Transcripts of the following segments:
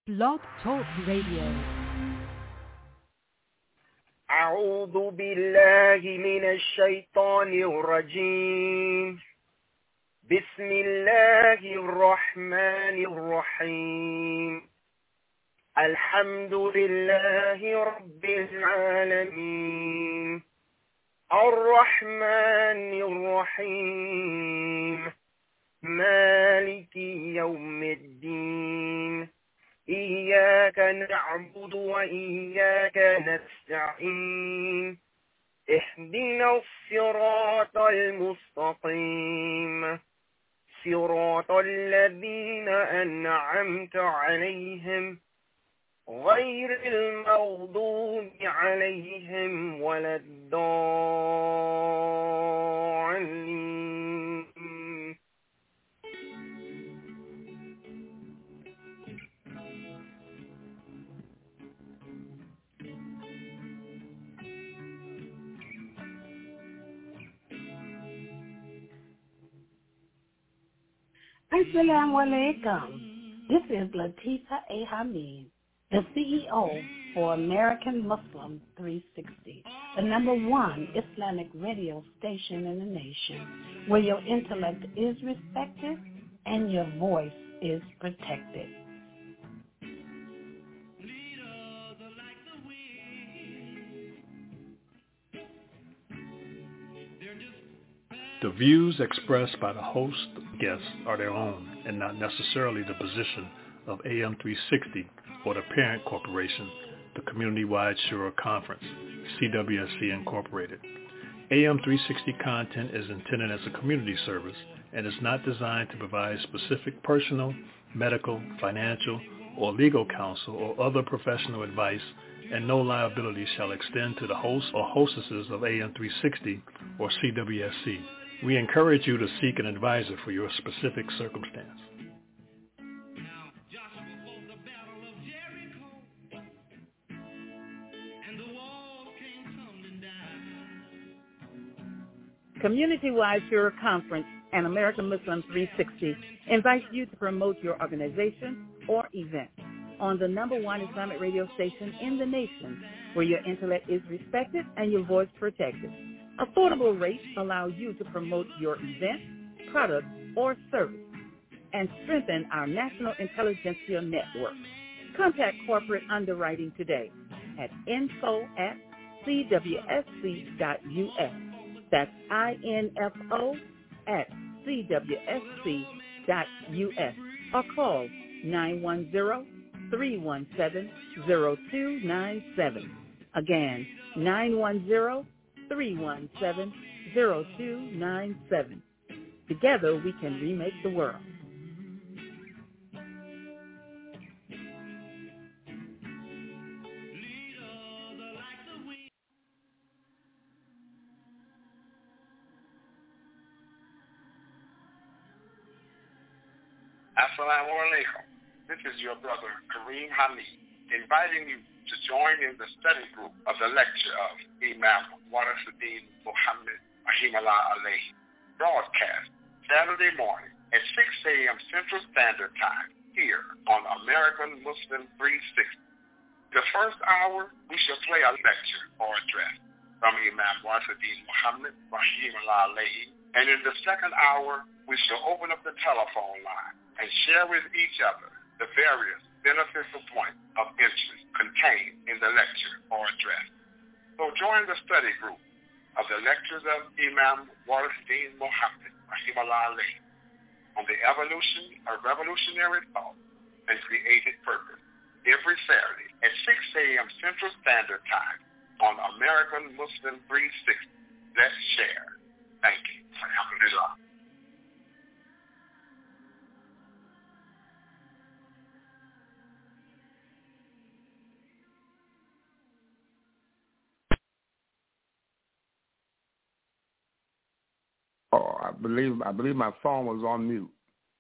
Blog Talk Radio. أعوذ بالله من الشيطان الرجيم. بسم الله الرحمن الرحيم. الحمد لله رب العالمين. الرحمن الرحيم. مالك يوم الدين. إياك نعبد وإياك نستعين. اهدنا الصراط المستقيم. صراط الذين أنعمت عليهم غير المغضوب عليهم ولا الضالين. Assalamu alaikum. This is Latifa A. Hamid, the CEO for American Muslim 360, the #1 Islamic radio station in the nation, where your intellect is respected and your voice is protected. The views expressed by the host and guests are their own and not necessarily the position of AM 360 or the parent corporation, the Community-Wide Shura Conference, CWSC Incorporated. AM 360 content is intended as a community service and is not designed to provide specific personal, medical, financial, or legal counsel or other professional advice, and no liability shall extend to the hosts or hostesses of AM 360 or CWSC. We encourage you to seek an advisor for your specific circumstance. Community-Wide Shura Conference and American Muslim 360 invites you to promote your organization or event on the #1 Islamic radio station in the nation, where your intellect is respected and your voice protected. Affordable rates allow you to promote your event, product, or service and strengthen our national intelligentsia network. Contact corporate underwriting today at info@cwsc.us. That's info@cwsc.us, or call 910-317-0297. Again, 910-317-0297. Together we can remake the world. Assalamu alaikum. This is your brother Kareem Hamid, inviting you to join in the study group of the lecture of Imam Warisuddin Muhammad Rahimahullah Alayhi, broadcast Saturday morning at 6 a.m. Central Standard Time here on American Muslim 360. The first hour, we shall play a lecture or address from Imam Warisuddin Muhammad Rahimahullah Alayhi, and in the second hour, we shall open up the telephone line and share with each other the various beneficial points of interest contained in the lecture or address. So join the study group of the lectures of Imam Warisuddin Muhammad Rahimahullah Alayhi on the evolution of revolutionary thought and creative purpose every Saturday at 6 a.m. Central Standard Time on American Muslim 360. Let's share. Thank you. Alhamdulillah. Oh, I believe my phone was on mute.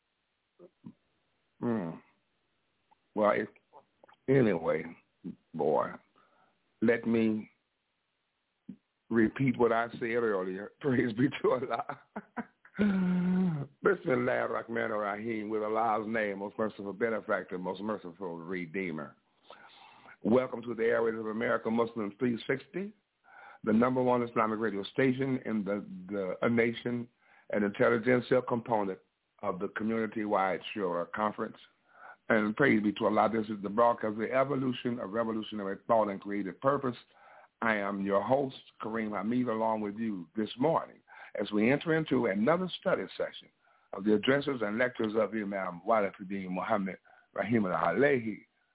Well, anyway, boy, let me repeat what I said earlier. Praise be to Allah. Bismillah ar-Rahman ar-Rahim, with Allah's name, most merciful benefactor, most merciful redeemer. Welcome to the airways of American Muslim 360, the number one Islamic radio station in the nation, an intelligentsia component of the community-wide Shura Conference. And praise be to Allah, this is the broadcast of the evolution of revolutionary thought and creative purpose. I am your host, Kareem Hamid, along with you this morning as we enter into another study session of the addresses and lectures of Imam Waliduddin Muhammad Rahimahullah alayhi.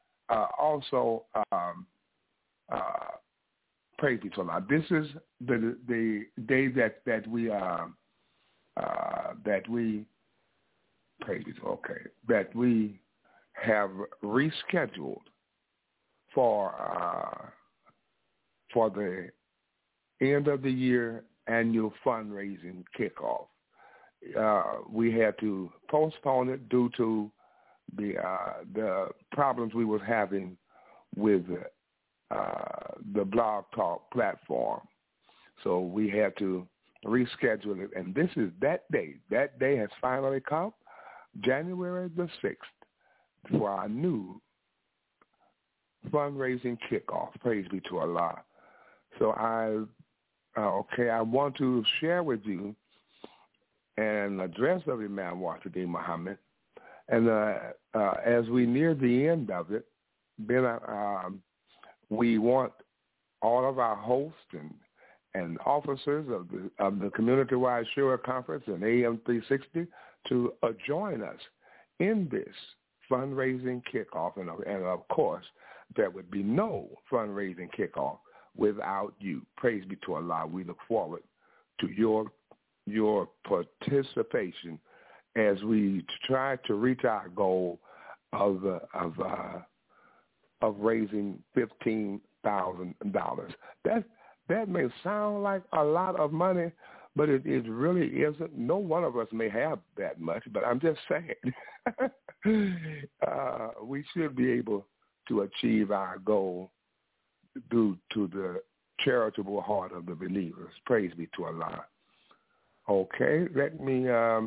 Praise be to Allah. This is the day that we have rescheduled for the end of the year annual fundraising kickoff. We had to postpone it due to the problems we was having with the Blog Talk platform. So we had to reschedule it, and this is that day. That day has finally come, January the 6th, for our new fundraising kickoff. Praise be to Allah. So I want to share with you an address of Imam Waliduddin Muhammad, and as we near the end of it, then we want all of our hosts and officers of the community-wide Shura Conference and AM 360 to join us in this fundraising kickoff, and of course, there would be no fundraising kickoff without you. Praise be to Allah. We look forward to your participation as we try to reach our goal of raising $15,000. That may sound like a lot of money, but it really isn't. No one of us may have that much, but I'm just saying we should be able to achieve our goal due to the charitable heart of the believers. Praise be to Allah. Okay, let me,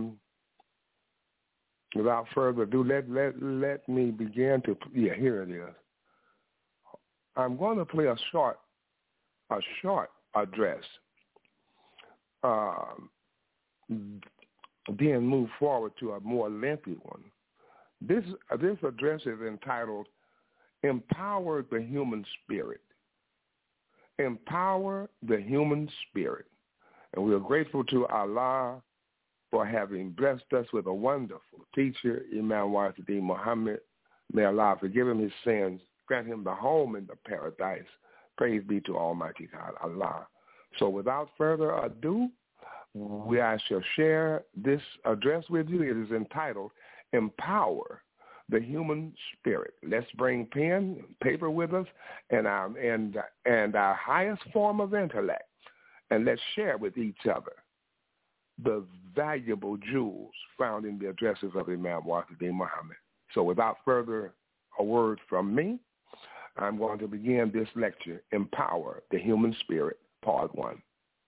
without further ado, let me begin to, here it is. I'm going to play a short address, then move forward to a more lengthy one. This address is entitled, Empower the Human Spirit. Empower the Human Spirit. And we are grateful to Allah for having blessed us with a wonderful teacher, Imam Waliduddin Muhammad. May Allah forgive him his sins, grant him the home in the paradise. Praise be to Almighty God, Allah. So without further ado, I shall share this address with you. It is entitled, Empower the Human Spirit. Let's bring pen and paper with us and our highest form of intellect, and let's share with each other the valuable jewels found in the addresses of Imam Waliduddin Muhammad. So without further a word from me, I'm going to begin this lecture, Empower the Human Spirit, Part 1.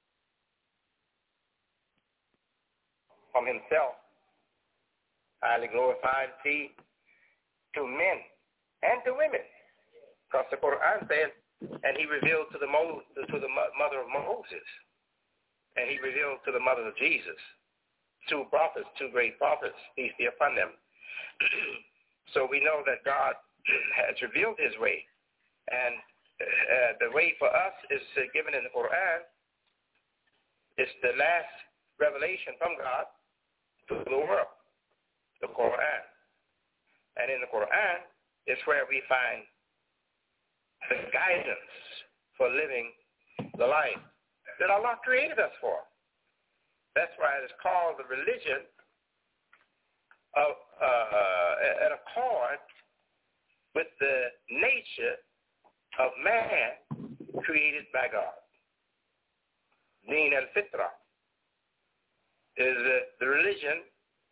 From himself, highly glorified, see, to men and to women. Because the Quran says, and he revealed to the mother of Moses, and he revealed to the mother of Jesus, two great prophets, peace be upon them. So we know that God has revealed his way, and the way for us is given in the Quran. It's the last revelation from God to the world, the Quran. And in the Quran is where we find the guidance for living the life that Allah created us for. That's why it is called the religion of an accord with the nature of man created by God. Deen al-Fitra is the religion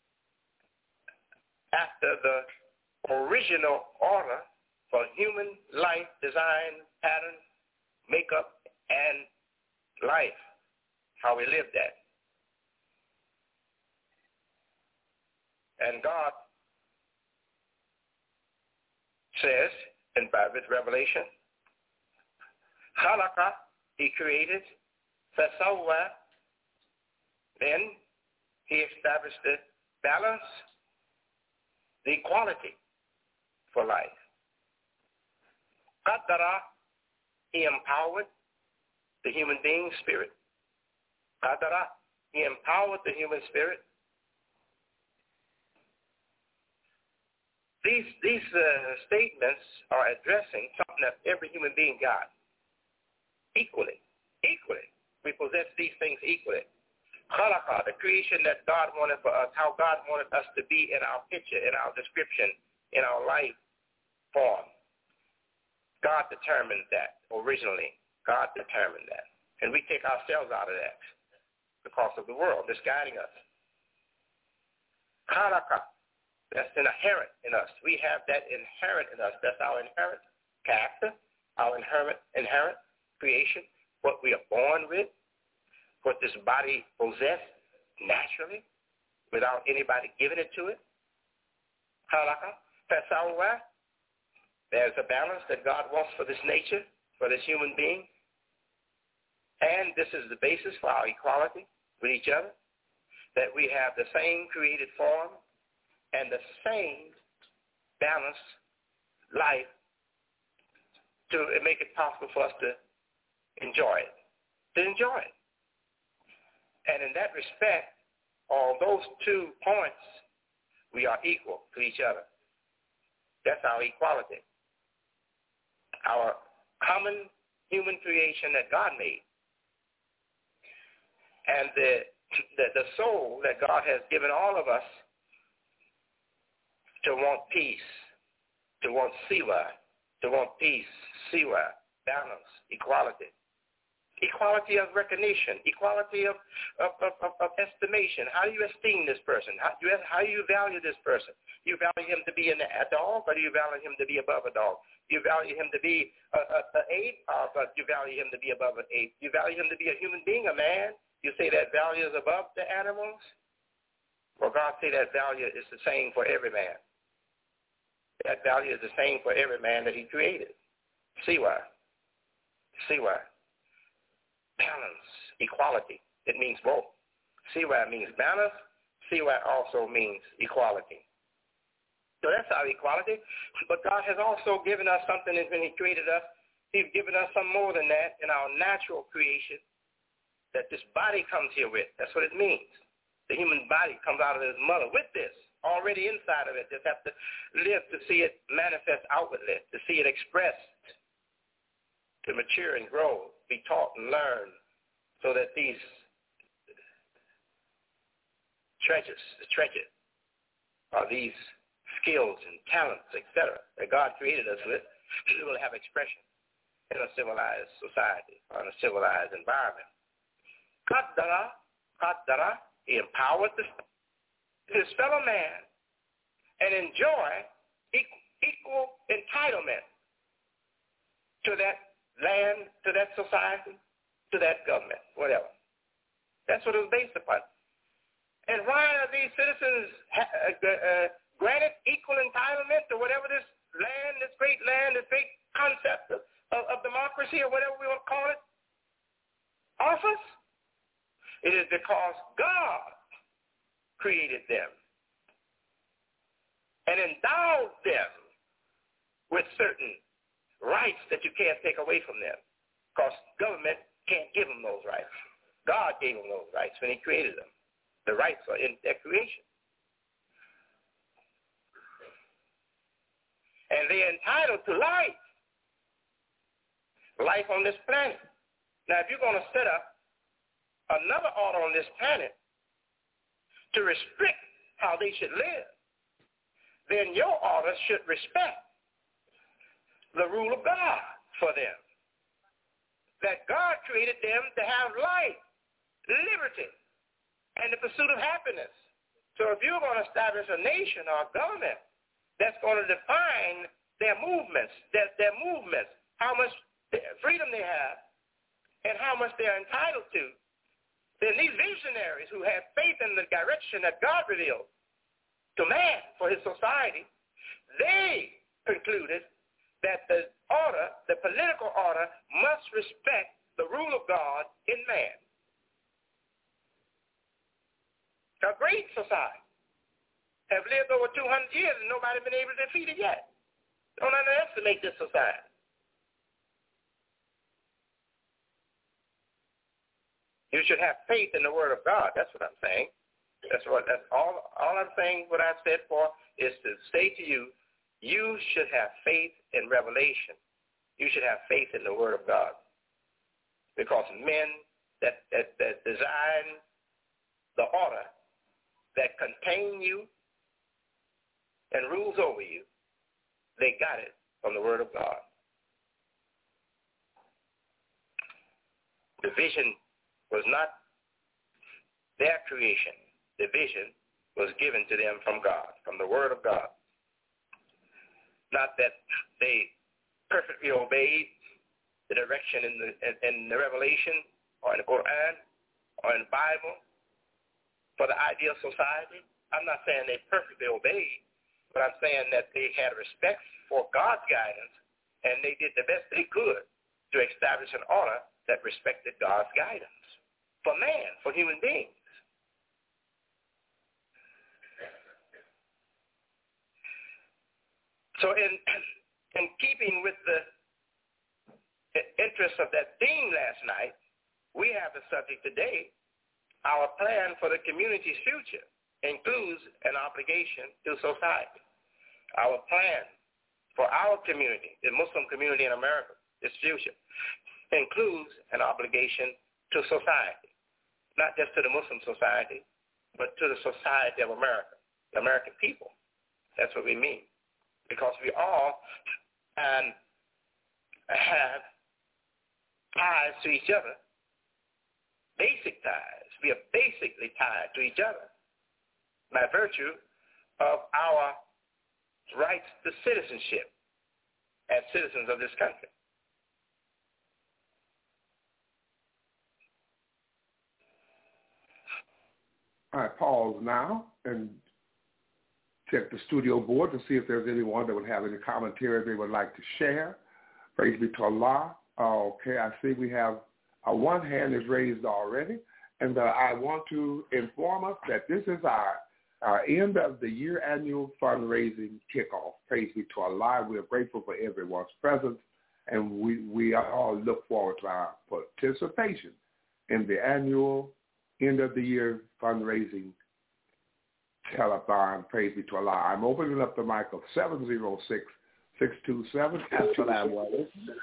after the original order for human life, design, pattern, makeup, and life, how we live that. And God says in Bible Revelation, Khalaqa, he created, Fasawwa, then he established the balance, the equality for life. Qaddara, he empowered the human being spirit. Qaddara, he empowered the human spirit. These statements are addressing something that every human being got equally. We possess these things equally. Khalaqa, the creation that God wanted for us, how God wanted us to be in our picture, in our description, in our life form. God determined that originally. God determined that. And we take ourselves out of that because of the world that's guiding us. Khalaqa, that's inherent in us. We have that inherent in us. That's our inherent character, our inherent creation, what we are born with, what this body possesses naturally without anybody giving it to it. Khalaqa, Fasawwa, there's a balance that God wants for this nature, for this human being. And this is the basis for our equality with each other, that we have the same created form and the same balanced life to make it possible for us to enjoy it. And in that respect, on those 2 points, we are equal to each other. That's our equality. Our common human creation that God made. And the soul that God has given all of us to want peace, to want siwa, balance, equality. Equality of recognition, equality of estimation. How do you esteem this person? How do you value this person? You value him to be a dog, or do you value him to be above a dog? You value him to be an ape, or you value him to be above an ape? You value him to be a human being, a man? You say that value is above the animals? Well, God say that value is the same for every man. That value is the same for every man that he created. See why? Balance, equality. It means both. Siwa means balance. Siwa also means equality. So that's our equality. But God has also given us something when he created us. He's given us some more than that in our natural creation that this body comes here with. That's what it means. The human body comes out of his mother with this already inside of it. Just have to live to see it manifest outwardly, to see it expressed, to mature and grow, be taught and learn, so that these treasures are these skills and talents, etc., that God created us with, will have expression in a civilized society or in a civilized environment. Qaddara, he empowered his fellow man and enjoy equal entitlement to that land, to that society, to that government, whatever. That's what it was based upon. And why are these citizens granted equal entitlement to whatever this land, this great concept of democracy or whatever we want to call it, offers? It is because God created them and endowed them with certain rights that you can't take away from them, because government can't give them those rights. God gave them those rights when he created them. The rights are in their creation. And they're entitled to life on this planet. Now, if you're going to set up another order on this planet to restrict how they should live, then your order should respect the rule of God for them. That God created them to have life, liberty, and the pursuit of happiness. So if you're going to establish a nation or a government that's going to define their movements, how much freedom they have, and how much they're entitled to, then these visionaries who have faith in the direction that God revealed to man for his society, they concluded that the order, the political order, must respect the rule of God in man. A great society have lived over 200 years and nobody's been able to defeat it yet. Don't underestimate this society. You should have faith in the Word of God. That's what I'm saying. That's all I'm saying. What I've said for is to say to you, you should have faith in revelation. You should have faith in the Word of God, because men that design the order that contain you and rules over you, they got it from the Word of God. The vision was not their creation. The vision was given to them from God, from the Word of God. Not that they perfectly obeyed the direction in the Revelation or in the Quran or in the Bible for the ideal society. I'm not saying they perfectly obeyed, but I'm saying that they had respect for God's guidance, and they did the best they could to establish an order that respected God's guidance for man, for human beings. So in keeping with the interest of that theme last night, we have the subject today. Our plan for the community's future includes an obligation to society. Our plan for our community, the Muslim community in America, its future, includes an obligation to society, not just to the Muslim society, but to the society of America, the American people. That's what we mean. Because we all have ties to each other, basic ties. We are basically tied to each other by virtue of our rights to citizenship as citizens of this country. I pause now and check the studio board to see if there's anyone that would have any commentary they would like to share. Praise be to Allah. Okay, I see we have one hand is raised already, and I want to inform us that this is our end of the year annual fundraising kickoff. Praise be to Allah. We are grateful for everyone's presence, and we all look forward to our participation in the annual end of the year fundraising telethon. Praise be to Allah. I'm opening up the mic of 706-627. Assalamu alaikum.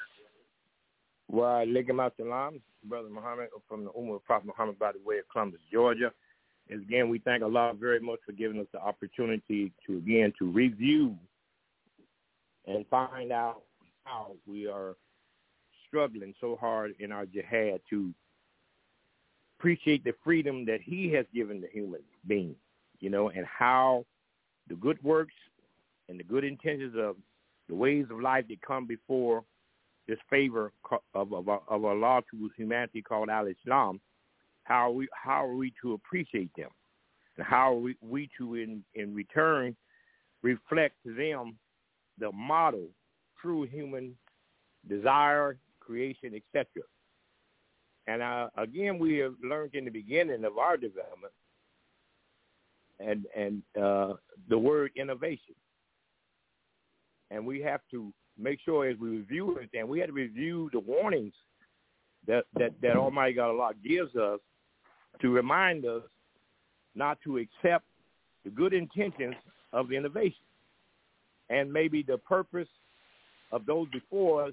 Wa alaikum assalam, Brother Muhammad from the Ummah of Prophet Muhammad by the way of Columbus, Georgia. And again, we thank Allah very much for giving us the opportunity to review and find out how we are struggling so hard in our jihad to appreciate the freedom that he has given the human being, and how the good works and the good intentions of the ways of life that come before this favor of Allah to humanity called Al-Islam, how are we to appreciate them, and how are we to in return reflect to them the model, true human desire, creation, etc. And again, we have learned in the beginning of our development and the word innovation. And we have to make sure as we review it, and we had to review the warnings that Almighty God Allah gives us to remind us not to accept the good intentions of innovation. And maybe the purpose of those before us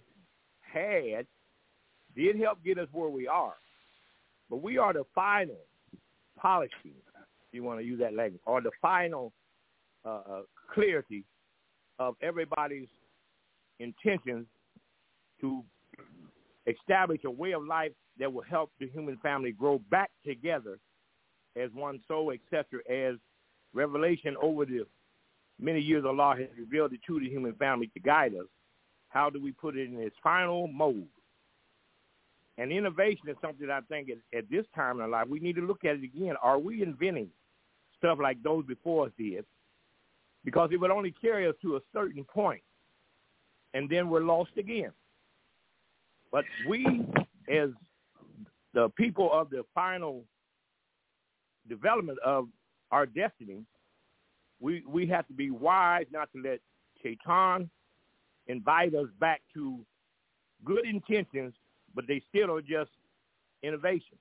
did help get us where we are. But we are the final polishing, if you want to use that language, or the final clarity of everybody's intentions to establish a way of life that will help the human family grow back together as one soul, etc., as revelation over the many years Allah has revealed it to the human family to guide us. How do we put it in its final mode? And innovation is something that I think at this time in our life, we need to look at it again. Are we inventing stuff like those before us did? because it would only carry us to a certain point, and then we're lost again. But we, as the people of the final development of our destiny, we have to be wise not to let Shaitan invite us back to good intentions, but they still are just innovation.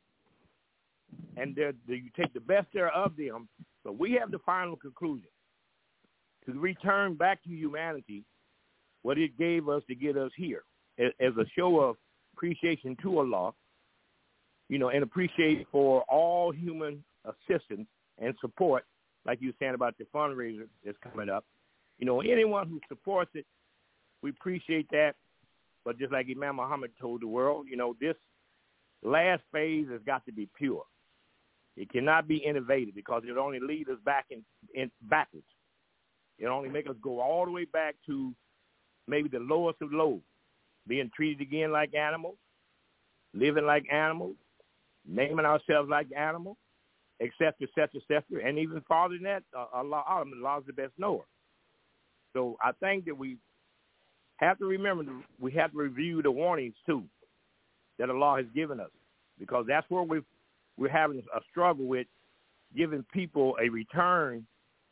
And you take the best there of them, but we have the final conclusion to return back to humanity what it gave us to get us here as a show of appreciation to Allah, and appreciate for all human assistance and support, like you were saying about the fundraiser that's coming up. Anyone who supports it, we appreciate that. But just like Imam Muhammad told the world, this last phase has got to be pure. It cannot be innovative because it only leads us back in backwards. It only make us go all the way back to maybe the lowest of lows, being treated again like animals, living like animals, naming ourselves like animals, et cetera, and even farther than that, Allah is the best knower. So I think that we have to remember, we have to review the warnings too that Allah has given us, because that's where we're having a struggle with giving people a return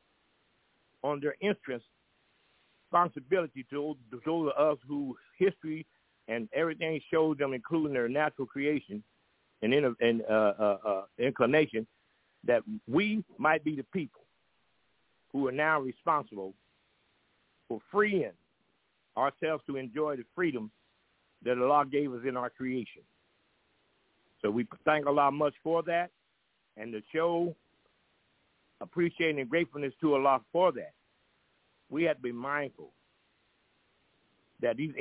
on their interest, responsibility to those of us who history and everything shows them, including their natural creation and inclination, that we might be the people who are now responsible for freeing ourselves to enjoy the freedom that Allah gave us in our creation. So we thank Allah much for that, and to show appreciation and gratefulness to Allah for that, we have to be mindful that these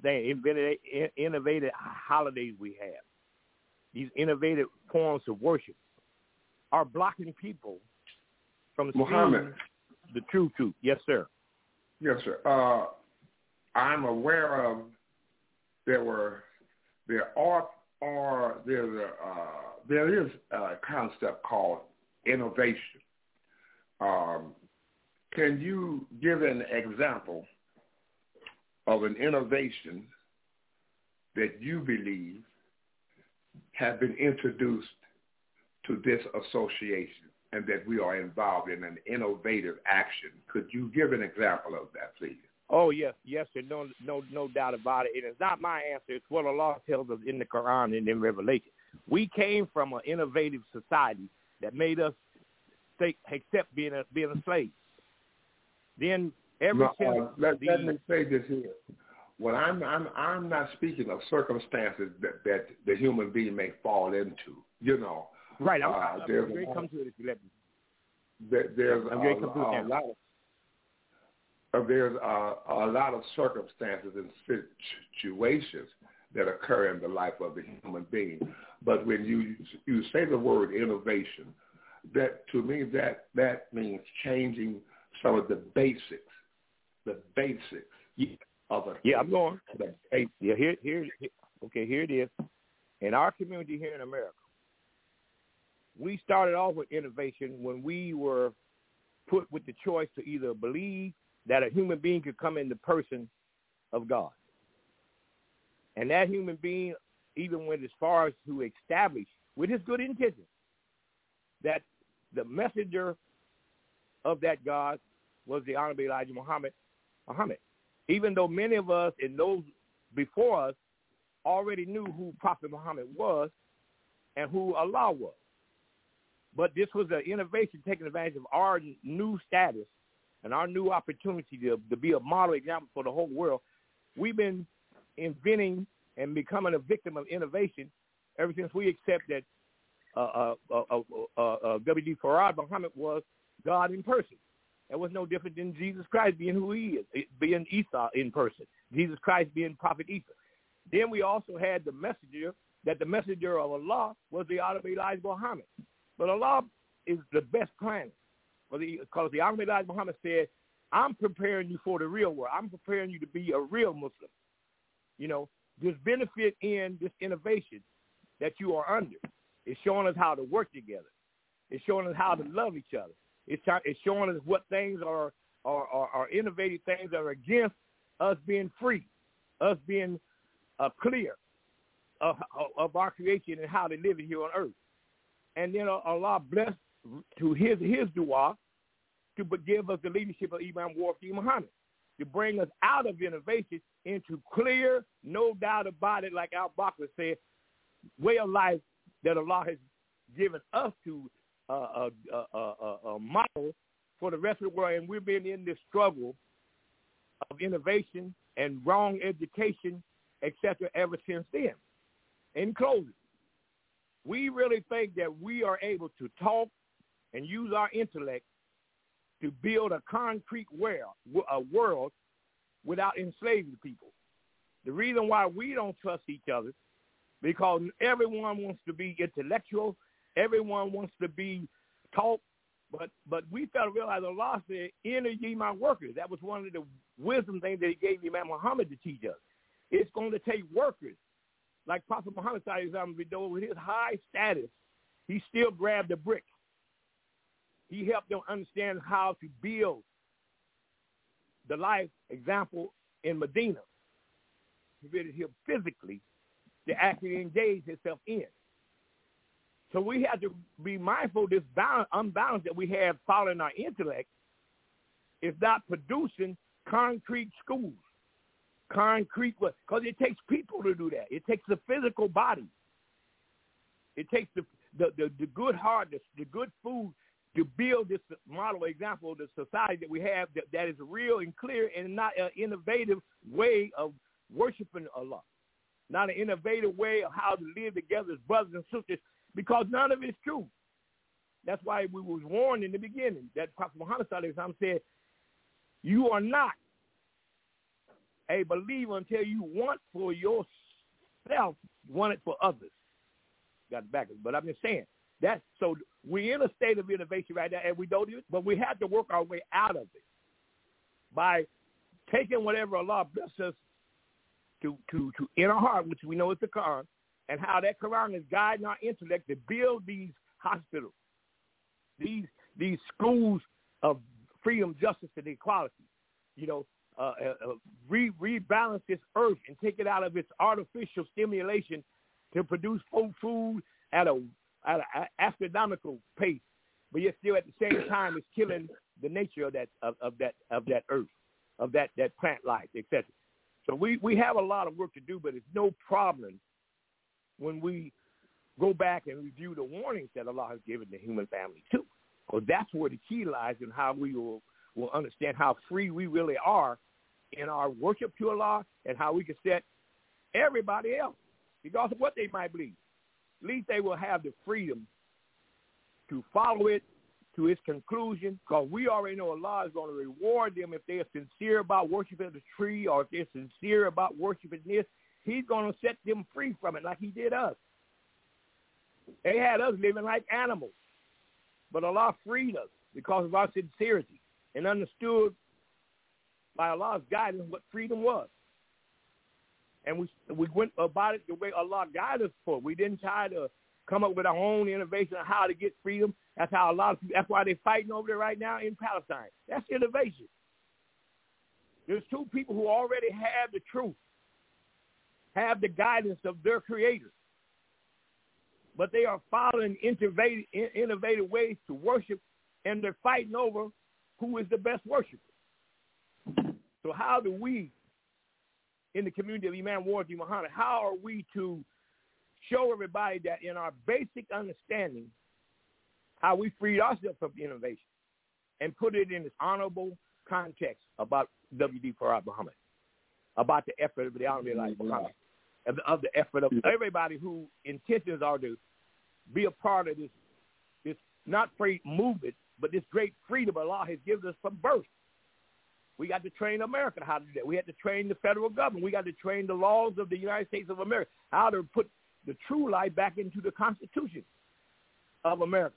innovative holidays we have, these innovative forms of worship, are blocking people from seeing the true truth. Yes, sir. Yes, sir. I'm aware of there is a concept called innovation. Can you give an example of an innovation that you believe have been introduced to this association and that we are involved in an innovative action? Could you give an example of that, please? Oh, yes, sir. No doubt about it. It is not my answer. It's what Allah tells us in the Quran and in Revelation. We came from an innovative society that made us accept being a slave. Then let me say this here. Well, I'm not speaking of circumstances that the human being may fall into. Right. I'm going to come to it if you let me. There's a lot of circumstances and situations that occur in the life of the human being. But when you say the word innovation, that to me that means changing some of the basics of it. Yeah, I'm going. Yeah, here it is. In our community here in America, we started off with innovation when we were put with the choice to either believe that a human being could come in the person of God. And that human being even went as far as to establish, with his good intention, that the messenger of that God was the Honorable Elijah Muhammad. Even though many of us and those before us already knew who Prophet Muhammad was and who Allah was. But this was an innovation taking advantage of our new status and our new opportunity to be a model example for the whole world. We've been inventing and becoming a victim of innovation ever since we accept that W.D. Farad Muhammad was God in person. That was no different than Jesus Christ being who he is, being Isa in person, Jesus Christ being Prophet Isa. Then we also had the messenger, that the messenger of Allah was the Honorable Elijah Muhammad. But Allah is the best planner, because the Honorable Elijah Muhammad said, I'm preparing you for the real world. I'm preparing you to be a real Muslim. This benefit in this innovation that you are under is showing us how to work together. It's showing us how to love each other. It's showing us what things are or innovative things that are against us being free, us being clear of our creation and how they live here on earth. And then Allah blessed to his dua to give us the leadership of Imam Wafdi Muhammad, to bring us out of innovation into clear, no doubt about it, like Al-Bakr said, way of life that Allah has given us to model for the rest of the world. And we've been in this struggle of innovation and wrong education, etc., ever since then. In closing, we really think that we are able to talk and use our intellect to build a concrete world without enslaving people. The reason why we don't trust each other, because everyone wants to be intellectual, everyone wants to be taught, but we fail to realize Allah said, "Enter ye my workers." That was one of the wisdom things that he gave Imam Muhammad to teach us. It's going to take workers. Like Prophet Muhammad, with his high status, he still grabbed the bricks. He helped them understand how to build the life example in Medina. He ready him physically to actually engage himself in. So we have to be mindful of this unbalance that we have following our intellect is not producing concrete schools. Concrete, because it takes people to do that. It takes the physical body. It takes the good heart, the good food to build this model example of the society that we have that is real and clear and not an innovative way of worshiping Allah, not an innovative way of how to live together as brothers and sisters, because none of it is true. That's why we was warned in the beginning that Prophet Muhammad said, you are not a believer until you want for yourself, want it for others. Got it backwards, but I'm just saying that. So we're in a state of innovation right now, and we don't do it, but we have to work our way out of it by taking whatever Allah blesses us to in our heart, which we know is the Quran, and how that Quran is guiding our intellect to build these hospitals, these schools of freedom, justice, and equality. Rebalance this earth and take it out of its artificial stimulation to produce food at an astronomical pace, but yet still at the same time it's killing the nature of that earth, of that plant life, etc. So we have a lot of work to do, but it's no problem when we go back and review the warnings that Allah has given the human family too, because that's where the key lies in how we will understand how free we really are in our worship to Allah and how we can set everybody else, regardless of what they might believe. At least they will have the freedom to follow it to its conclusion, because we already know Allah is going to reward them if they are sincere about worshiping the tree, or if they're sincere about worshiping this. He's going to set them free from it like he did us. They had us living like animals, but Allah freed us because of our sincerity and understood by Allah's guidance what freedom was. And we went about it the way Allah guided us for. We didn't try to come up with our own innovation on how to get freedom. That's how a lot of people, that's why they're fighting over there right now in Palestine. That's innovation. There's two people who already have the truth, have the guidance of their creator, but they are following innovative ways to worship, and they're fighting over who is the best worshiper. So how do we, in the community of Imam Wafdi Muhammad, how are we to show everybody that in our basic understanding, how we freed ourselves from innovation and put it in this honorable context about W.D. Farad Muhammad, about the effort of the Honorable Elijah Muhammad, of the effort of everybody whose intentions are to be a part of this not free movement, but this great freedom Allah has given us from birth. We got to train America how to do that. We had to train the federal government. We got to train the laws of the United States of America, how to put the true life back into the Constitution of America.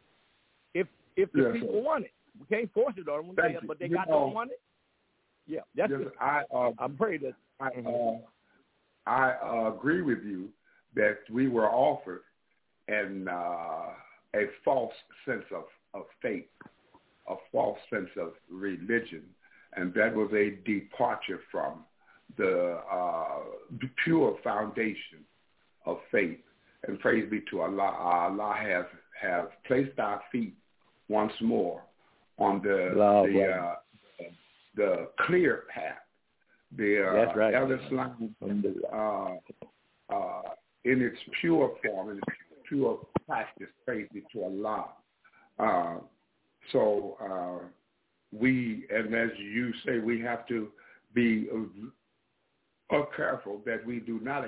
If the people want it. We can't force it on them, but they got to want it. Yeah, that's it. I pray that. I agree with you that we were offered a false sense of faith a false sense of religion, and that was a departure from the pure foundation of faith. And praise be to Allah. Allah have placed our feet once more on the clear path. That's right. Al-Islam in its pure form, in its pure practice, praise be to Allah. So we, and as you say, we have to be careful that we do not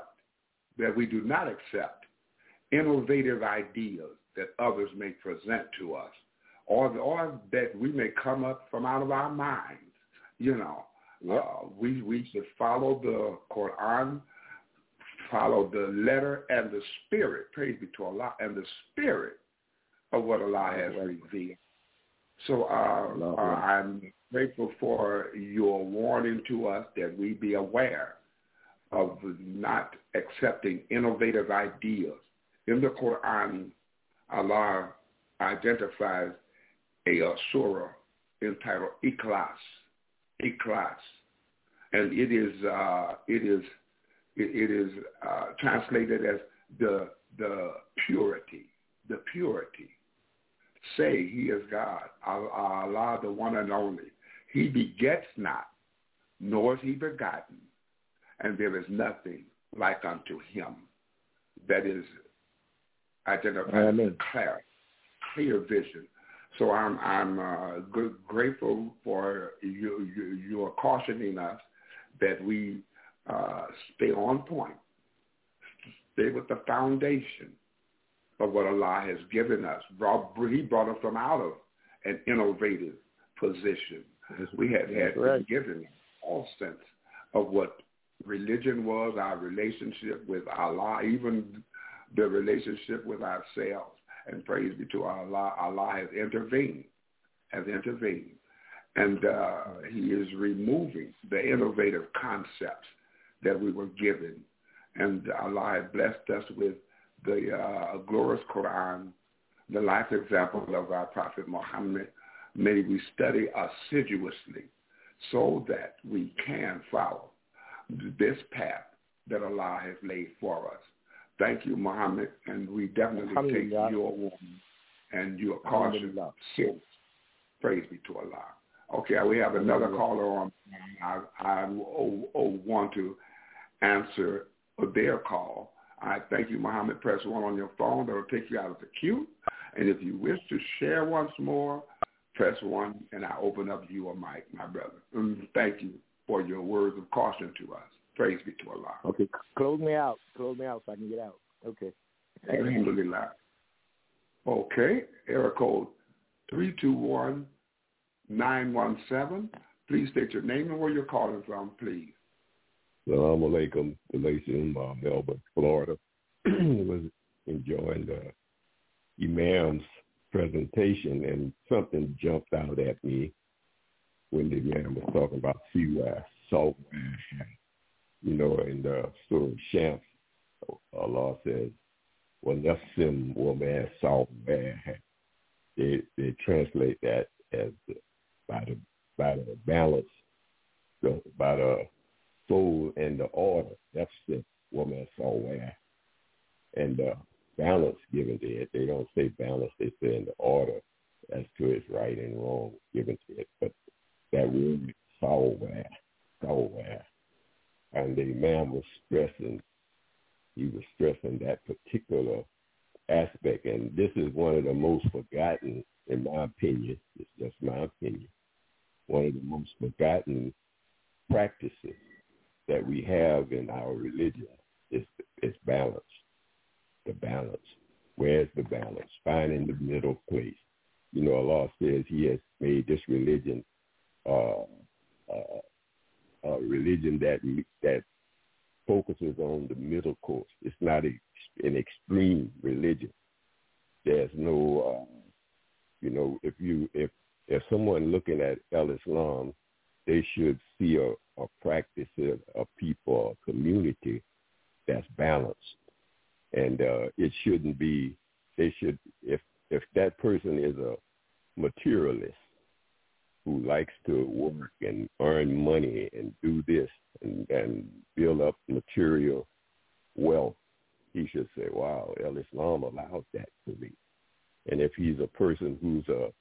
accept innovative ideas that others may present to us, or that we may come up from out of our minds. You know, we should follow the Quran, follow the letter and the spirit, praise be to Allah, and the spirit of what Allah has revealed. So I'm grateful for your warning to us that we be aware of not accepting innovative ideas. In the Quran, Allah identifies a surah entitled Ikhlas, and it is translated as the purity. Say, He is God, Allah, the one and only. He begets not, nor is He begotten, and there is nothing like unto Him. That is identified as clear vision. So I'm grateful for you are cautioning us that we stay on point, stay with the foundation of what Allah has given us. He brought us from out of an innovative position. We had been given all sense of what religion was, our relationship with Allah, even the relationship with ourselves. And praise be to Allah, Allah has intervened. And He is removing the innovative concepts that we were given. And Allah has blessed us with the glorious Quran, the life example of our Prophet Muhammad. May we study assiduously so that we can follow this path that Allah has laid for us. Thank you, Muhammad, and we definitely take your warning and your caution serious. Praise be to Allah. Okay, we have another caller on. I want to answer their call. I thank you, Muhammad. Press 1 on your phone. That will take you out of the queue. And if you wish to share once more, press 1, and I open up your mic, my brother. And thank you for your words of caution to us. Praise be to Allah. Okay, close me out so I can get out. Okay. Alhamdulillah. Okay, area code 321-917. Please state your name and where you're calling from, please. Assalamu alaikum, Galatian, Melbourne, Florida. Was enjoying the Imam's presentation, and something jumped out at me when the Imam was talking about CY, software. You know, in the Surah Shams, Allah says, وَنَفْسٍ وَمَا software. They translate that as by the balance, by the soul and the order. That's the woman software. And the balance given to it. They don't say balance, they say in the order as to its right and wrong given to it. But that word software. And the Imam was stressing that particular aspect. And this is one of the most forgotten, in my opinion, it's just my opinion, one of the most forgotten practices that we have in our religion is balance. The balance. Where's the balance? Finding the middle place. You know, Allah says He has made this religion a religion that focuses on the middle course. It's not an extreme religion. There's no, if someone looking at Islam, they should see a practice of a people, a community that's balanced. And it shouldn't be, if that person is a materialist who likes to work and earn money and do this and build up material wealth, he should say, wow, Islam allows that for me. And if he's a person who's a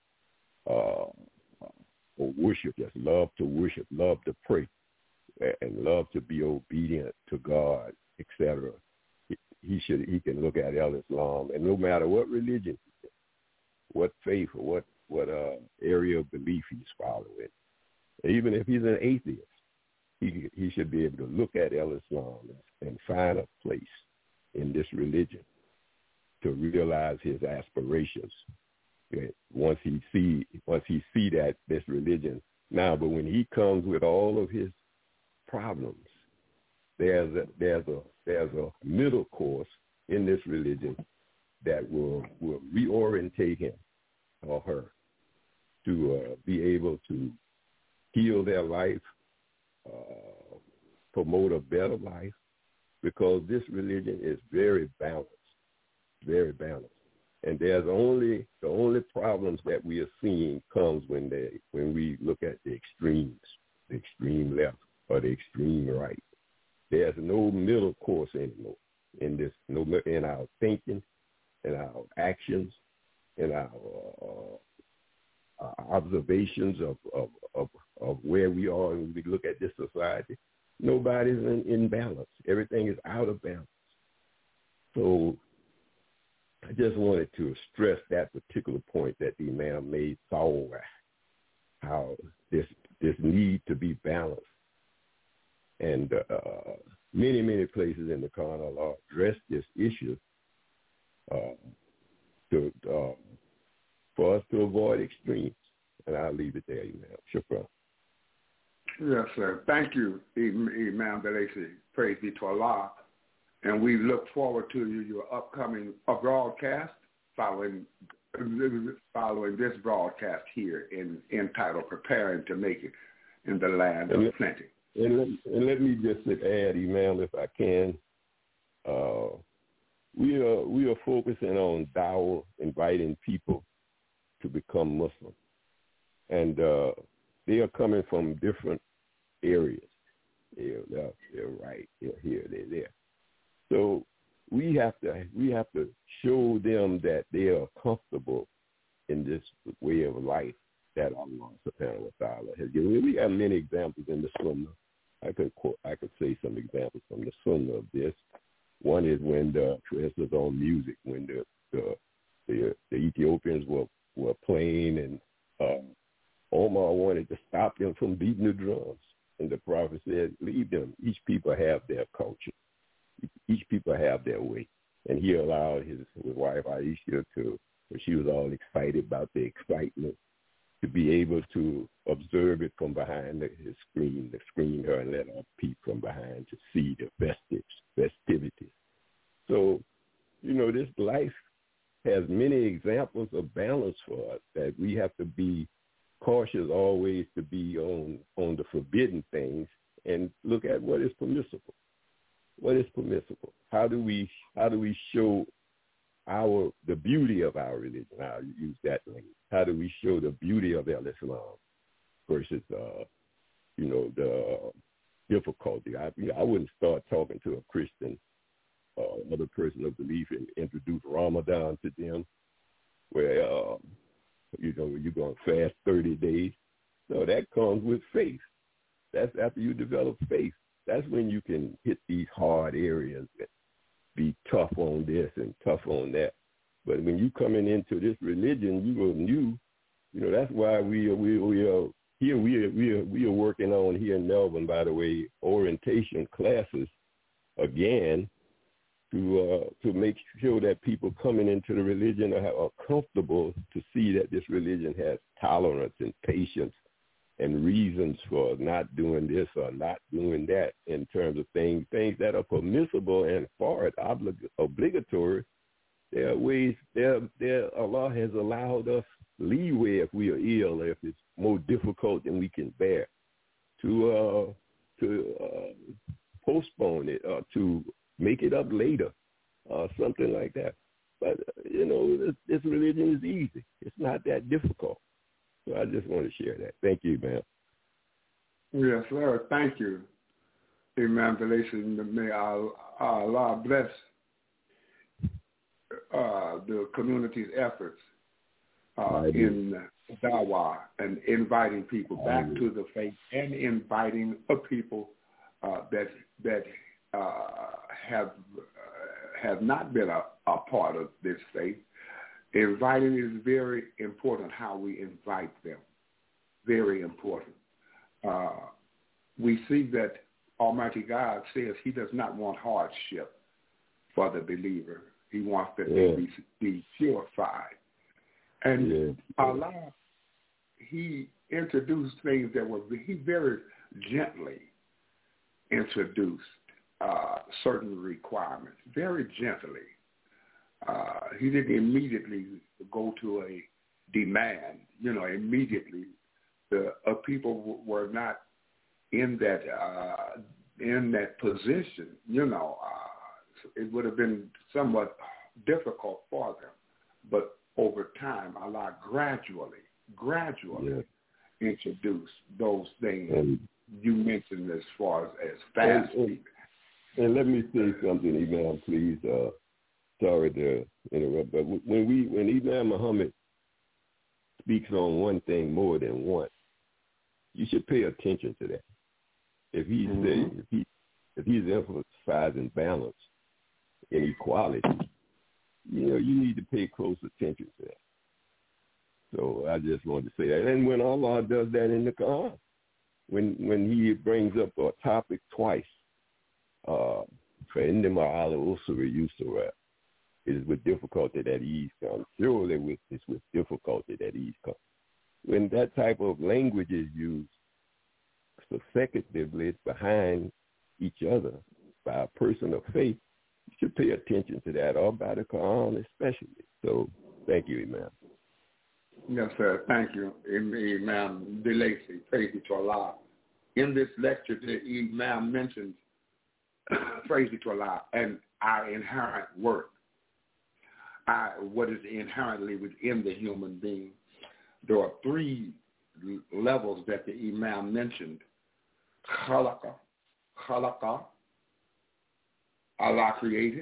worship, just love to worship, love to pray, and love to be obedient to God, etc., he can look at Islam, and no matter what religion, what faith, or what area of belief he's following, even if he's an atheist, he should be able to look at Islam and find a place in this religion to realize his aspirations. Once he see that this religion now, but when he comes with all of his problems, there's a middle course in this religion that will reorientate him or her to be able to heal their life, promote a better life, because this religion is very balanced, very balanced. And the only problems that we are seeing comes when we look at the extremes, the extreme left or the extreme right. There's no middle course anymore in this, in our thinking, in our actions, in our observations of where we are when we look at this society. Nobody's in balance. Everything is out of balance. So I just wanted to stress that particular point that the Imam made, how this need to be balanced. And many, many places in the Quran, Allah addressed this issue for us to avoid extremes. And I'll leave it there, Imam. Shukran. Yes, sir. Thank you, Imam Dalasi. Praise be to Allah. And we look forward to your upcoming broadcast following this broadcast here entitled Preparing to Make It in the Land of Plenty. And let me just add, Imam, if I can, we are focusing on dawah, inviting people to become Muslim. And they are coming from different areas. They're left, they're right, they're here, they're there. So we have to show them that they are comfortable in this way of life that Allah subhanahu wa ta'ala has given. We have many examples in the Sunnah. I could say some examples from the Sunnah of this. One is when for instance, on music, when the Ethiopians were playing and Omar wanted to stop them from beating the drums. And the Prophet said, leave them. Each people have their culture. Each people have their way. And he allowed his wife, Aisha, when she was all excited about the excitement, to be able to observe it from behind his screen, to screen her and let her peep from behind to see the festivities. So, this life has many examples of balance for us that we have to be cautious always to be on the forbidden things and look at what is permissible. What is permissible? How do we show the beauty of our religion? I'll use that language. How do we show the beauty of Islam versus the difficulty? I wouldn't start talking to a Christian another person of belief and introduce Ramadan to them, where you're going to fast 30 days. No, that comes with faith. That's after you develop faith. That's when you can hit these hard areas and be tough on this and tough on that. But when you coming into this religion, you are new. That's why we are here. We are working on here in Melbourne, by the way, orientation classes again to make sure that people coming into the religion are comfortable to see that this religion has tolerance and patience and reasons for not doing this or not doing that in terms of things that are permissible and far as obligatory. There are ways, Allah has allowed us leeway if we are ill, if it's more difficult than we can bear, to postpone it or to make it up later or something like that. But, this religion is easy. It's not that difficult. So I just want to share that. Thank you, man. Yes, sir. Thank you. Imam Galatian, may Allah bless the community's efforts in dawah and inviting people back to the faith and inviting people that have not been a part of this faith. Inviting is very important, how we invite them. Very important. We see that Almighty God says he does not want hardship for the believer. He wants that they be purified. And Allah, he introduced things he very gently introduced certain requirements, very gently. He didn't immediately go to a demand. Immediately the people were not in that position. It would have been somewhat difficult for them. But over time, Allah gradually introduced those things you mentioned as far as fasting. And let me say something, Imam, please. Sorry to interrupt, but when Imam Muhammad speaks on one thing more than once, you should pay attention to that. If he's emphasizing balance and equality, you need to pay close attention to that. So I just wanted to say that. And when Allah does that in the Quran, when he brings up a topic twice, فَإِنَّمَا عَلَى الْعُسْرِ يُسْرًا, it is with difficulty that ease comes. Surely it's with difficulty that ease comes. When that type of language is used consecutively behind each other by a person of faith, you should pay attention to that, or by the Quran especially. So thank you, Imam. Yes, sir. Thank you, Imam DeLacy. Praise be to Allah. In this lecture, the Imam mentioned, praise be to Allah, and our inherent worth, what is inherently within the human being. There are three levels that the Imam mentioned. Khalaqa, Allah created.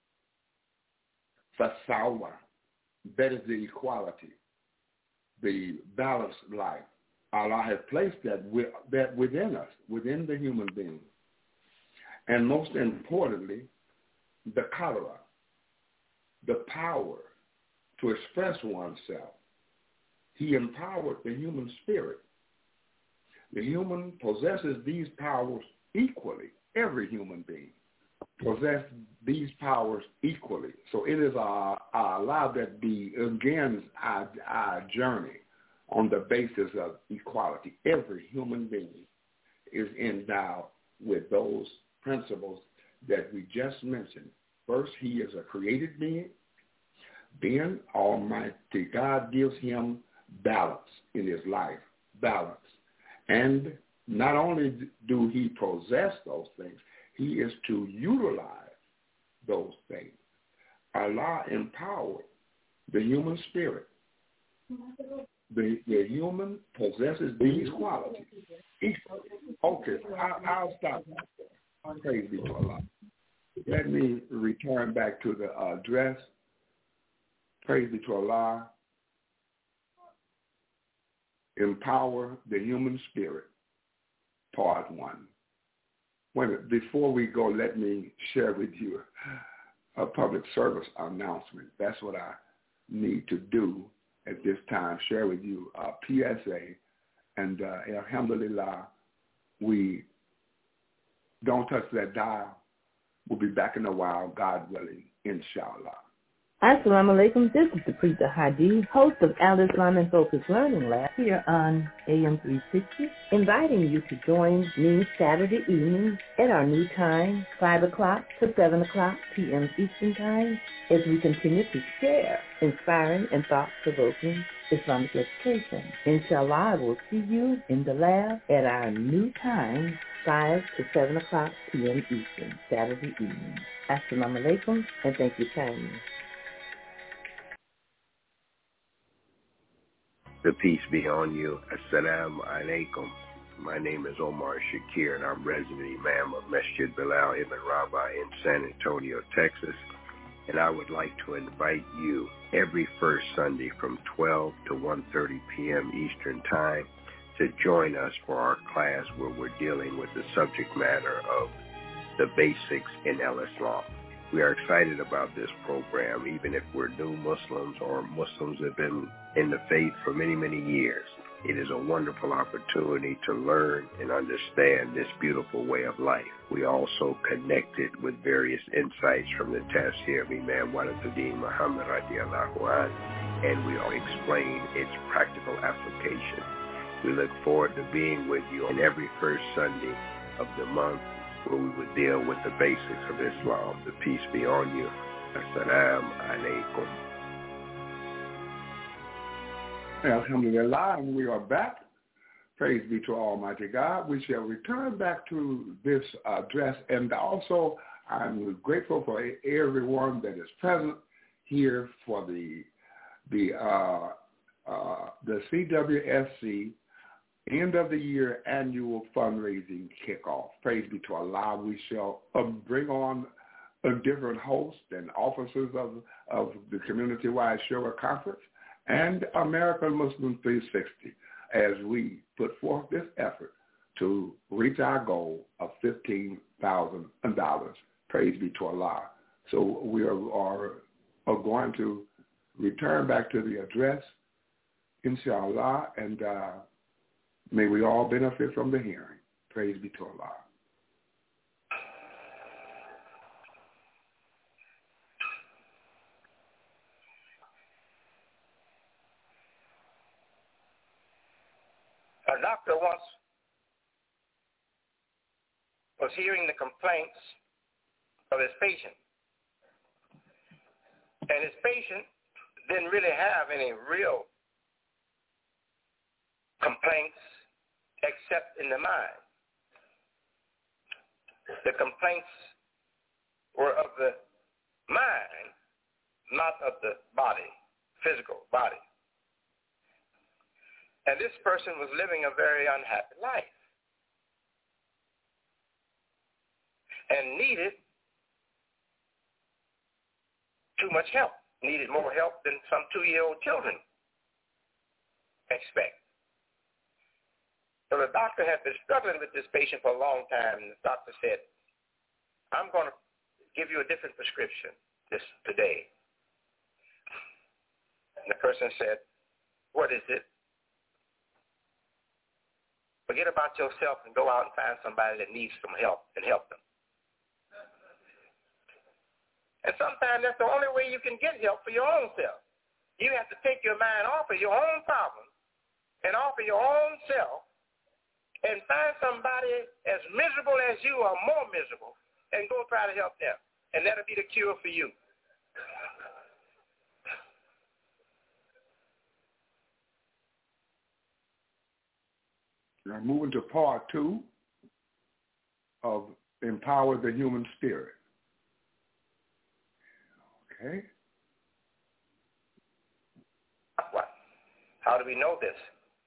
Fasawa, that is the equality, the balanced life. Allah has placed that within us, within the human being. And most importantly, the qadra, the power to express oneself. He empowered the human spirit. The human possesses these powers equally. Every human being possesses these powers equally. So it is our Allah that begins our journey on the basis of equality. Every human being is endowed with those principles that we just mentioned. First, he is a created being. Then Almighty God gives him balance in his life, balance. And not only do he possess those things, he is to utilize those things. Allah empowered the human spirit. The human possesses these qualities. Okay, I'll stop. Praise be to Allah. Let me return back to the address. Praise be to Allah. Empower the human spirit, part 1. Before we go, let me share with you a public service announcement. That's what I need to do at this time, share with you a PSA. And alhamdulillah, we don't touch that dial. We'll be back in a while, God willing, inshallah. Assalamu alaikum. This is the Preacher Hadi, host of Al Islam and Focus Learning Lab here on AM 360, inviting you to join me Saturday evening at our new time, 5 o'clock to 7 o'clock p.m. Eastern Time, as we continue to share inspiring and thought-provoking Islamic education. Inshallah, I will see you in the lab at our new time, 5 to 7 o'clock p.m. Eastern, Saturday evening. Assalamu alaikum, and thank you kindly. The peace be on you. Assalamu alaikum. My name is Omar Shakir, and I'm resident imam of Masjid Bilal Ibn Rabah in San Antonio, Texas. And I would like to invite you every first Sunday from 12 to 1:30 p.m. Eastern Time to join us for our class where we're dealing with the subject matter of the basics in Islam. We are excited about this program, even if we're new Muslims or Muslims that have been in the faith for many, many years. It is a wonderful opportunity to learn and understand this beautiful way of life. We also connected with various insights from the Tafsir of Imam Warithuddin Muhammad radiallahu anhu, and we all explain its practical application. We look forward to being with you on every first Sunday of the month, where we would deal with the basics of Islam. The peace be on you. Assalamu alaikum. Alhamdulillah, and we are back. Praise be to Almighty God. We shall return back to this address, and also I'm grateful for everyone that is present here for the CWSC end of the year annual fundraising kickoff. Praise be to Allah. We shall bring on different hosts and officers of the community-wide Sugar Conference and American Muslim 360 as we put forth this effort to reach our goal of $15,000. Praise be to Allah. So we are going to return back to the address, inshallah, and may we all benefit from the hearing. Praise be to Allah. A doctor once was hearing the complaints of his patient. And his patient didn't really have any real complaints except in the mind. The complaints were of the mind, not of the body, physical body. And this person was living a very unhappy life and needed too much help, needed more help than some 2-year-old children expect. So the doctor had been struggling with this patient for a long time, and the doctor said, I'm going to give you a different prescription today. And the person said, what is it? Forget about yourself and go out and find somebody that needs some help and help them. And sometimes that's the only way you can get help for your own self. You have to take your mind off of your own problems and off of your own self and find somebody as miserable as you or more miserable and go try to help them. And that'll be the cure for you. Now moving to part 2 of Empower the Human Spirit. Okay. What? How do we know this?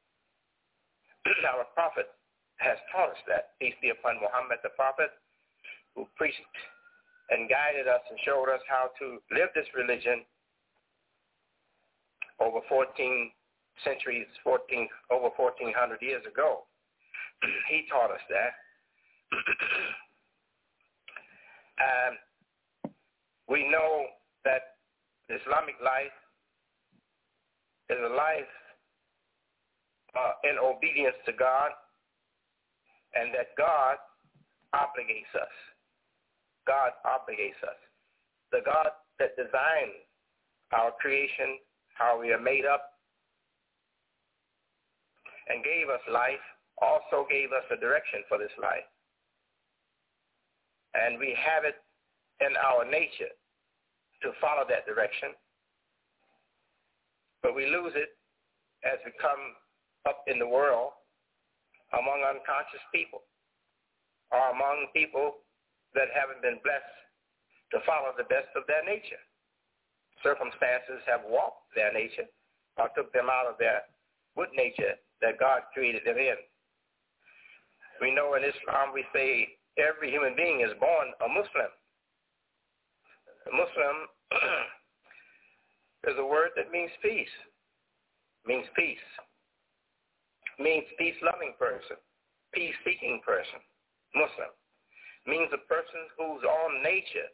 Our prophet has taught us that. Peace be upon Muhammad the prophet, who preached and guided us and showed us how to live this religion over 14 centuries, over 1,400 years ago. He taught us that. We know that the Islamic life is a life in obedience to God, and that God obligates us. God obligates us. The God that designed our creation, how we are made up, and gave us life, also gave us a direction for this life. And we have it in our nature to follow that direction, but we lose it as we come up in the world among unconscious people or among people that haven't been blessed to follow the best of their nature. Circumstances have warped their nature or took them out of their good nature that God created them in. We know in Islam we say every human being is born a Muslim. A Muslim is a word that means peace. Means peace. Means peace-loving person. Peace-seeking person. Muslim. Means a person whose own nature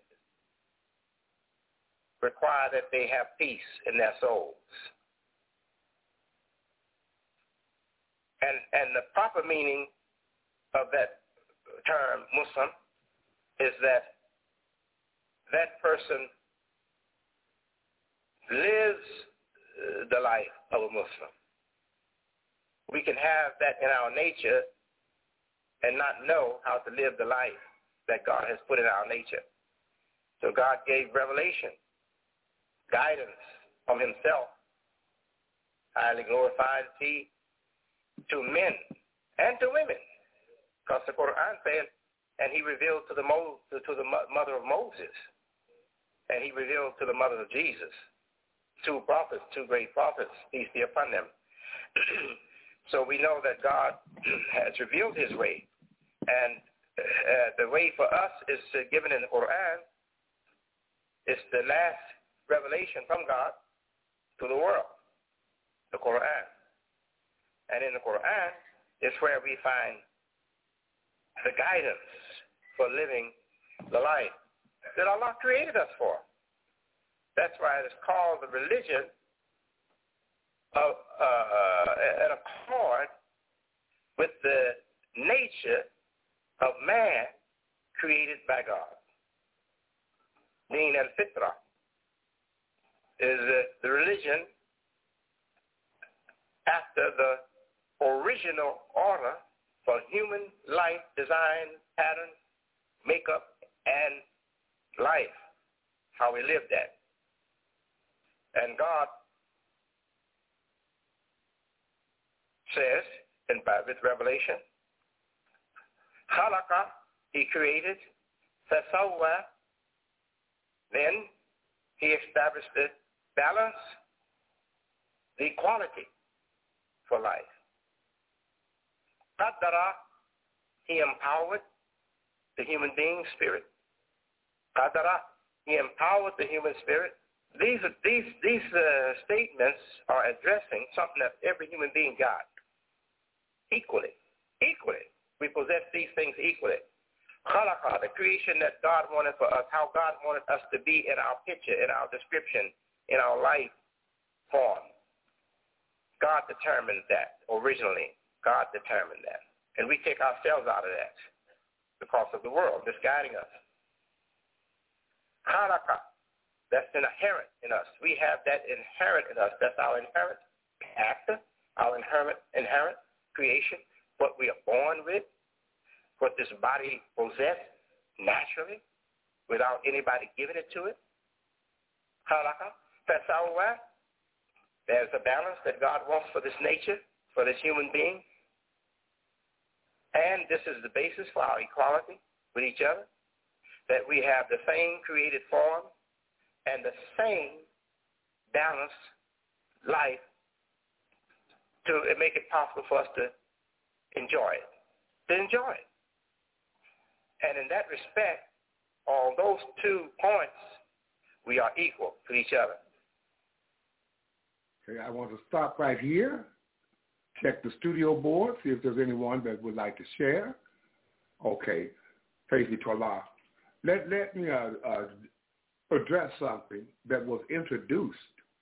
require that they have peace in their souls. And the proper meaning of that term, Muslim, is that that person lives the life of a Muslim. We can have that in our nature and not know how to live the life that God has put in our nature. So God gave revelation, guidance from himself, highly glorified He, to men and to women. Because the Quran says, and he revealed to the mother of Moses, and he revealed to the mother of Jesus, two prophets, two great prophets, peace be upon them. So we know that God has revealed his way, and the way for us is given in the Quran. It's the last revelation from God to the world, the Quran. And in the Quran is where we find the guidance for living the life that Allah created us for. That's why it is called the religion of an accord with the nature of man created by God. Deen al-Fitra is the religion after the original order for human life, design, pattern, makeup, and life, how we live that. And God says in with Revelation, Khalaqa, he created, Fasawwa, then he established the balance, the equality for life. Qaddara, he empowered the human being spirit. Qaddara, he empowered the human spirit. These statements are addressing something that every human being got equally. Equally. We possess these things equally. Khalaqa, the creation that God wanted for us, how God wanted us to be in our picture, in our description, in our life form. God determined that originally. God determined that. And we take ourselves out of that because of the world misguiding us. Khalaqa, that's inherent in us. We have that inherent in us. That's our inherent character, our inherent creation, what we are born with, what this body possesses naturally without anybody giving it to it. Khalaqa, Fasawwa, there's a balance that God wants for this nature, for this human being. And this is the basis for our equality with each other, that we have the same created form and the same balanced life to make it possible for us to enjoy it. And in that respect, on those 2 points, we are equal to each other. Okay, I want to stop right here. Check the studio board, see if there's anyone that would like to share. Okay, praise be to Allah. Let me address something that was introduced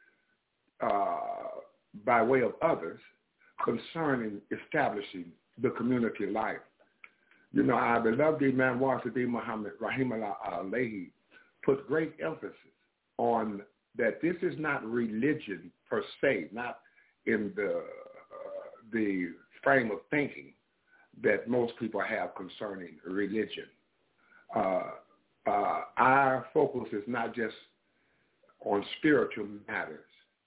by way of others concerning establishing the community life. You know, our beloved Imam Wasiddin Muhammad, Rahimahullah alayhi, puts great emphasis on that this is not religion per se, not in the frame of thinking that most people have concerning religion. Our focus is not just on spiritual matters,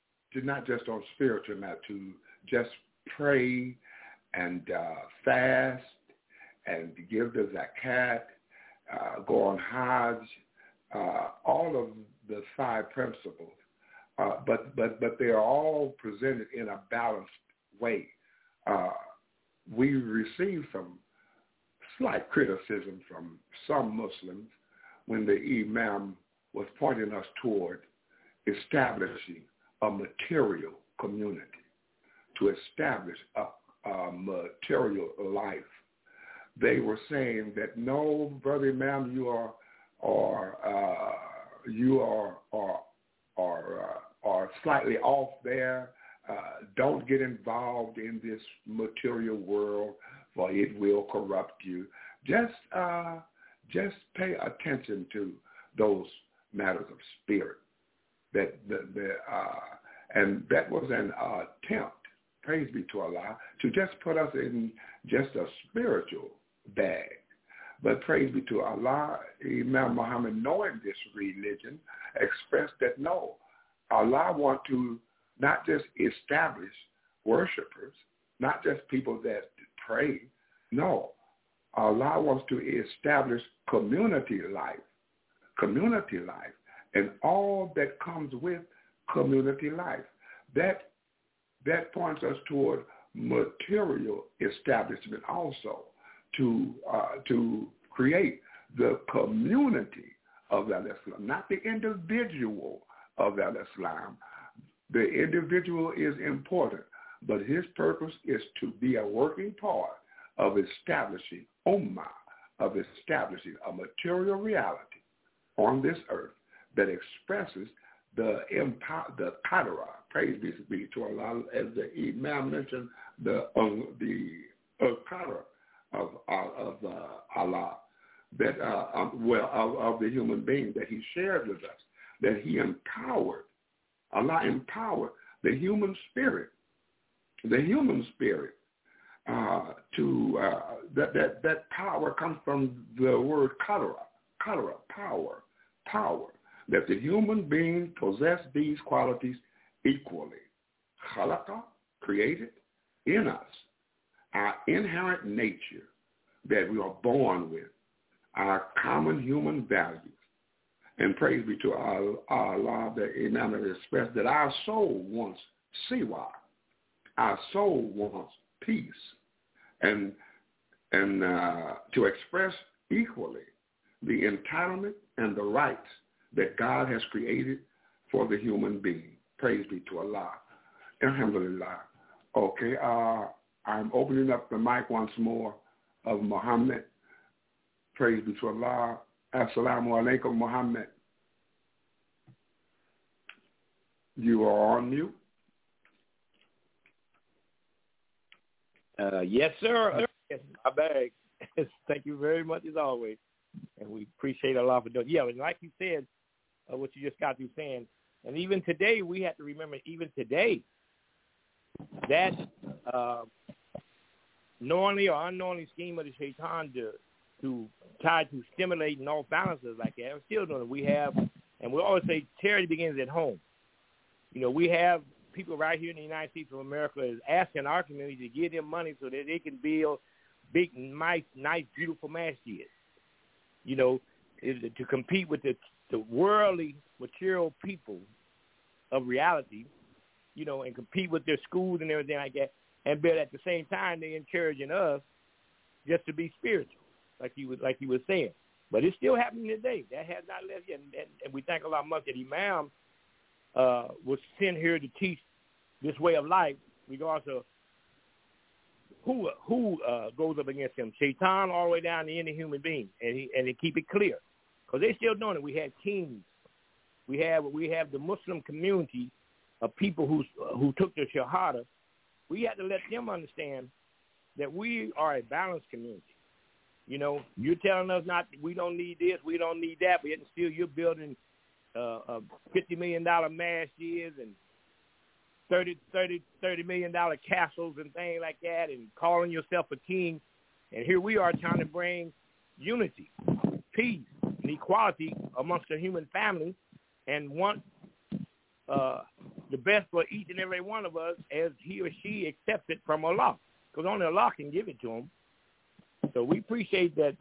to just pray and fast and give the zakat, go on Hajj, all of the 5 principles, but they are all presented in a balanced way. We received some slight criticism from some Muslims when the Imam was pointing us toward establishing a material community, to establish a material life. They were saying that, no, Brother Imam, you are slightly off there. Don't get involved in this material world, for it will corrupt you. Just pay attention to those matters of spirit. And that was an attempt, praise be to Allah, to just put us in just a spiritual bag. But praise be to Allah, Imam Muhammad, knowing this religion, expressed that no, Allah wants to not just establish worshipers, not just people that pray. No, Allah wants to establish community life, and all that comes with community life. That points us toward material establishment also, to create the community of Al-Islam, not the individual of Al-Islam. The individual is important, but his purpose is to be a working part of establishing ummah, of establishing a material reality on this earth that expresses the qadra, praise be to Allah, as the Imam mentioned, the qadra of Allah, that of the human being that He shared with us, that He empowered. Allah empowered the human spirit, that power comes from the word qadra, power, that the human being possess these qualities equally. Khalaqa, created in us, our inherent nature that we are born with, our common human values. And praise be to Allah, the Imam has expressed that our soul wants siwa, our soul wants peace, and to express equally the entitlement and the rights that God has created for the human being. Praise be to Allah. Alhamdulillah. Okay, I'm opening up the mic once more of Muhammad. Praise be to Allah. Assalamu alaikum, Muhammad. You are on mute. Yes, sir. My bag. Thank you very much as always. And we appreciate Allah for doing. Yeah, and like you said, what you just got through saying, and even today, we have to remember, even today, that knowingly or unknowingly scheme of the shaitan to try to stimulate and off balances like that, we're still doing it. We have, and we always say charity begins at home. You know, we have people right here in the United States of America is asking our community to give them money so that they can build big, nice, beautiful masjids. You know, to compete with the worldly, material people of reality, you know, and compete with their schools and everything like that. But at the same time, they're encouraging us just to be spiritual, like he was saying. But it's still happening today. That has not left yet. And we thank Allah much that Imam was sent here to teach this way of life, regardless of who goes up against him. Shaitan all the way down to any human being, and they keep it clear, because they're still doing it. We have kings. We have the Muslim community of people who took the Shahada. We have to let them understand that we are a balanced community. You know, you're telling us we don't need this, we don't need that, but yet still you're building $50 million masjids and $30 million castles and things like that, and calling yourself a king. And here we are trying to bring unity, peace, and equality amongst the human family, and want the best for each and every one of us as he or she accepts it from Allah, because only Allah can give it to him. So we appreciate that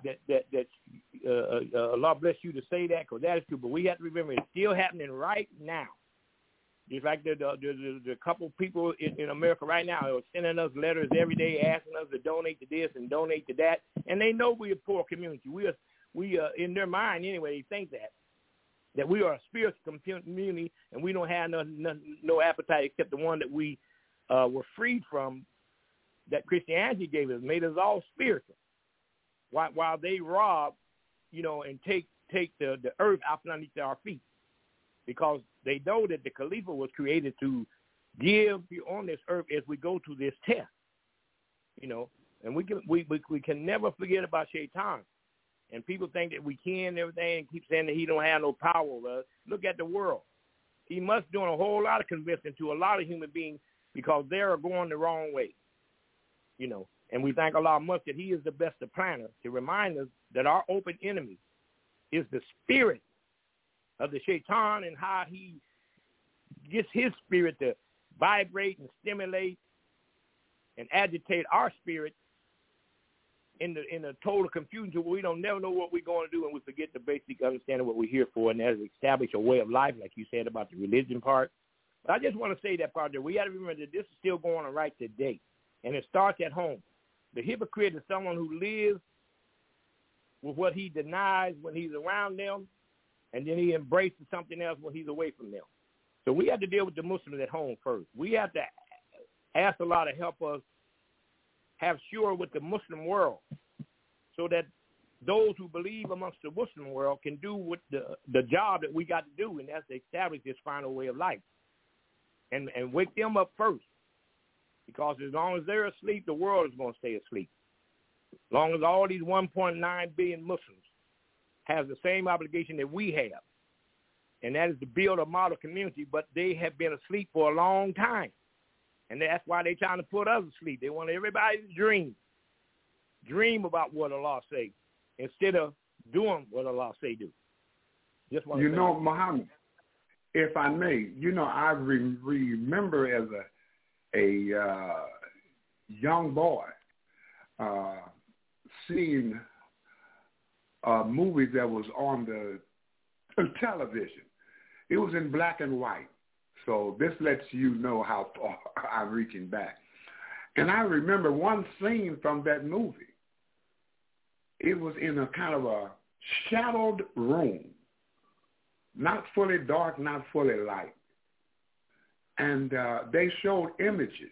Allah bless you to say that, because that is true. But we have to remember it's still happening right now. Just like the couple people in America right now are sending us letters every day asking us to donate to this and donate to that, and they know we're a poor community. We are in their mind anyway. They think that we are a spiritual community and we don't have no appetite except the one that we were freed from, that Christianity gave us, made us all spiritual. While they rob, and take the earth out from underneath our feet, because they know that the Khalifa was created to give you on this earth as we go through this test, and we can never forget about Shaitan. And people think that we can and everything and keep saying that he don't have no power over us. Look at the world. He must do a whole lot of convincing to a lot of human beings because they are going the wrong way, And we thank Allah much that he is the best of planners to remind us that our open enemy is the spirit of the Shaitan and how he gets his spirit to vibrate and stimulate and agitate our spirit in a total confusion where we don't never know what we're going to do, and we forget the basic understanding of what we're here for, and that is establish a way of life, like you said about the religion part. But I just want to say that part there. We got to remember that this is still going on right today, and it starts at home. The hypocrite is someone who lives with what he denies when he's around them, and then he embraces something else when he's away from them. So we have to deal with the Muslims at home first. We have to ask Allah to help us have sure with the Muslim world so that those who believe amongst the Muslim world can do what the job that we got to do, and that's to establish this final way of life and wake them up first. Because as long as they're asleep, the world is going to stay asleep. As long as all these 1.9 billion Muslims have the same obligation that we have, and that is to build a model community, but they have been asleep for a long time. And that's why they're trying to put us asleep. They want everybody to dream about what Allah say instead of doing what Allah say do. Just want to say Muhammad, if I may, I remember as a young boy seeing a movie that was on the television. It was in black and white. So this lets you know how far I'm reaching back. And I remember one scene from that movie. It was in a kind of a shadowed room, not fully dark, not fully light. And they showed images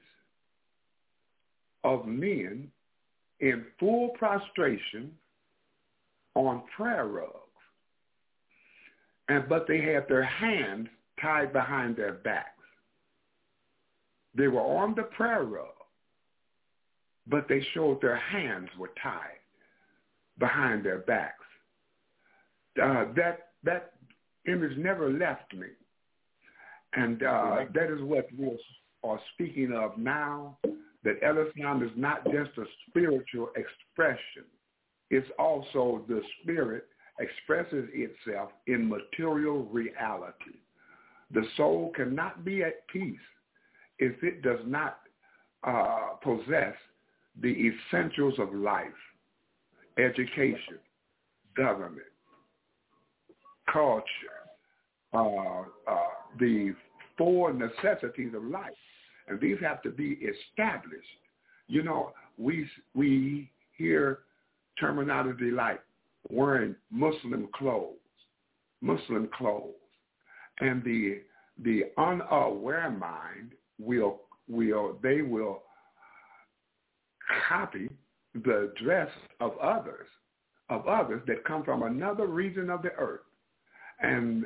of men in full prostration on prayer rugs. But they had their hands tied behind their backs. They were on the prayer rug, but they showed their hands were tied behind their backs. That image never left me. And that is what we are speaking of now, that El-Islam is not just a spiritual expression. It's also the spirit expresses itself in material reality. The soul cannot be at peace if it does not possess the essentials of life: education, government, culture, the four necessities of life. And these have to be established. We hear terminology like wearing Muslim clothes. And the unaware mind will copy the dress of others that come from another region of the earth, and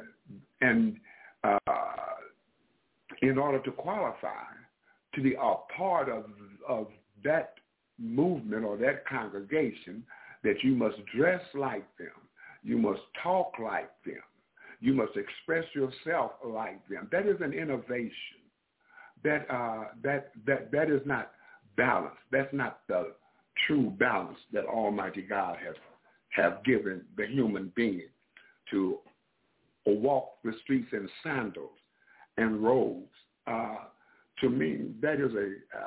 in order to qualify to be a part of that movement or that congregation, that you must dress like them, you must talk like them, you must express yourself like them. That is an innovation. That is not balance. That's not the true balance that Almighty God have given the human being to walk the streets in sandals and robes. To me, that is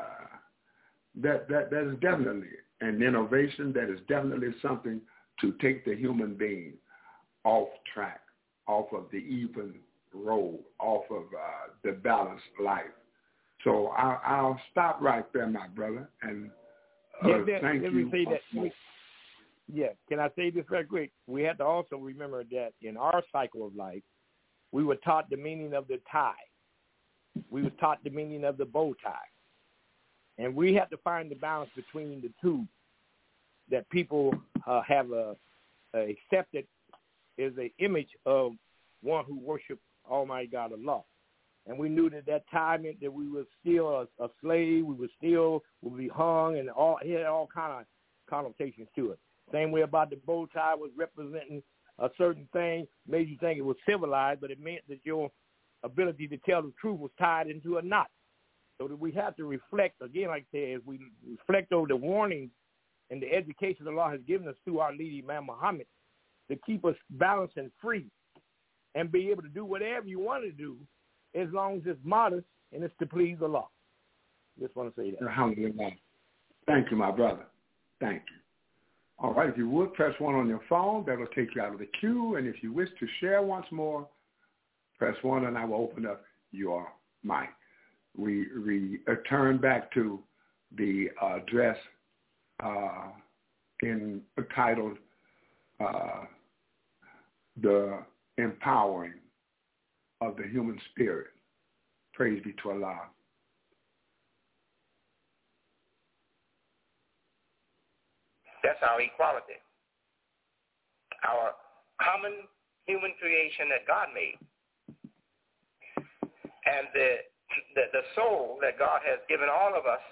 that is definitely an innovation. That is definitely something to take the human being off track, off of the even road off of the balanced life. So I'll stop right there, my brother, and thank you. Can I say this very quick? We have to also remember that in our cycle of life, we were taught the meaning of the tie. We were taught the meaning of the bow tie. And we have to find the balance between the two that people have accepted as an image of one who worshiped Almighty God Allah. And we knew that tie meant that we were still a slave, would be hung, and it had all kind of connotations to it. Same way about the bow tie was representing a certain thing, made you think it was civilized, but it meant that your ability to tell the truth was tied into a knot. So that we have to reflect, again, like I said, as we reflect over the warnings and the education the Lord has given us through our leader, Imam Muhammad, to keep us balanced and free and be able to do whatever you want to do as long as it's modest and it's to please Allah. Just want to say that. Alhamdulillah. Thank you, my brother. Thank you. All right, if you would, press 1 on your phone. That will take you out of the queue. And if you wish to share once more, press 1 and I will open up your mic. We return back to the address entitled The Empowering of the Human Spirit. Praise be to Allah. That's our equality. Our common human creation that God made. And the soul that God has given all of us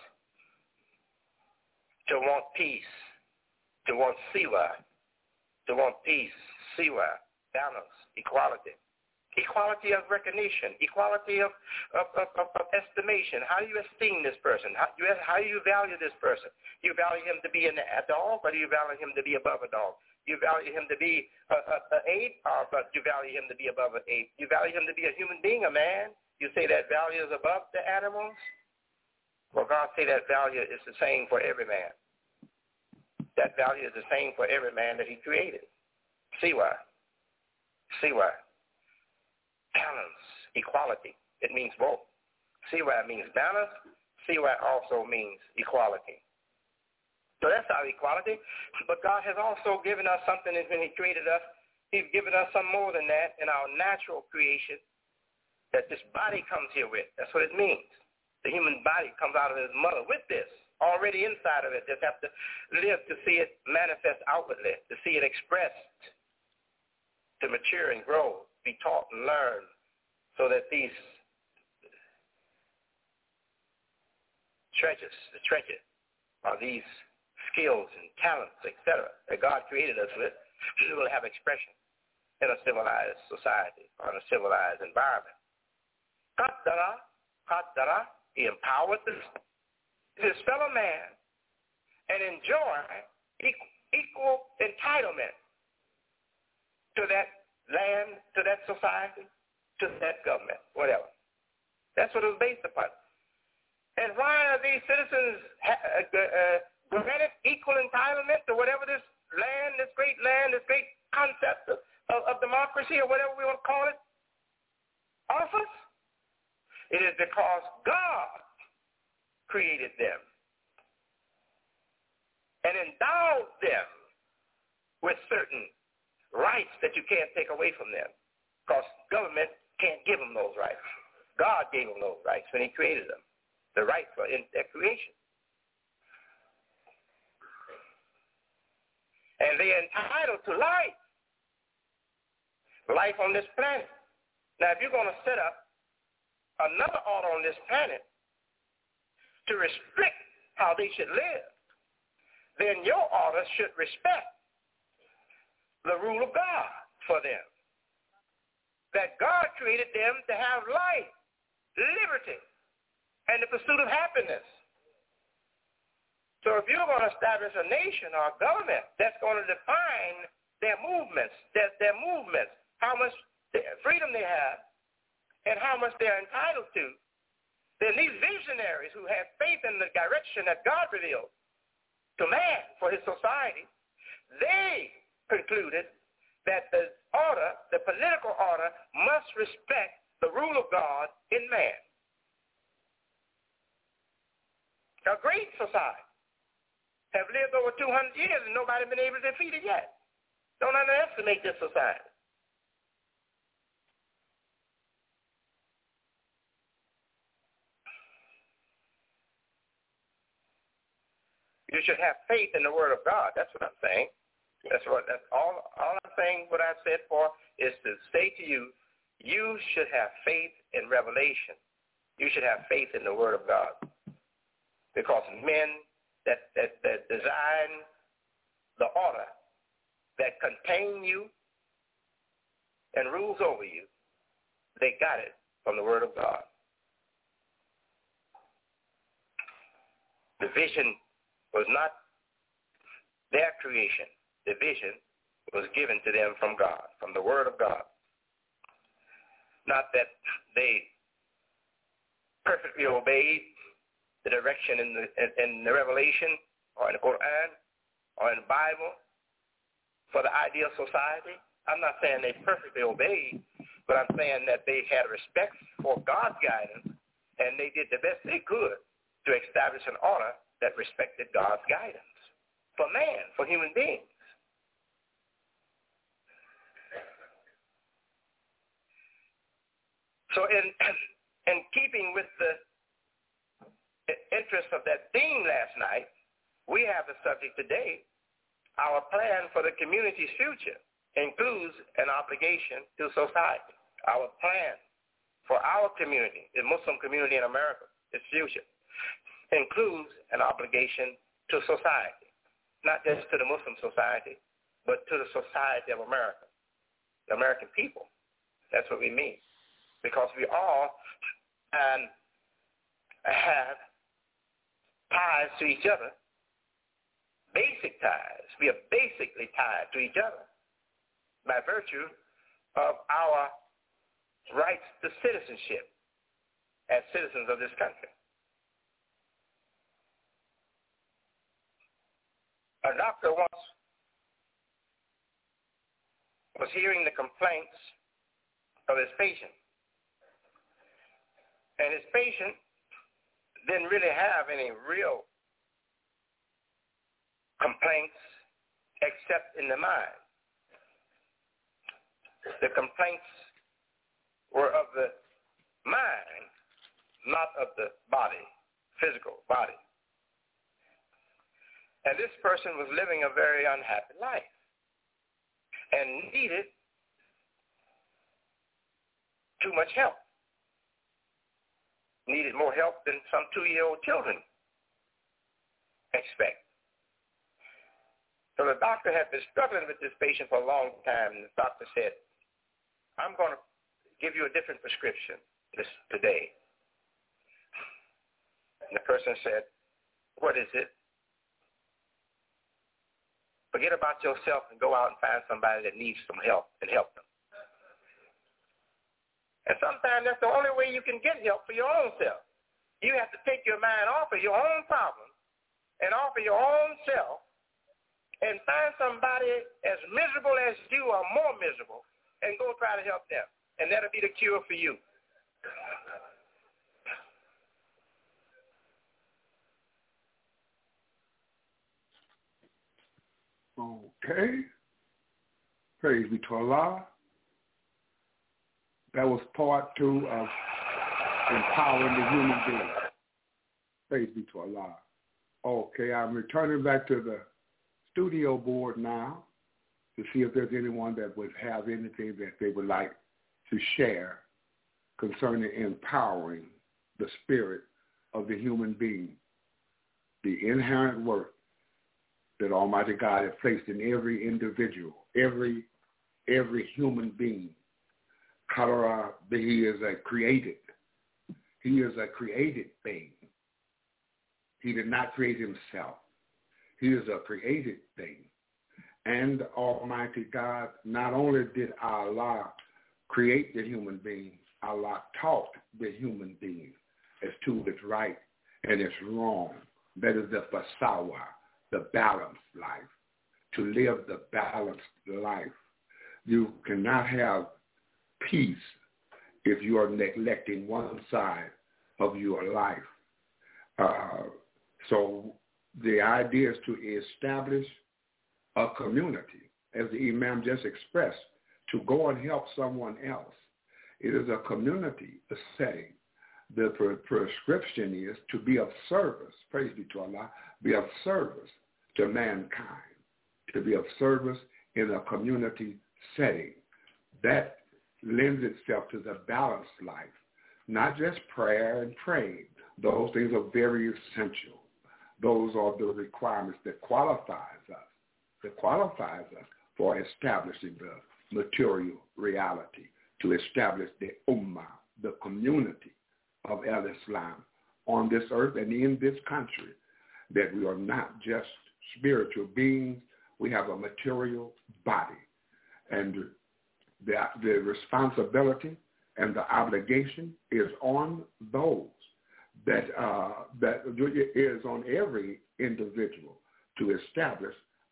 to want peace, to want siwa, to want peace, siwa, balance, equality. Equality of recognition, equality of estimation. How do you esteem this person? How do you value this person? Do you value him to be a dog, or do you value him to be above a dog? Do you value him to be an ape, or do you value him to be above an ape? Do you value him to be a human being, a man? You say that value is above the animals? Well, God say that value is the same for every man. That value is the same for every man that he created. See why? See why? Balance, equality. It means both. Siwa means balance. Siwa also means equality. So that's our equality. But God has also given us something when he created us. He's given us some more than that in our natural creation that this body comes here with. That's what it means. The human body comes out of his mother with this already inside of it. Just have to live to see it manifest outwardly, to see it expressed, to mature and grow, be taught and learn, so that these treasures, are these skills and talents, etc., that God created us with, will have expression in a civilized society or in a civilized environment. Qaddara, he empowered his fellow man and enjoy equal entitlement to that land, to that society, to that government, whatever. That's what it was based upon. And why are these citizens granted equal entitlement to whatever this land, this great concept of democracy, or whatever we want to call it, offers? It is because God created them and endowed them with certain rights that you can't take away from them, because government can't give them those rights. God gave them those rights when he created them. The rights were in their creation. And they're entitled to life on this planet. Now, if you're going to set up another order on this planet to restrict how they should live, then your order should respect the rule of God for them. That God created them to have life, liberty, and the pursuit of happiness. So if you're going to establish a nation or a government that's going to define their movements, how much freedom they have, and how much they're entitled to, then these visionaries who had faith in the direction that God revealed to man for his society, they concluded that the order, the political order, must respect the rule of God in man. A great society have lived over 200 years and nobody been able to defeat it yet. Don't underestimate this society. You should have faith in the Word of God. That's what I'm saying. That's all I'm saying. What I've said for is to say to you, you should have faith in revelation. You should have faith in the Word of God, because men that design the order that contain you and rules over you, they got it from the Word of God. The vision was not their creation. The vision was given to them from God, from the Word of God. Not that they perfectly obeyed the direction in the Revelation or in the Quran or in the Bible for the ideal society. I'm not saying they perfectly obeyed, but I'm saying that they had respect for God's guidance, and they did the best they could to establish an order that respected God's guidance for man, for human beings. So in keeping with the interest of that theme last night, we have the subject today. Our plan for the community's future includes an obligation to society. Our plan for our community, the Muslim community in America, its future, includes an obligation to society, not just to the Muslim society, but to the society of America, the American people. That's what we mean, because we all have ties to each other, basic ties. We are basically tied to each other by virtue of our rights to citizenship as citizens of this country. A doctor once was hearing the complaints of his patient, and his patient didn't really have any real complaints except in the mind. The complaints were of the mind, not of the body, physical body. And this person was living a very unhappy life and needed too much help. Needed more help than some 2-year-old children expect. So the doctor had been struggling with this patient for a long time, and the doctor said, I'm going to give you a different prescription today. And the person said, what is it? Forget about yourself and go out and find somebody that needs some help and help them. And sometimes that's the only way you can get help for your own self. You have to take your mind off of your own problem and off of your own self and find somebody as miserable as you or more miserable and go try to help them. And that'll be the cure for you. Okay. Praise be to Allah. That was part 2 of empowering the human being. Praise be to Allah. Okay, I'm returning back to the studio board now to see if there's anyone that would have anything that they would like to share concerning empowering the spirit of the human being, the inherent worth that Almighty God has placed in every individual, every human being. Kalora, he is a created. He is a created thing. He did not create himself. He is a created thing. And Almighty God, not only did Allah create the human being, Allah taught the human being as to what's right and it's wrong. That is the fasawa, the balanced life, to live the balanced life. You cannot have peace if you are neglecting one side of your life. So the idea is to establish a community, as the Imam just expressed, to go and help someone else. It is a community setting. The prescription is to be of service, praise be to Allah, be of service to mankind, to be of service in a community setting. That lends itself to the balanced life, not just prayer and praying. Those things are very essential. Those are the requirements that qualifies us for establishing the material reality, to establish the ummah, the community of al-Islam on this earth and in this country, that we are not just spiritual beings, we have a material body. And the responsibility and the obligation is on those that is on every individual to establish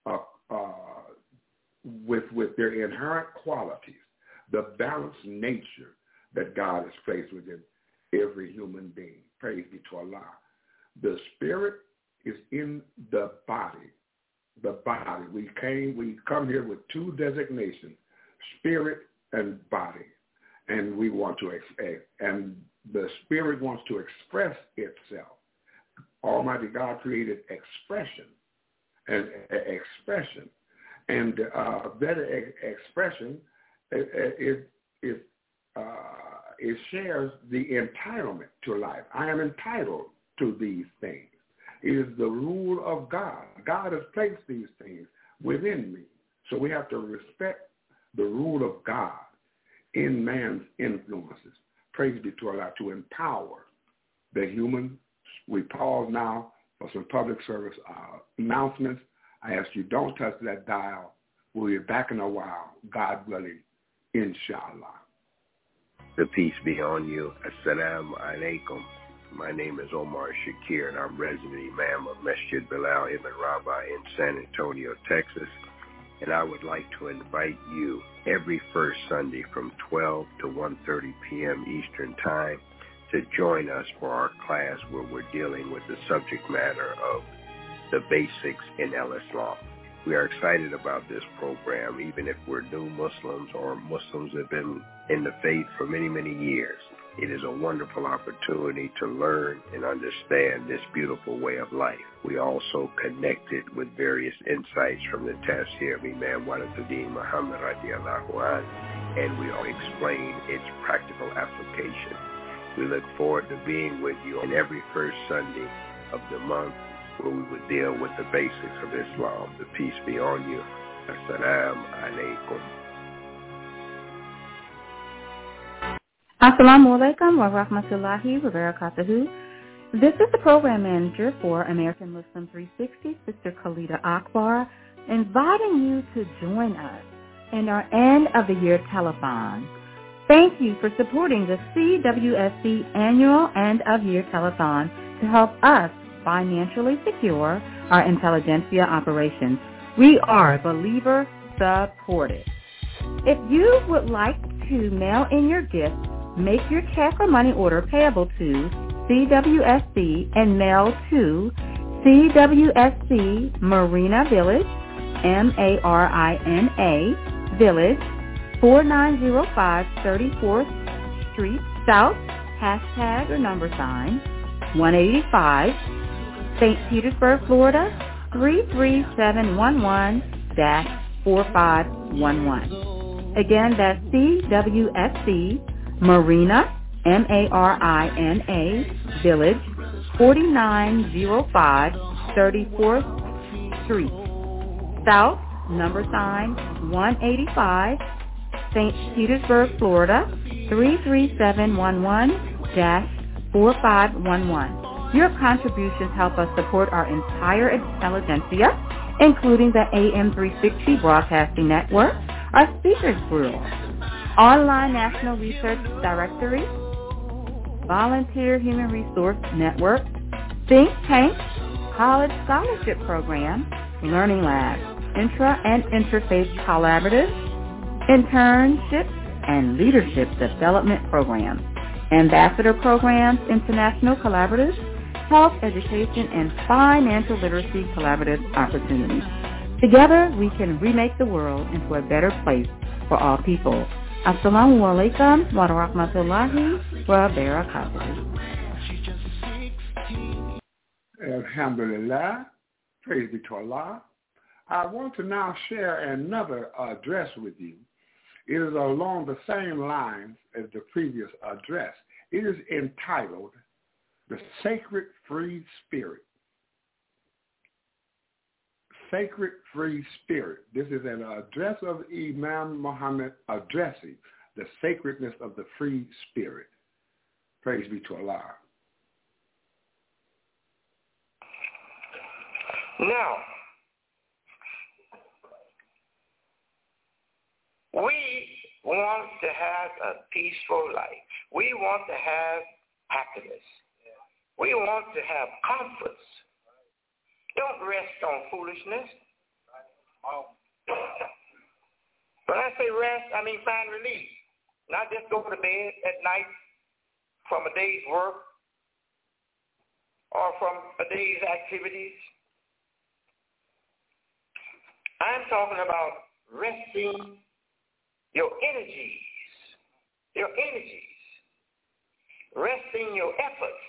with their inherent qualities the balanced nature that God has placed within every human being. Praise be to Allah. The spirit is in the body. The body. We come here with two designations, spirit and body. And we want to, and the spirit wants to express itself. Almighty God created expression. And that expression, it shares the entitlement to life. I am entitled to these things. It is the rule of God. God has placed these things within me. So we have to respect the rule of God in man's influences. Praise be to Allah, to empower the human. We pause now for some public service announcements. I ask you, don't touch that dial. We'll be back in a while, God willing, inshallah. The peace be on you. Assalamu alaikum. My name is Omar Shakir, and I'm resident Imam of Masjid Bilal Ibn Rabah in San Antonio, Texas. And I would like to invite you every first Sunday from 12 to 1:30 p.m. Eastern Time to join us for our class where we're dealing with the subject matter of the basics in Islam. We are excited about this program, even if we're new Muslims or Muslims that have been in the faith for many, many years. It is a wonderful opportunity to learn and understand this beautiful way of life. We also connected with various insights from the tafsir of Imam Warithuddin Muhammad radiallahu anh, and we all explain its practical application. We look forward to being with you on every first Sunday of the month, where we would deal with the basics of Islam. The peace be on you. Assalamu alaikum. Assalamu alaikum wa rahmatullahi wa barakatuhu. This is the program manager for American Muslim 360, Sister Khalida Akbar, inviting you to join us in our end of the year telethon. Thank you for supporting the CWSC annual end of year telethon to help us financially secure our intelligentsia operations. We are believer supported. If you would like to mail in your gift, make your check or money order payable to CWSC and mail to CWSC Marina Village, Marina Village, 4905 34th Street South, hashtag or number sign, 185, St. Petersburg, Florida, 33711-4511. Again, that's CWSC Marina, Marina Village, 4905 34th Street South, number sign 185, St. Petersburg, Florida, 33711-4511. Your contributions help us support our entire intelligentsia, including the AM 360 Broadcasting Network, our Speakers Bureau, Online National Research Directory, Volunteer Human Resource Network, Think Tank, College Scholarship Program, Learning Lab, Intra and Interfaith Collaborative, internships, and leadership development programs, ambassador programs, international collaboratives, health education, and financial literacy collaborative opportunities. Together, we can remake the world into a better place for all people. Assalamu alaikum wa rahmatullahi wa barakatuh. Alhamdulillah. Praise be to Allah. I want to now share another address with you. It is along the same lines as the previous address. It is entitled, The Sacred Free Spirit. Sacred Free Spirit. This is an address of Imam Muhammad addressing the sacredness of the free spirit. Praise be to Allah. Now, we want to have a peaceful life. We want to have happiness. We want to have comforts. Don't rest on foolishness. When I say rest, I mean find relief. Not just go to bed at night from a day's work or from a day's activities. I'm talking about resting your energies, resting your efforts.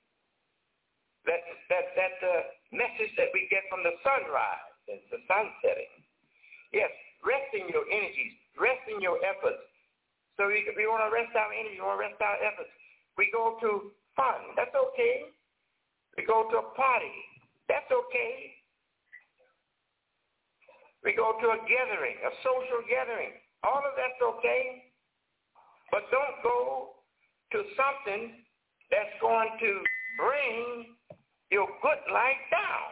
That message that we get from the sunrise and the sun setting. Yes, resting your energies, resting your efforts. So we want to rest our energy, we want to rest our efforts. We go to fun, that's okay. We go to a party, that's okay. We go to a gathering, a social gathering. All of that's okay. But don't go to something that's going to bring your good life down.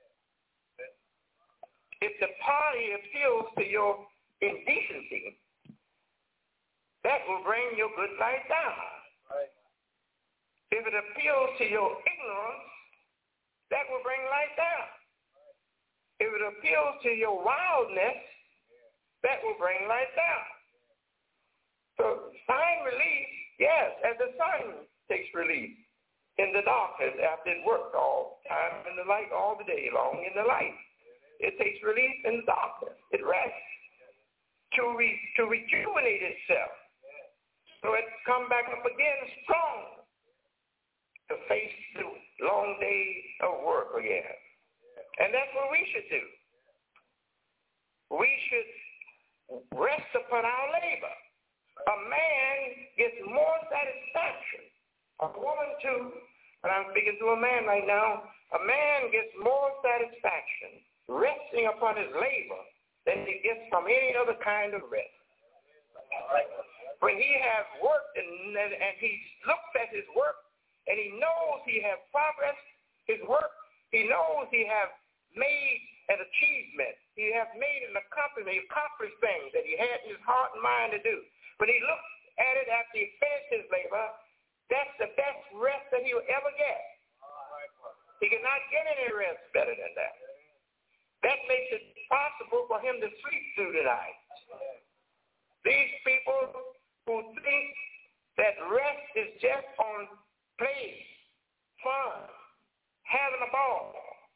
If the party appeals to your indecency, that will bring your good life down. Right. If it appeals to your ignorance, that will bring life down. If it appeals to your wildness, that will bring life down. So find relief, yes, as the sun takes relief in the darkness after it worked all the time in the light, all the day long in the light. It takes relief in the darkness. It rests to rejuvenate itself. So it come back up again strong to face the long days of work again. And that's what we should do. We should rest upon our labor. A man gets more satisfaction. A woman too, but I'm speaking to a man right now. A man gets more satisfaction resting upon his labor than he gets from any other kind of rest. When he has worked and he looks at his work and he knows he has progressed his work, he knows he has made an achievement, he has made an accomplishment, he accomplished things that he had in his heart and mind to do. When he looks at it after he finished his labor, that's the best rest that he will ever get. He cannot get any rest better than that. That makes it possible for him to sleep through the night. These people who think that rest is just on play, fun, having a ball,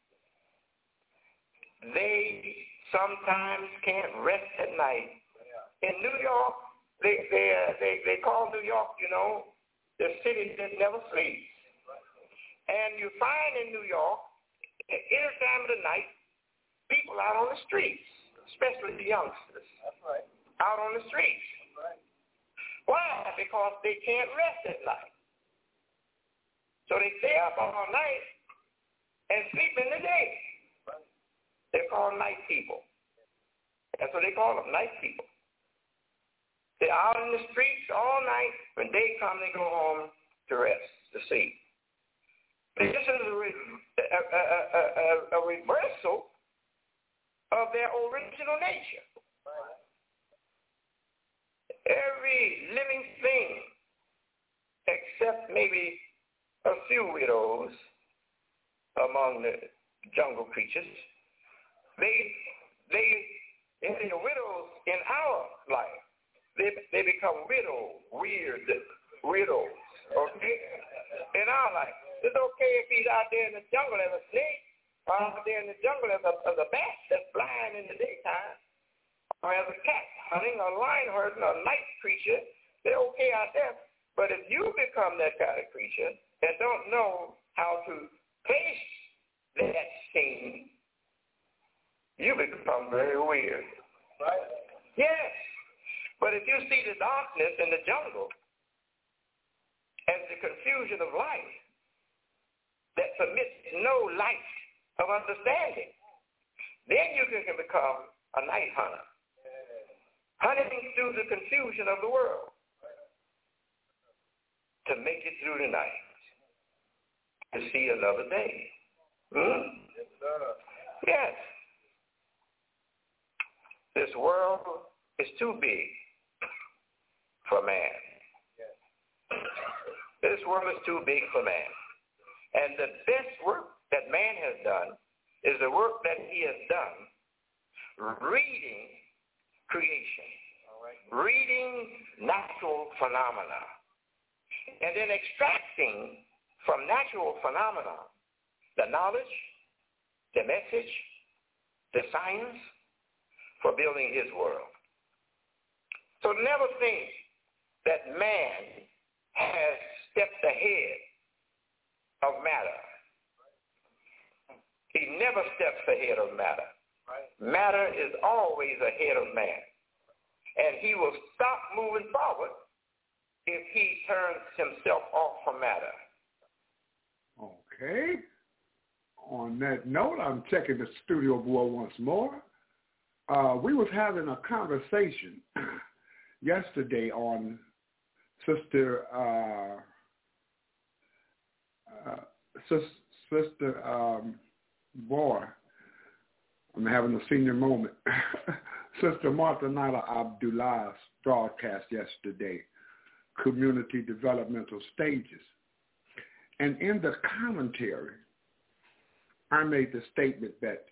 they sometimes can't rest at night. In New York, they call New York, the city that never sleeps. And you find in New York, at any time of the night, people out on the streets, especially the youngsters, out on the streets. Why? Because they can't rest at night. So they stay up all night and sleep in the day. They're called night people. That's what they call them, night people. They're out in the streets all night. When day comes, they go home to rest, to sleep. This is a reversal of their original nature. Every living thing, except maybe a few widows among the jungle creatures, they Any widows in our life, they become weird widows, okay, in our life. It's okay if he's out there in the jungle as a snake, or out there in the jungle as a bat that's flying in the daytime, or as a cat hunting, a lion herding, a night creature. They're okay out there. But if you become that kind of creature and don't know how to face that scene, you become very weird. Right? Yes. But if you see the darkness in the jungle as the confusion of life that permits no light of understanding, then you can become a night hunter, hunting through the confusion of the world to make it through the night, to see another day. Yes. This world is too big for man. This world is too big for man. And the best work that man has done is the work that he has done reading creation, reading natural phenomena, and then extracting from natural phenomena the knowledge, the message, the science for building his world. So never think that man has stepped ahead of matter. He never steps ahead of matter. Matter is always ahead of man. And he will stop moving forward if he turns himself off from matter. Okay. On that note, I'm checking the studio board once more. We was having a conversation yesterday on Sister boy, I'm having a senior moment. Sister Martha Nyla Abdullah's broadcast yesterday, Community Developmental Stages. And in the commentary, I made the statement that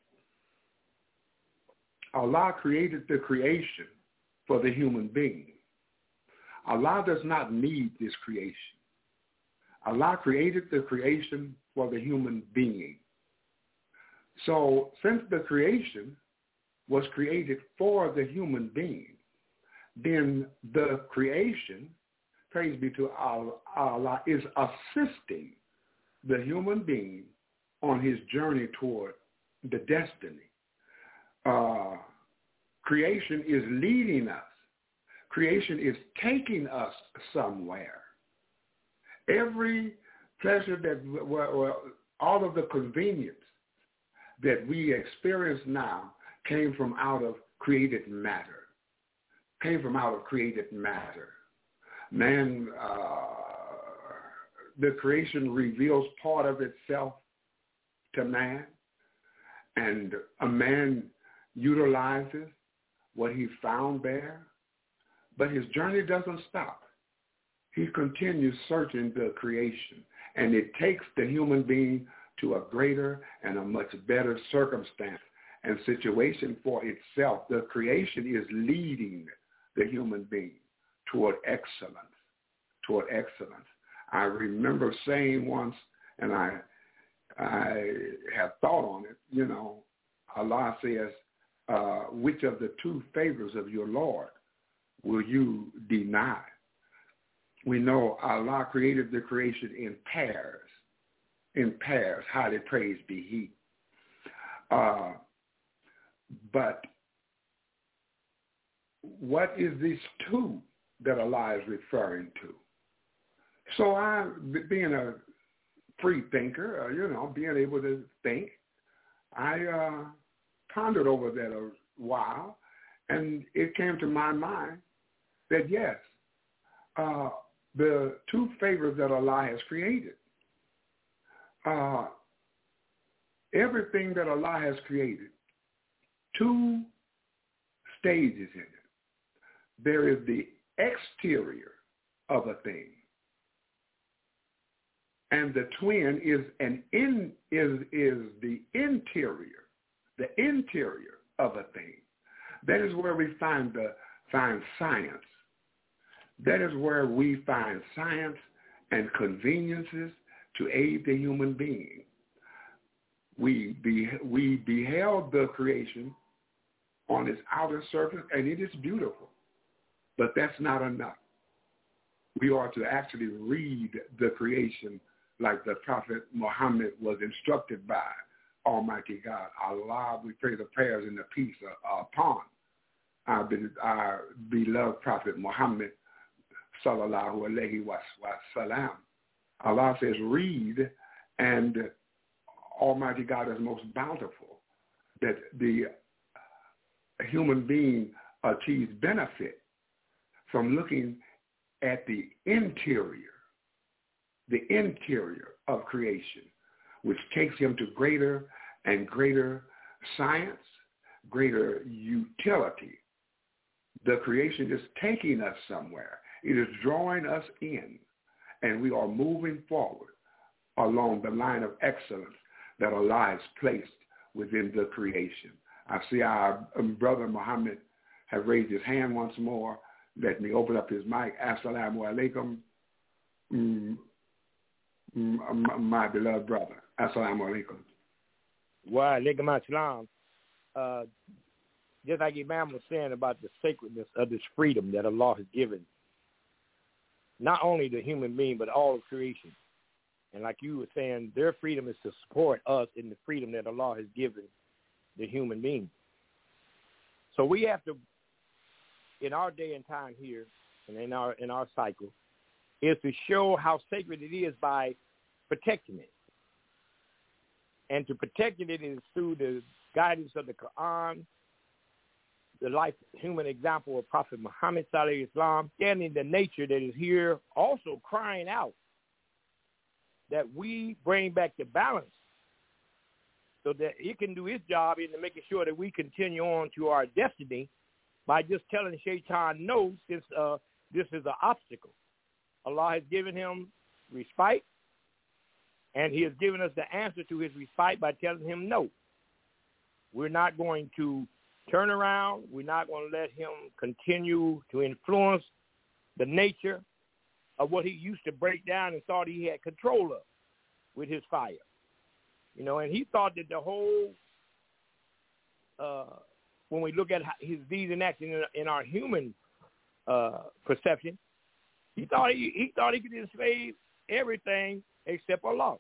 Allah created the creation for the human being. Allah does not need this creation. Allah created the creation for the human being. So since the creation was created for the human being, then the creation, praise be to Allah, is assisting the human being on his journey toward the destiny. Creation is leading us. Creation is taking us somewhere. Every pleasure that, all of the convenience that we experience now came from out of created matter. Came from out of created matter. Man, the creation reveals part of itself to man, and a man utilizes what he found there, but his journey doesn't stop. He continues searching the creation, and it takes the human being to a greater and a much better circumstance and situation for itself. The creation is leading the human being toward excellence, toward excellence. I remember saying once, and I have thought on it, you know, Allah says, which of the two favors of your Lord will you deny? We know Allah created the creation in pairs. In pairs, highly praised be he. But what is this two that Allah is referring to? So I, being a free thinker, you know, being able to think, I pondered over that a while, and it came to my mind that yes, the two favors that Allah has created, everything that Allah has created, two stages in it. There is the exterior of a thing, and the twin is the interior of a thing. That is where we find science. That is where we find science and conveniences to aid the human being. We beheld the creation on its outer surface, and it is beautiful. But that's not enough. We are to actually read the creation like the Prophet Muhammad was instructed by Almighty God. Allah, we pray the prayers and the peace upon our beloved Prophet Muhammad, sallallahu alayhi wa sallam. Allah says, read, and Almighty God is most bountiful, that the human being achieves benefit from looking at the interior of creation, which takes him to greater and greater science, greater utility. The creation is taking us somewhere. It is drawing us in, and we are moving forward along the line of excellence that Allah has placed within the creation. I see our brother Muhammad have raised his hand once more. Let me open up his mic. Assalamu alaikum, my beloved brother. Assalamu alaikum. Wa alaikum assalam. Just like Imam was saying about the sacredness of this freedom that Allah has given, not only the human being, but all of creation. And like you were saying, their freedom is to support us in the freedom that Allah has given the human being. So we have to, in our day and time here, and in our cycle, is to show how sacred it is by protecting it. And to protect it is through the guidance of the Quran, the life human example of Prophet Muhammad sallallahu alaihi wasallam, standing the nature that is here, also crying out that we bring back the balance so that it can do its job in making sure that we continue on to our destiny by just telling Shaitan no, since this is an obstacle. Allah has given him respite, and he has given us the answer to his respite by telling him no. We're not going to turn around. We're not going to let him continue to influence the nature of what he used to break down and thought he had control of with his fire. You know, and he thought that the whole, when we look at his deeds and actions in our human perception, he thought he could enslave everything except Allah.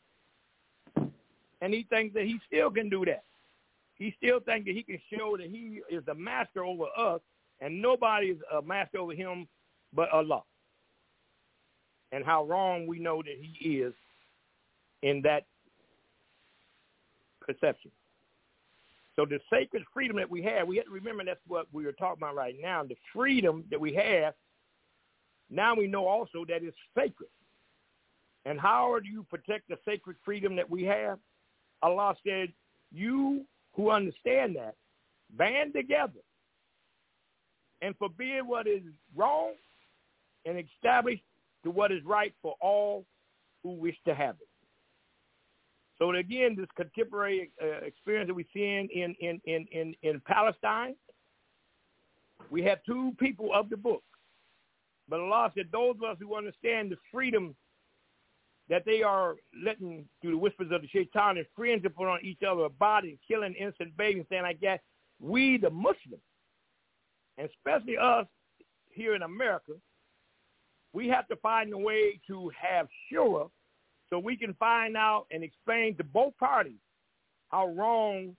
And he thinks that he still can do that. He still thinks that he can show that he is the master over us, and nobody is a master over him but Allah. And how wrong we know that he is in that perception. So the sacred freedom that we have to remember that's what we are talking about right now. The freedom that we have, now we know also that it's sacred. And how do you protect the sacred freedom that we have? Allah said, you who understand that, band together and forbid what is wrong and establish to what is right for all who wish to have it. So again, this contemporary experience that we see in Palestine, we have two people of the book. But Allah said those of us who understand the freedom that they are letting through the whispers of the Shaitan and friends to put on each other, bodies, killing innocent babies, saying like that, we the Muslims, and especially us here in America, we have to find a way to have shura so we can find out and explain to both parties how wrong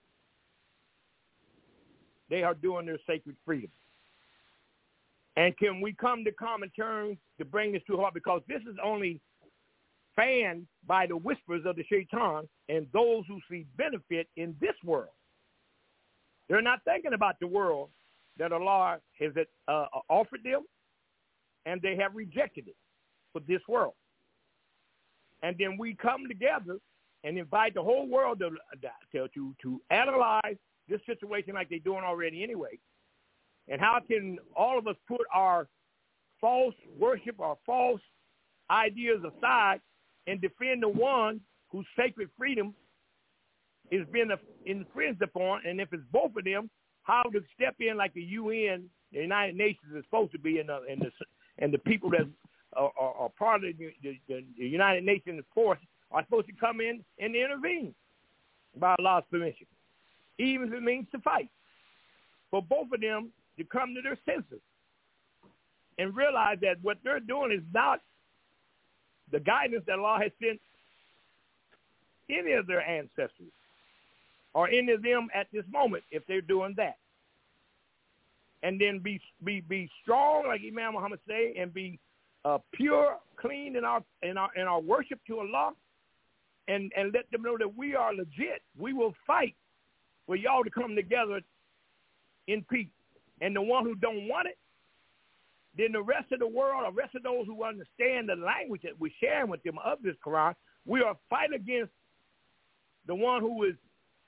they are doing their sacred freedom. And can we come to common terms to bring this to heart? Because this is only fanned by the whispers of the Shaitan and those who see benefit in this world. They're not thinking about the world that Allah has offered them, and they have rejected it for this world. And then we come together and invite the whole world to analyze this situation like they're doing already anyway. And how can all of us put our false worship, our false ideas aside and defend the one whose sacred freedom is being infringed upon? And if it's both of them, how to step in like the UN, the United Nations is supposed to be, and the people that are part of the United Nations force are supposed to come in and intervene by Allah's permission, even if it means to fight, for both of them to come to their senses and realize that what they're doing is not the guidance that Allah has sent any of their ancestors or any of them at this moment if they're doing that. And then be strong, like Imam Muhammad say, and be pure, clean in our worship to Allah, and let them know that we are legit. We will fight for y'all to come together in peace. And the one who don't want it, then the rest of the world, the rest of those who understand the language that we're sharing with them of this Quran, we are fighting against the one who is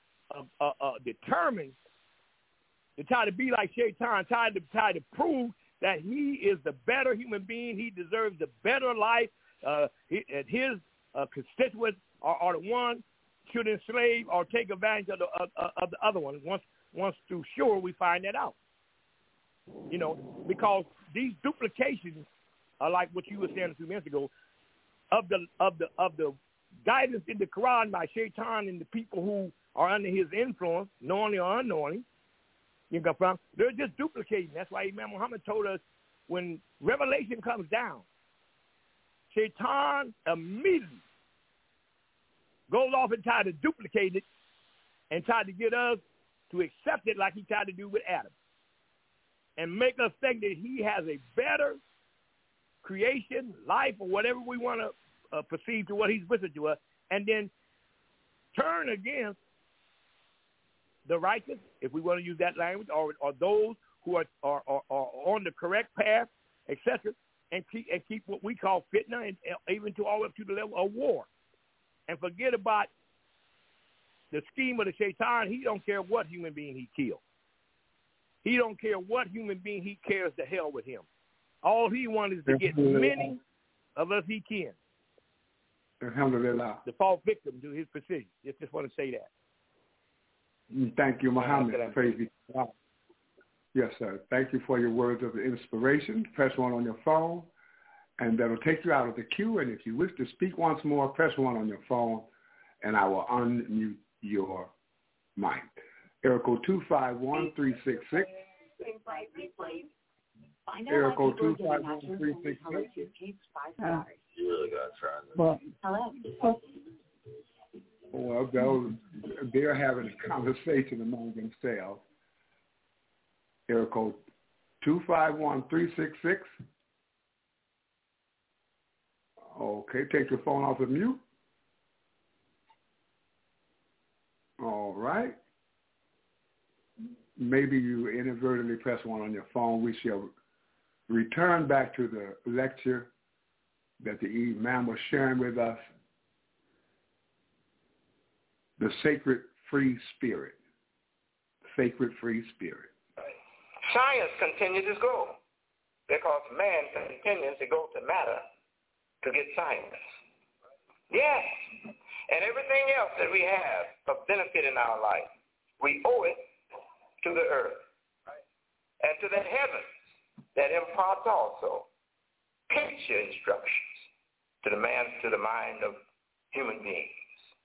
determined to try to be like Shaitan, try to prove that he is the better human being. He deserves the better life. His constituents are the one should enslave or take advantage of the other one. Once through sure we find that out. You know, because these duplications are like what you were saying a few minutes ago of the guidance in the Quran by Shaitan and the people who are under his influence, knowingly or unknowingly. They're just duplicating. That's why Imam Muhammad told us when revelation comes down, Shaitan immediately goes off and tries to duplicate it and try to get us to accept it like he tried to do with Adam and make us think that he has a better creation, life, or whatever we want to perceive to what he's whispered to us, and then turn against the righteous, if we want to use that language, or those who are on the correct path, etc., and keep what we call fitna, and even to all up to the level of war, and forget about the scheme of the Shaitan. He don't care what human being he killed. He don't care what human being he cares to hell with him. All he wants is to get many of us he can. Alhamdulillah. To fall victim to his precision. Just want to say that. Thank you, Muhammad. Praise be to God. Yes, sir. Thank you for your words of inspiration. Press 1 on your phone, and that'll take you out of the queue. And if you wish to speak once more, press 1 on your phone, and I will unmute your mic. Area code 251-366. Area code 251-366. You really got to try this. Well, they're having a conversation among themselves. Area code 251-366. Okay, take your phone off of mute. All right. Maybe you inadvertently press 1 on your phone. We shall return back to the lecture that the Imam was sharing with us. The sacred free spirit. Sacred free spirit. Science continues to go because man continues to go to matter to get science. Yes. And everything else that we have of benefit in our life, we owe it to the earth and to the heavens that imparts also picture instructions to the mind of human beings.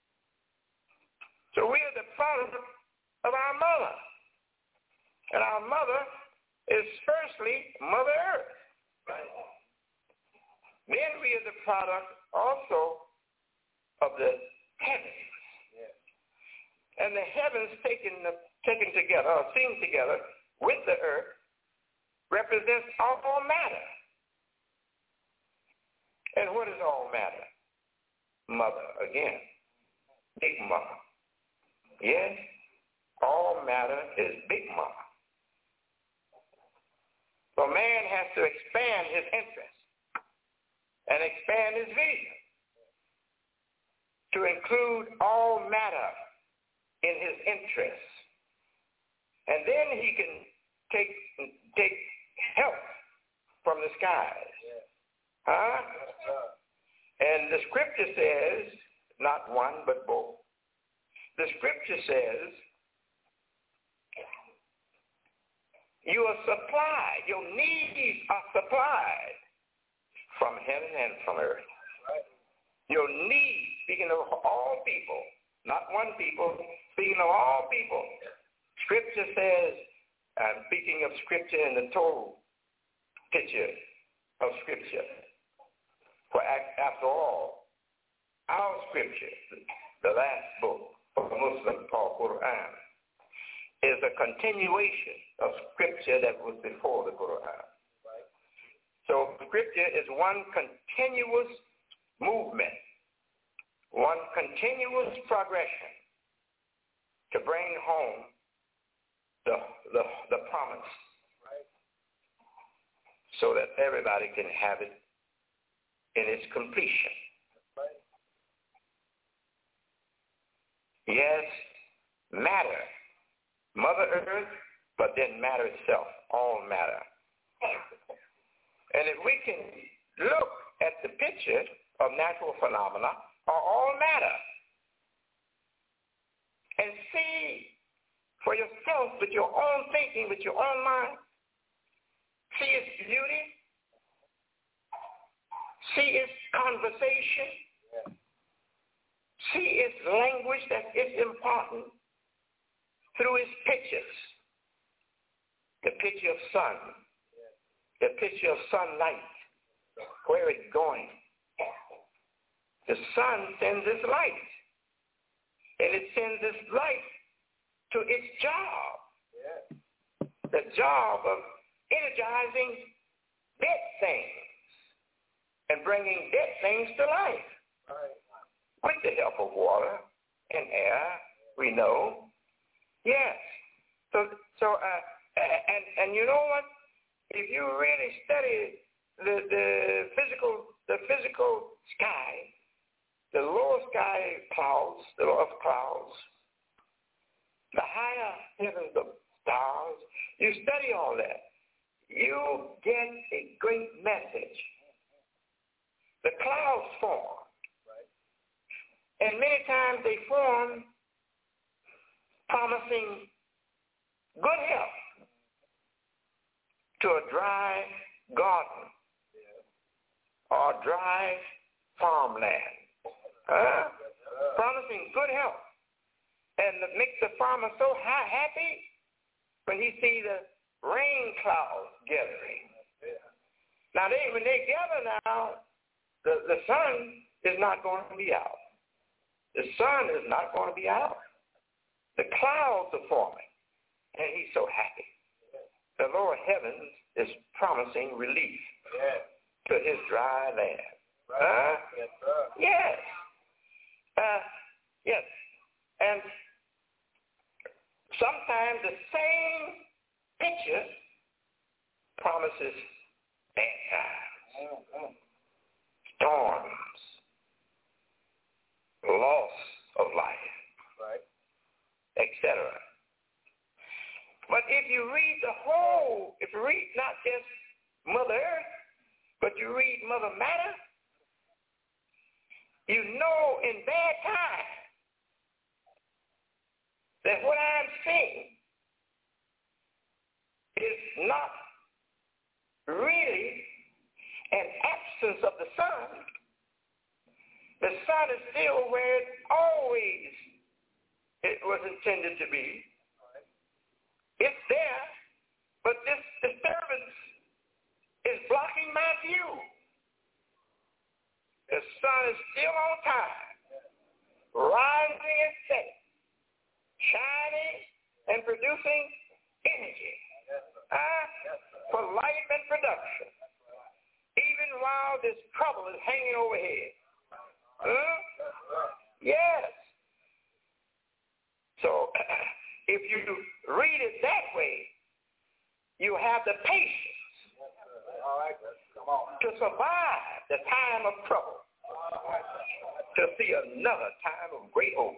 So we are the product of our mother. And our mother is firstly Mother Earth. Right? Then we are the product also of the heavens. Yes. And the heavens taken together, or seen together with the earth, represents all matter. And what is all matter? Mother, again. Big Mama. Yes, all matter is Big Mama. So man has to expand his interest and expand his vision to include all matter in his interests. And then he can take help from the skies. Huh? And the scripture says, not one, but both. The scripture says You are supplied. Your needs are supplied from heaven and from earth. Your needs, speaking of all people, not one people, speaking of all people. Scripture says, speaking of Scripture in the total picture of Scripture, for after all, our Scripture, the last book of the Muslim called Quran, is a continuation of Scripture that was before the Quran. So Scripture is one continuous movement, one continuous progression to bring home the promise, so that everybody can have it in its completion. Yes, matter, Mother Earth, but then matter itself, all matter. And if we can look at the picture of natural phenomena, are all matter, and see for yourself with your own thinking, with your own mind, see its beauty, see its conversation, see its language that is important through its pictures. The picture of sun, the picture of sunlight, where it's going. The sun sends its light, and it sends its light to its job, the job of energizing dead things and bringing dead things to life. With the help of water and air, we know. Yes. And you know what? If you really study the physical sky, the lower sky clouds, the lower clouds, the higher heavens of stars, you study all that, you get a great message. The clouds form. And many times they form promising good health to a dry garden or dry farmland. Promising good health. And it makes the farmer so happy when he sees the rain clouds gathering. Now, when they gather now, the sun is not going to be out. The sun is not going to be out. The clouds are forming, and he's so happy. The lower heavens is promising relief to his dry land. Yes. Yes. And sometimes the same picture promises bad times, storms, loss of life, etc. But if you read if you read not just Mother Earth, but you read Mother Matter, you know in bad times that what I'm seeing is not really an absence of the sun. The sun is still where it was intended to be. It's there, but this disturbance is blocking my view. The sun is still on time, rising and setting, shining and producing energy for life and production, even while this trouble is hanging overhead. Yes. So if you read it that way, you have the patience to survive the time of trouble, to see another time of great hope.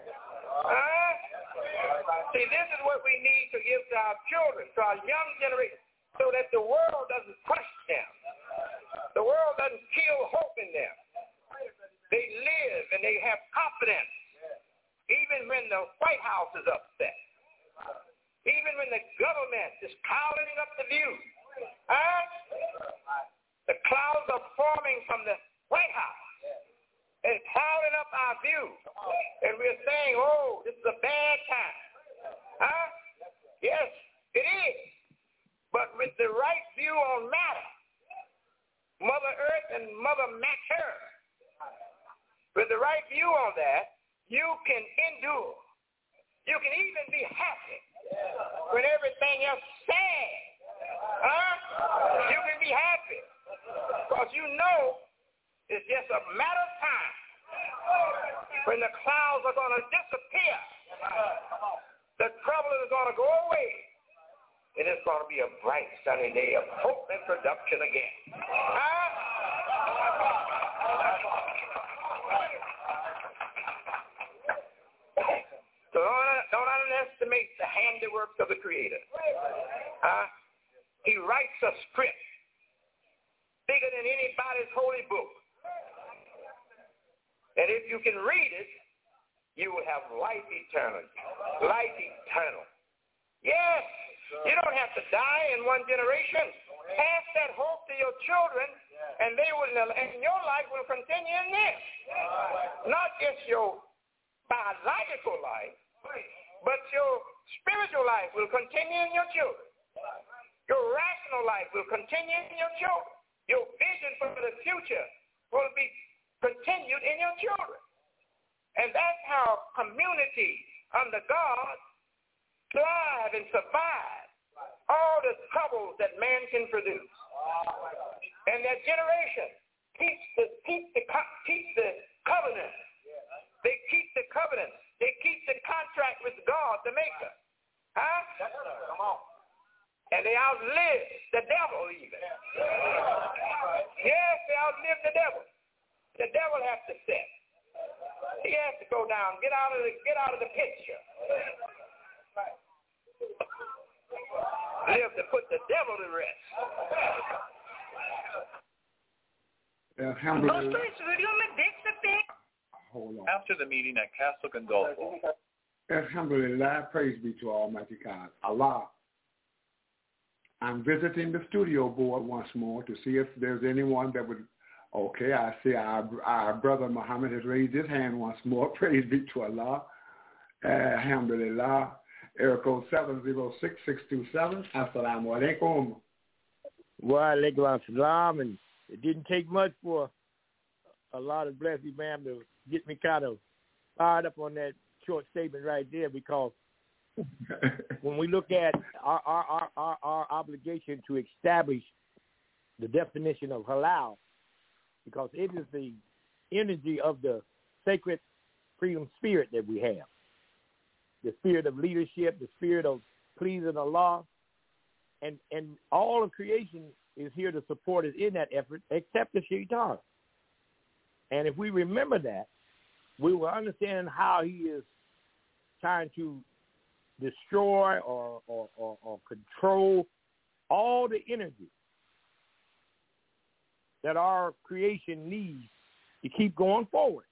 See, this is what we need to give to our children, to our young generation, so that the world doesn't crush them. The world doesn't kill hope in them. They live and they have confidence, even when the White House is upset. Even when the government is clouding up the view. The clouds are forming from the White House and clouding up our view. And we're saying, oh, this is a bad time. Yes, it is. But with the right view on matter, Mother Earth and Mother Matter, with the right view on that, you can endure. You can even be happy when everything else is sad. You can be happy because you know it's just a matter of time when the clouds are going to disappear. The trouble is going to go away. And it's going to be a bright, sunny day of hope and production again. So don't underestimate the handiwork of the Creator. He writes a script bigger than anybody's holy book. And if you can read it, you will have life eternal. Life eternal. Yes, you don't have to die in one generation. Pass that hope to your children, and your life will continue in this. Not just your biological life, but your spiritual life will continue in your children. Your rational life will continue in your children. Your vision for the future will be continued in your children. And that's how communities under God thrive and survive all the troubles that man can produce. And that generation keeps the covenant. They keep the covenant. They keep the contract with God, the Maker. Come on. And they outlive the devil even. Yes, they outlive the devil. The devil has to sit. He has to go down, get out of the picture. Live to put the devil to rest. Hold on. After the meeting at Castle Gandolfo. Alhamdulillah, praise be to Almighty God. Allah. I'm visiting the studio board once more to see if there's anyone that would. Okay, I see our brother Muhammad has raised his hand once more. Praise be to Allah. Alhamdulillah. Area code 706-627. Assalamu alaikum. Wa alaikum assalam. And it didn't take much for a lot of blessed Imam to get me kind of fired up on that short statement right there, because when we look at our obligation to establish the definition of halal, because it is the energy of the sacred freedom spirit that we have, the spirit of leadership, the spirit of pleasing Allah, and all of creation is here to support us in that effort, except the shaitan. And if we remember that, we will understand how he is trying to destroy or control all the energy that our creation needs to keep going forward,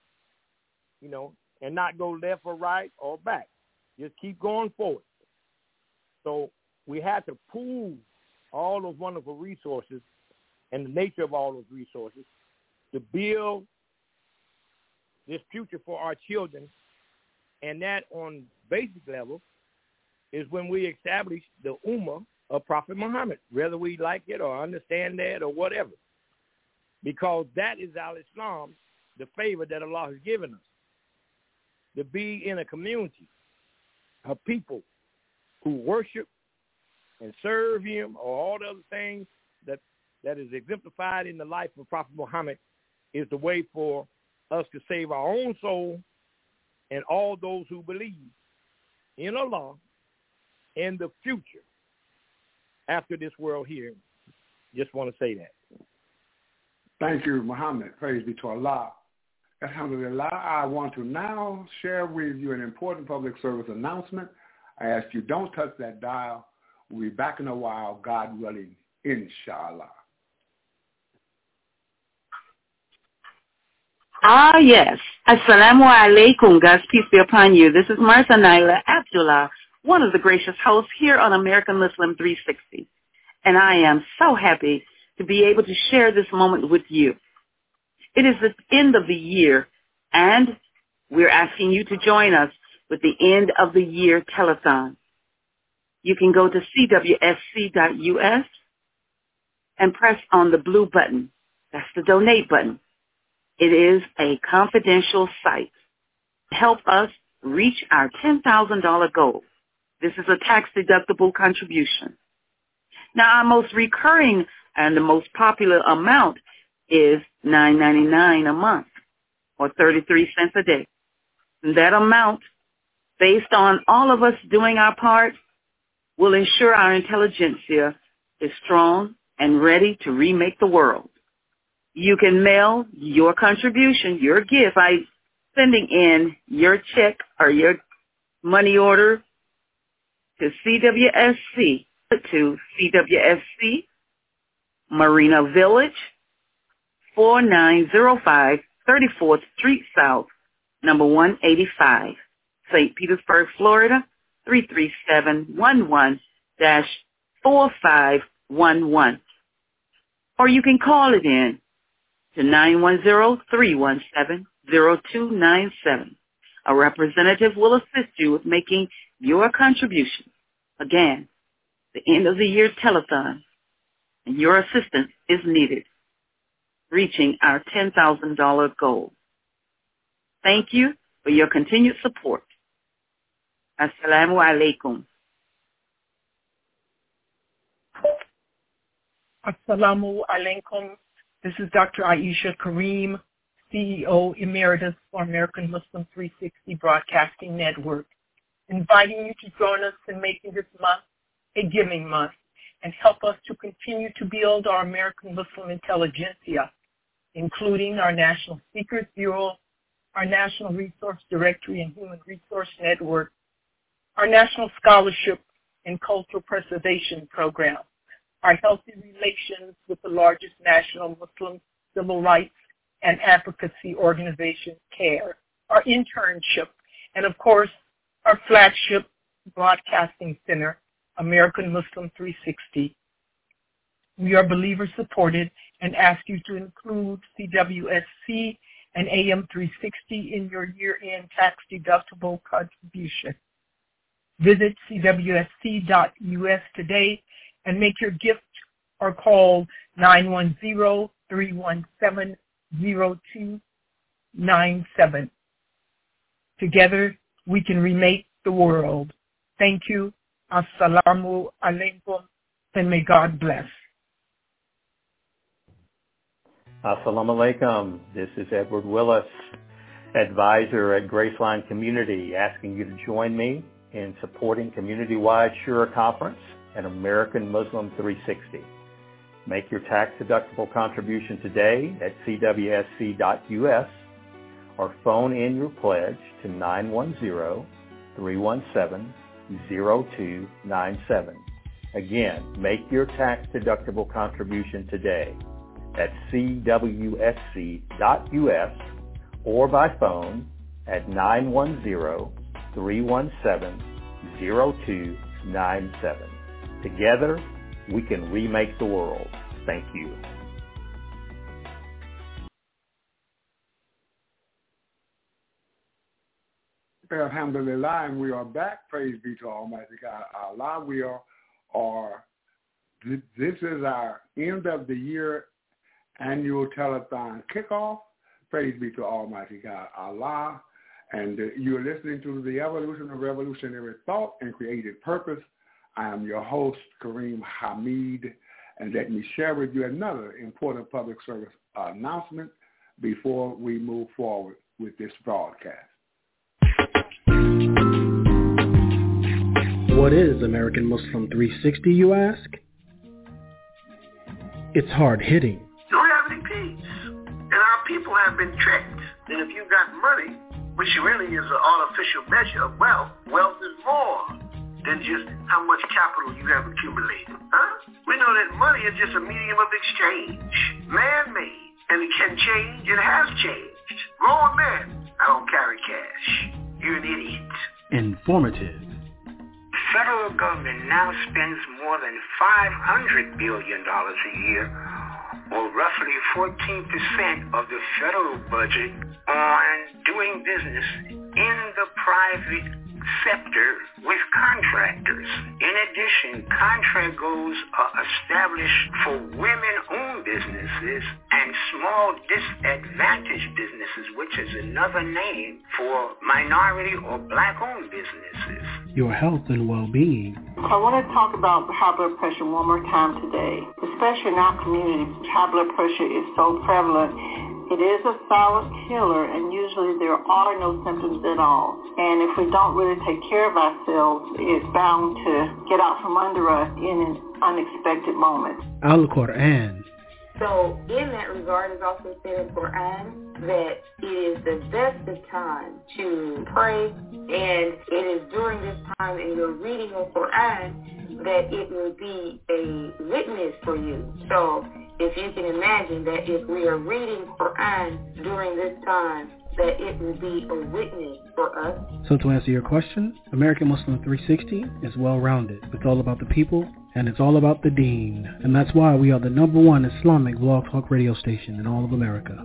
and not go left or right or back. Just keep going forward. So we had to pool all those wonderful resources and the nature of all those resources to build this future for our children. And that on basic level is when we establish the Ummah of Prophet Muhammad, whether we like it or understand that or whatever. Because that is al-Islam, the favor that Allah has given us, to be in a community of people who worship and serve him, or all the other things that is exemplified in the life of Prophet Muhammad, is the way for us to save our own soul and all those who believe in Allah in the future after this world here. Just want to say that. Thank you, Muhammad. Praise be to Allah. Alhamdulillah. I want to now share with you an important public service announcement. I ask you, don't touch that dial. We'll be back in a while, God willing, inshallah. Yes. Assalamu alaikum. God's peace be upon you. This is Martha Naila Abdullah one of the gracious hosts here on American Muslim 360, and I am so happy to be able to share this moment with you. It is the end of the year, and we're asking you to join us with the end of the year telethon. You can go to cwsc.us and press on the blue button. That's the donate button. It is a confidential site to help us reach our $10,000 goal. This is a tax-deductible contribution. Now, our most recurring and the most popular amount is $9.99 a month, or 33 cents a day. And that amount, based on all of us doing our part, will ensure our intelligentsia is strong and ready to remake the world. You can mail your contribution, your gift, by sending in your check or your money order to CWSC, Marina Village, 4905 34th Street South, number 185, St. Petersburg, Florida, 33711-4511. Or you can call it in to 910-317-0297. A representative will assist you with making your contribution. Again, the end of the year telethon, and your assistance is needed, reaching our $10,000 goal. Thank you for your continued support. Assalamu alaikum. Assalamu alaikum. This is Dr. Aisha Kareem, CEO Emeritus for American Muslim 360 Broadcasting Network, inviting you to join us in making this month a giving month and help us to continue to build our American Muslim intelligentsia, including our National Speakers Bureau, our National Resource Directory and Human Resource Network, our National Scholarship and Cultural Preservation Program, our healthy relations with the largest national Muslim civil rights and advocacy organization, CARE, our internship, and of course, our flagship broadcasting center, American Muslim 360. We are believer-supported and ask you to include CWSC and AM 360 in your year-end tax-deductible contribution. Visit cwsc.us today and make your gift or call 910-317-0297. Together, we can remake the world. Thank you. Assalamu alaikum, and may God bless. Assalamu alaikum. This is Edward Willis, advisor at Graceline Community, asking you to join me in supporting community-wide Shura Conference and American Muslim 360. Make your tax-deductible contribution today at cwsc.us or phone in your pledge to 910-317-0297. Again, make your tax-deductible contribution today at cwsc.us or by phone at 910-317-0297. Together, we can remake the world. Thank you. Alhamdulillah, and we are back. Praise be to Almighty God Allah. This is our end of the year annual telethon kickoff. Praise be to Almighty God Allah. And you're listening to the Evolution of Revolutionary Thought and Creative Purpose. I am your host, Kareem Hamid, and let me share with you another important public service announcement before we move forward with this broadcast. What is American Muslim 360, you ask? It's hard-hitting. Don't have any peace. And our people have been tricked. And if you got money, which really is an artificial measure of wealth, wealth is more than just how much capital you have accumulated. We know that money is just a medium of exchange, man-made, and it can change. It has changed. Grown men, I don't carry cash. You're an idiot. Informative. now spends more than $500 billion a year, or roughly 14% of the federal budget, on doing business in the private sector with contractors. In addition, contract goals are established for women-owned businesses and small disadvantaged businesses, which is another name for minority or black-owned businesses. Your health and well-being. I want to talk about high blood pressure one more time today. Especially in our community, high blood pressure is so prevalent. It is a silent killer, and usually there are no symptoms at all. And if we don't really take care of ourselves, it's bound to get out from under us in an unexpected moment. Al-Quran. So in that regard, it's also said in Quran that it is the best of time to pray, and it is during this time in your reading of Quran that it will be a witness for you. So if you can imagine that if we are reading Quran during this time, that it will be a witness for us. So to answer your question, American Muslim 360 is well-rounded. It's all about the people, and it's all about the deen. And that's why we are the #1 Islamic blog talk radio station in all of America.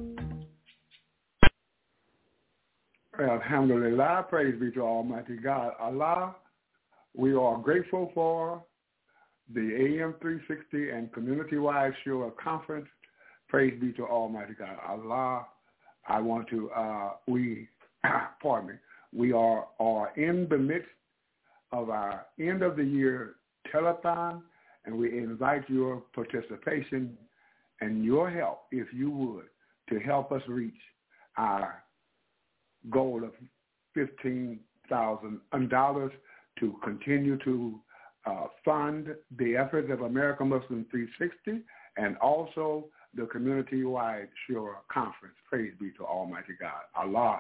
Alhamdulillah, praise be to Almighty God. Allah, we are grateful for the AM 360 and community-wide Shura conference. Praise be to Almighty God. Allah, I want to, we are in the midst of our end of the year telethon, and we invite your participation and your help, if you would, to help us reach our goal of $15,000 to continue to fund the efforts of American Muslim 360 and also the community-wide Shura conference. Praise be to Almighty God. Allah,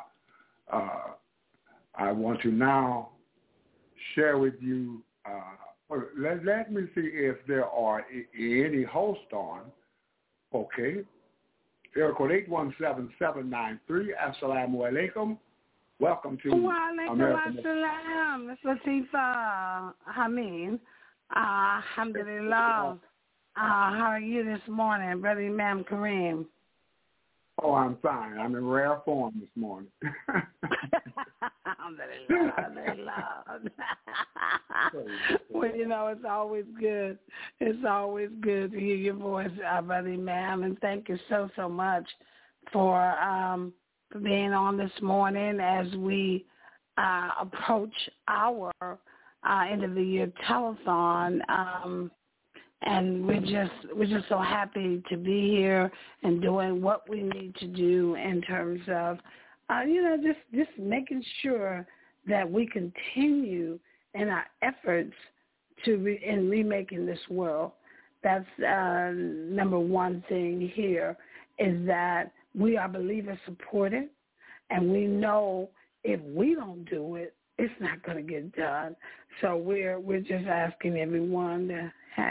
I want to now share with you, let me see if there are any hosts on. Okay. Area code 817-793. Assalamu alaikum. Welcome to American Assalam. It's Latifa Hameen. Alhamdulillah. How are you this morning, Brother Imam Kareem? Oh, I'm fine. I'm in rare form this morning. Alhamdulillah. Well, you know, it's always good. It's always good to hear your voice, Brother Imam, and thank you so much for being on this morning as we approach our end of the year telethon. And we're just so happy to be here and doing what we need to do in terms of, just making sure that we continue in our efforts in remaking this world. That's number one thing here, is that we are believer supported, and we know if we don't do it, it's not going to get done. So we're just asking everyone to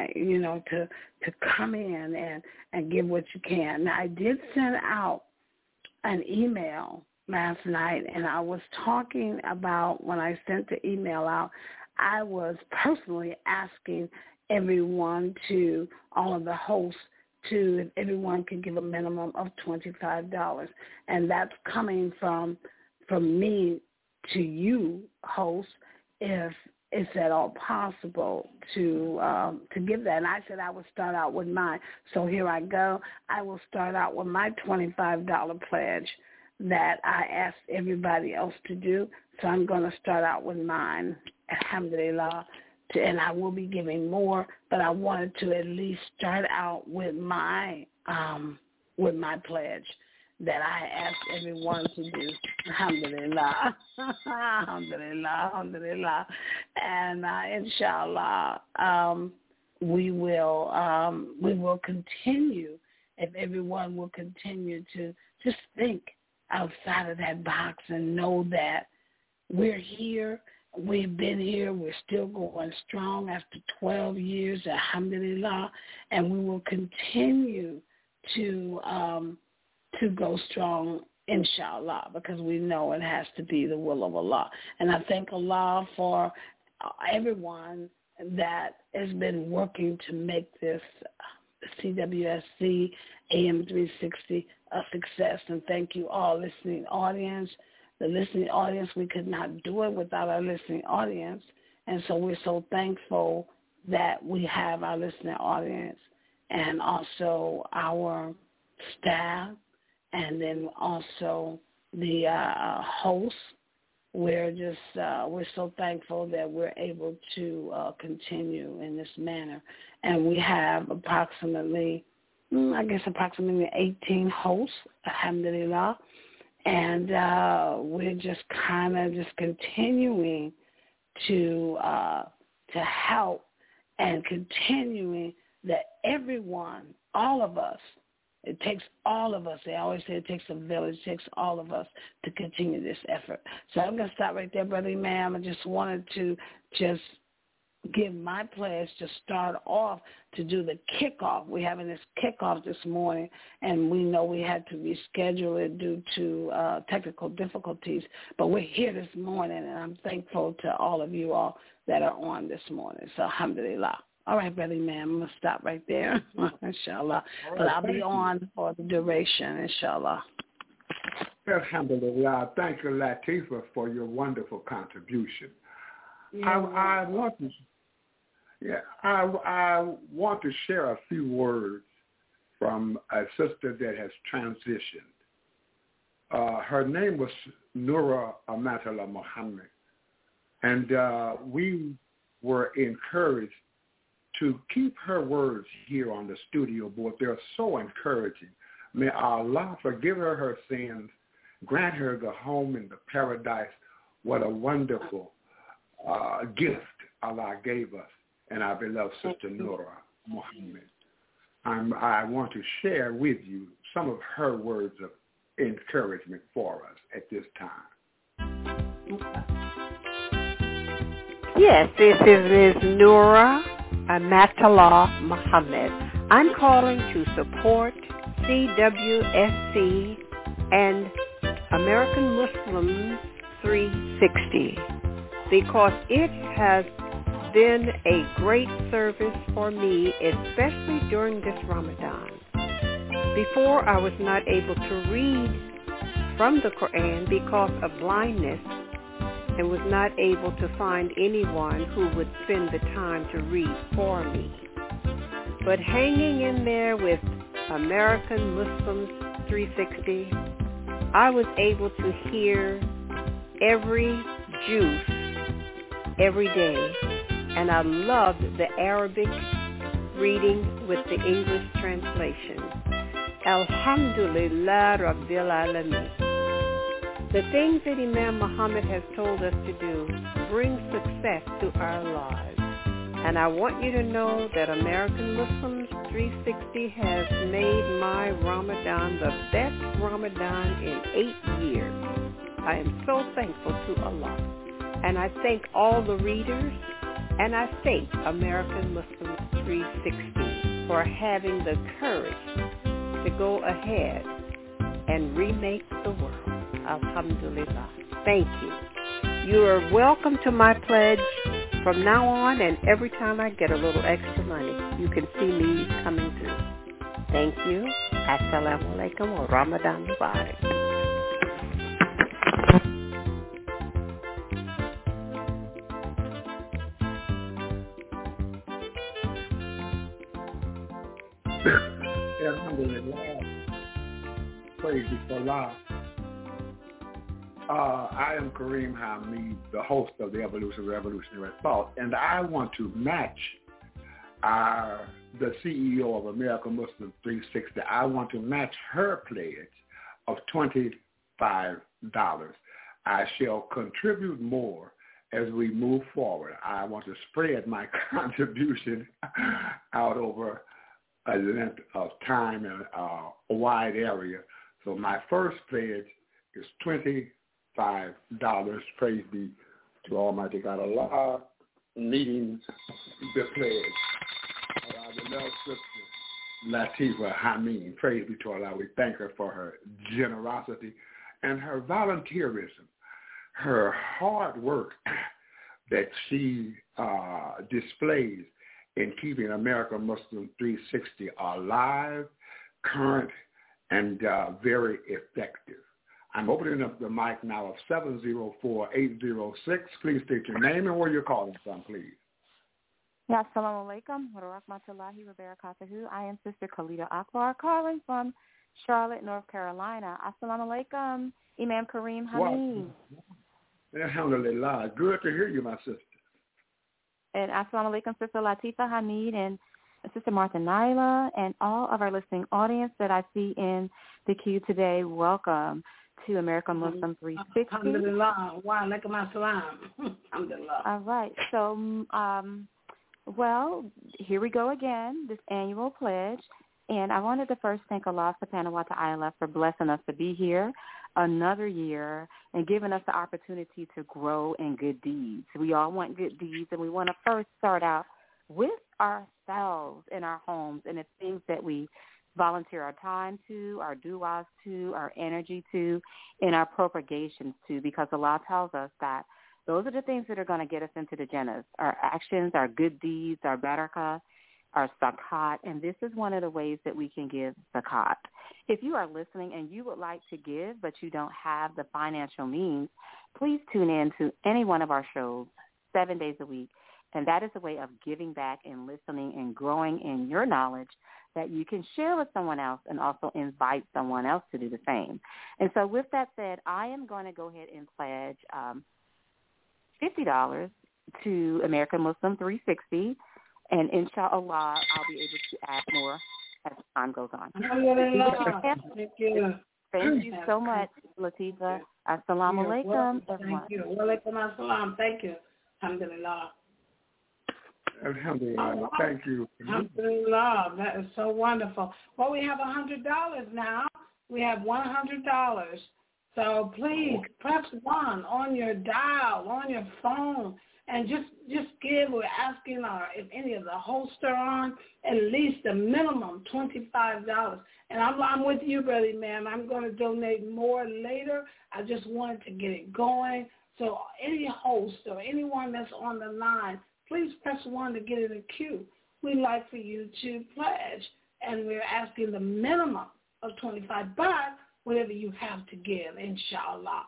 come in and give what you can. Now, I did send out an email last night, and I was talking about, when I sent the email out, I was personally asking everyone all of the hosts, if everyone could give a minimum of $25. And that's coming from me to you, hosts, if it's at all possible to give that. And I said I would start out with mine. So here I go. I will start out with my $25 pledge that I asked everybody else to do. So I'm going to start out with mine, alhamdulillah, and I will be giving more, but I wanted to at least start out with my pledge that I asked everyone to do. Alhamdulillah. Alhamdulillah. Alhamdulillah. And inshallah, we will continue, if everyone will continue to just think outside of that box and know that we're here. We've been here. We're still going strong after 12 years, alhamdulillah, and we will continue to go strong, inshallah, because we know it has to be the will of Allah. And I thank Allah for everyone that has been working to make this CWSC AM 360 a success. And thank you all, listening audience. The listening audience, we could not do it without our listening audience. And so we're so thankful that we have our listening audience and also our staff, and then also the hosts. We're so thankful that we're able to continue in this manner. And we have approximately 18 hosts, alhamdulillah. And we're just kind of just continuing to help and continuing that everyone, all of us, it takes all of us. They always say it takes a village. It takes all of us to continue this effort. So I'm going to stop right there, Brother Imam. I just wanted to give my pledge to start off to do the kickoff. We're having this kickoff this morning, and we know we had to reschedule it due to technical difficulties. But we're here this morning, and I'm thankful to all of you all that are on this morning. So alhamdulillah. All right, Brother Imam, I'm going to stop right there, inshallah. Right, but I'll be on for the duration, inshallah. Alhamdulillah. Thank you, Latifah, for your wonderful contribution. I want to share a few words from a sister that has transitioned. Her name was Nura Amatullah Muhammad, and we were encouraged to keep her words here on the studio board. They're so encouraging. May Allah forgive her sins, grant her the home in the paradise. What a wonderful gift Allah gave us and our beloved sister Nura Muhammad. I want to share with you some of her words of encouragement for us at this time. Yes, this is Ms. Nura Amatullah Muhammad. I'm calling to support CWSC and American Muslims 360 because it has been a great service for me, especially during this Ramadan. Before, I was not able to read from the Quran because of blindness and was not able to find anyone who would spend the time to read for me. But hanging in there with American Muslims 360, I was able to hear every juice every day, and I loved the Arabic reading with the English translation. Alhamdulillah Rabbil Alameen. The things that Imam Muhammad has told us to do bring success to our lives. And I want you to know that American Muslims 360 has made my Ramadan the best Ramadan in 8 years. I am so thankful to Allah. And I thank all the readers, and I thank American Muslims 360 for having the courage to go ahead and remake the world. Alhamdulillah. Thank you. You are welcome to my pledge from now on, and every time I get a little extra money, you can see me coming through. Thank you. Assalamu alaikum wa Ramadan Mubarak. Alhamdulillah. Praise be to Allah. I am Kareem Hamid, the host of the Evolution Revolutionary Thought, and I want to match the CEO of American Muslim 360. I want to match her pledge of $25. I shall contribute more as we move forward. I want to spread my contribution out over a length of time and a wide area. So my first pledge is $25. Praise be to Almighty God Allah, meeting the pledge. Our beloved sister Latifah Hameen, praise be to Allah. We thank her for her generosity and her volunteerism, her hard work that she displays in keeping American Muslim 360 alive, current, and very effective. I'm opening up the mic now of 704-806. Please state your name and where you're calling from, please. Ya, assalamu alaikum wa rahmatullahi wa barakatuhu. I am Sister Khalida Akbar calling from Charlotte, North Carolina. Assalamu alaikum, Imam Kareem Hamid. Alhamdulillah. Good to hear you, my sister. And assalamu alaikum, Sister Latifa Hamid and Sister Martha Naila and all of our listening audience that I see in the queue today. Welcome to American Muslim 360. Alhamdulillah. Wa alaikum assalam. Alhamdulillah. All right. So, well, here we go again, this annual pledge. And I wanted to first thank Allah subhanahu wa ta'ala for blessing us to be here another year and giving us the opportunity to grow in good deeds. We all want good deeds, and we want to first start out with ourselves in our homes and the things that we volunteer our time to, our du'as to, our energy to, and our propagations to, because Allah tells us that those are the things that are going to get us into the Jannahs, our actions, our good deeds, our barakah, our zakat, and this is one of the ways that we can give zakat. If you are listening and you would like to give but you don't have the financial means, please tune in to any one of our shows 7 days a week, and that is a way of giving back and listening and growing in your knowledge that you can share with someone else and also invite someone else to do the same. And so with that said, I am going to go ahead and pledge $50 to American Muslim 360, and inshallah, I'll be able to add more as time goes on. Thank you. Thank you so much, Latifa. Assalamu alaikum, everyone. Thank you. Wa alaikum assalam. Thank you. Alhamdulillah. Alhamdulillah. Thank you. Alhamdulillah. That is so wonderful. Well, we have $100 now. We have $100. So please press 1 on your dial, on your phone, and just give. We're asking if any of the hosts are on, at least a minimum $25. And I'm with you, Brother Man. I'm going to donate more later. I just wanted to get it going. So any host or anyone that's on the line, please press 1 to get in the queue. We'd like for you to pledge, and we're asking the minimum of $25, but whatever you have to give, inshallah.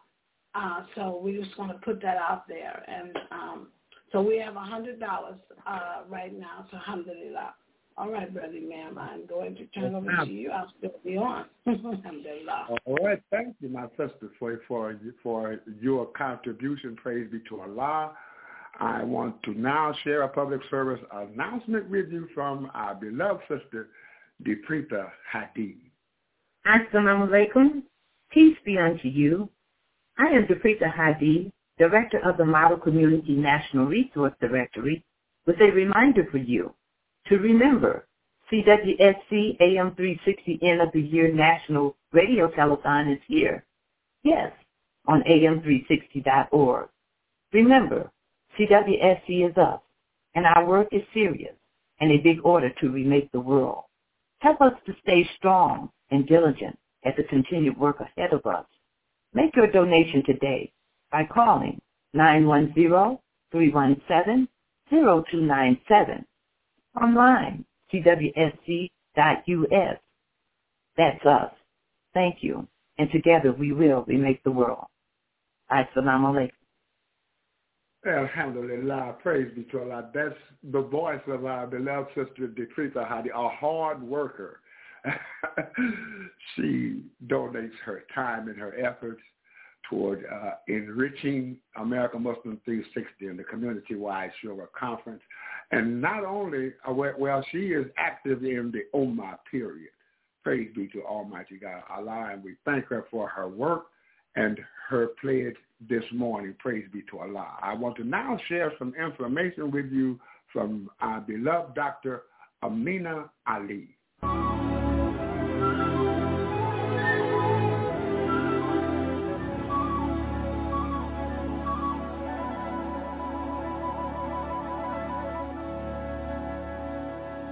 So we're just going to put that out there. And so we have $100 right now, so alhamdulillah. All right, Brother Ma'am, I'm going to turn over to you. I'll still be on. Alhamdulillah. All right, thank you, my sister, for your contribution. Praise be to Allah. I want to now share a public service announcement with you from our beloved sister, Deprita Hadid. Assalamu alaikum. Peace be unto you. I am Deprita Hadid, Director of the Model Community National Resource Directory, with a reminder for you to remember CWSC AM 360 End of the Year National Radio Telethon is here. Yes, on am360.org. Remember, CWSC is us, and our work is serious and a big order to remake the world. Help us to stay strong and diligent at the continued work ahead of us. Make your donation today by calling 910-317-0297. Online, cwsc.us. That's us. Thank you. And together we will remake the world. Assalamu alaikum. Alhamdulillah, praise be to Allah. That's the voice of our beloved sister Deprita Hadi, a hard worker. She donates her time and her efforts toward enriching American Muslim 360 and the community-wide Shura Conference. And not only, she is active in the Ummah period. Praise be to Almighty God, Allah, and we thank her for her work and her pledge this morning. Praise be to Allah. I want to now share some information with you from our beloved Dr. Amina Ali.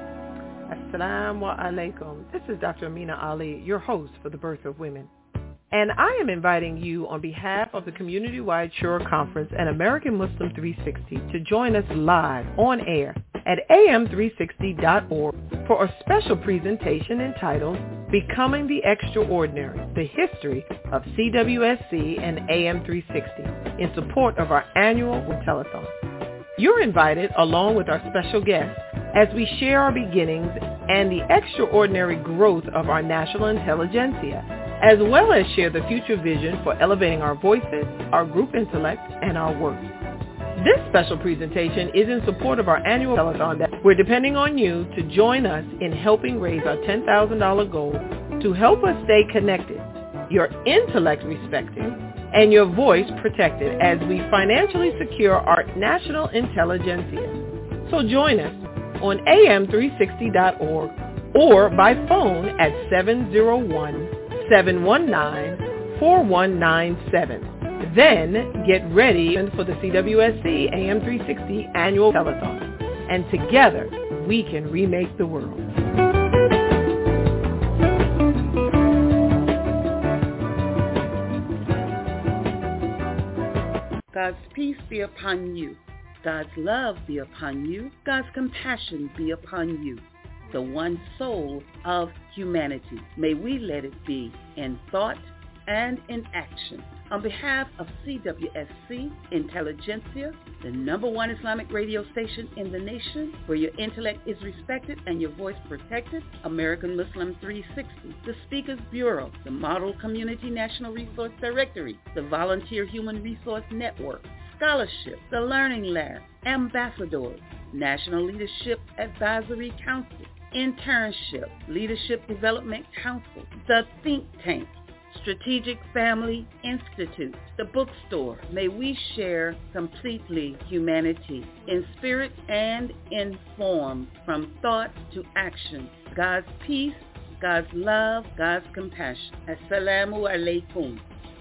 Assalamu alaikum. This is Dr. Amina Ali, your host for The Birth of Women. And I am inviting you on behalf of the Community-Wide Shura Conference and American Muslim 360 to join us live on air at am360.org for a special presentation entitled Becoming the Extraordinary, the History of CWSC and AM360 in support of our annual telethon. You're invited along with our special guests as we share our beginnings and the extraordinary growth of our national intelligentsia, as well as share the future vision for elevating our voices, our group intellect, and our work. This special presentation is in support of our annual telethon that we're depending on you to join us in helping raise our $10,000 goal to help us stay connected, your intellect respected, and your voice protected as we financially secure our national intelligentsia. So join us on am360.org or by phone at 701-719-4197. Then get ready for the CWSC AM360 annual telethon. And together, we can remake the world. God's peace be upon you. God's love be upon you. God's compassion be upon you. The one soul of humanity. May we let it be in thought and in action. On behalf of CWSC Intelligentsia, the #1 Islamic radio station in the nation, where your intellect is respected and your voice protected, American Muslim 360, the Speakers Bureau, the Model Community National Resource Directory, the Volunteer Human Resource Network, Scholarship, the Learning Lab, Ambassadors, National Leadership Advisory Council, Internship, Leadership Development Council, the Think Tank, Strategic Family Institute, the bookstore. May we share completely humanity in spirit and in form, from thought to action. God's peace, God's love, God's compassion. Assalamu alaikum.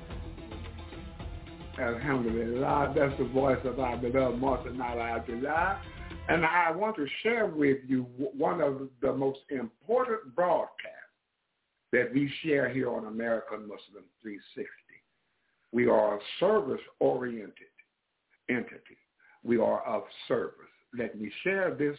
Alhamdulillah, that's the voice of our beloved Martinala Abdullah. And I want to share with you one of the most important broadcasts that we share here on American Muslim 360. We are a service-oriented entity. We are of service. Let me share this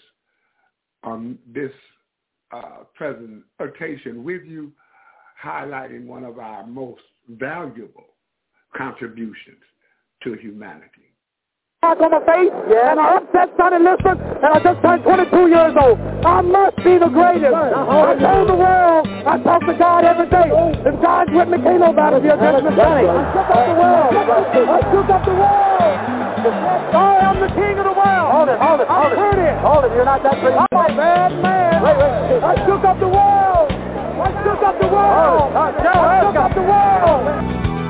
presentation with you, highlighting one of our most valuable contributions to humanity. On my face, and I upset Sonny Liston, and I just turned 22 years old. I must be the greatest. I told the world, I talk to God every day. If God's with me, can't nobody be against me. I shook up the world. I shook up the world. I am the king of the world. Hold it. Hold it, you're not that great. I'm a bad man. Wait. I shook up the world. I shook up the world. I shook up the world.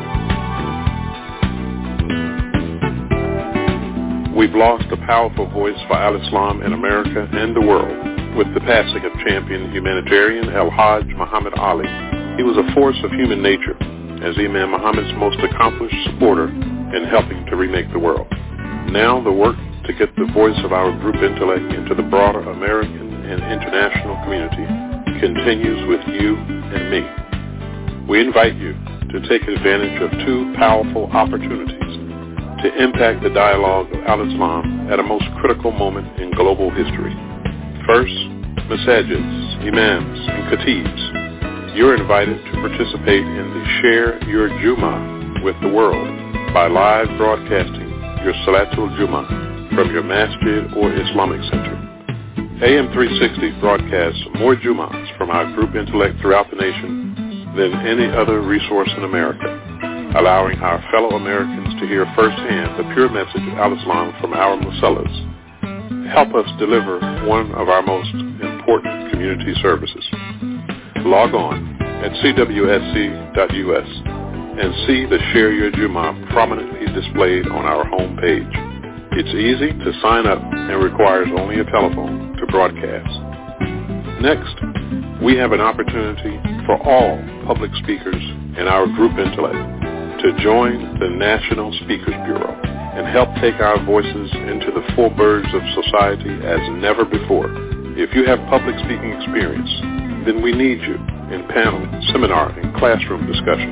We've lost a powerful voice for al-Islam in America and the world with the passing of champion humanitarian Al-Hajj Muhammad Ali. He was a force of human nature as Imam Muhammad's most accomplished supporter in helping to remake the world. Now the work to get the voice of our group intellect into the broader American and international community continues with you and me. We invite you to take advantage of two powerful opportunities to impact the dialogue of al-Islam at a most critical moment in global history. First, masajids, imams, and khatibs. You're invited to participate in the Share Your Jummah with the world by live broadcasting your Salatul Jummah from your masjid or Islamic center. AM 360 broadcasts more Jummahs from our group intellect throughout the nation than any other resource in America, allowing our fellow Americans to hear firsthand the pure message of al-Islam from our musallas. Help us deliver one of our most important community services. Log on at cwsc.us and see the Share Your Jummah prominently displayed on our home page. It's easy to sign up and requires only a telephone to broadcast. Next, we have an opportunity for all public speakers in our group intellect to join the National Speakers Bureau and help take our voices into the full birds of society as never before. If you have public speaking experience, then we need you in panel, seminar, and classroom discussions.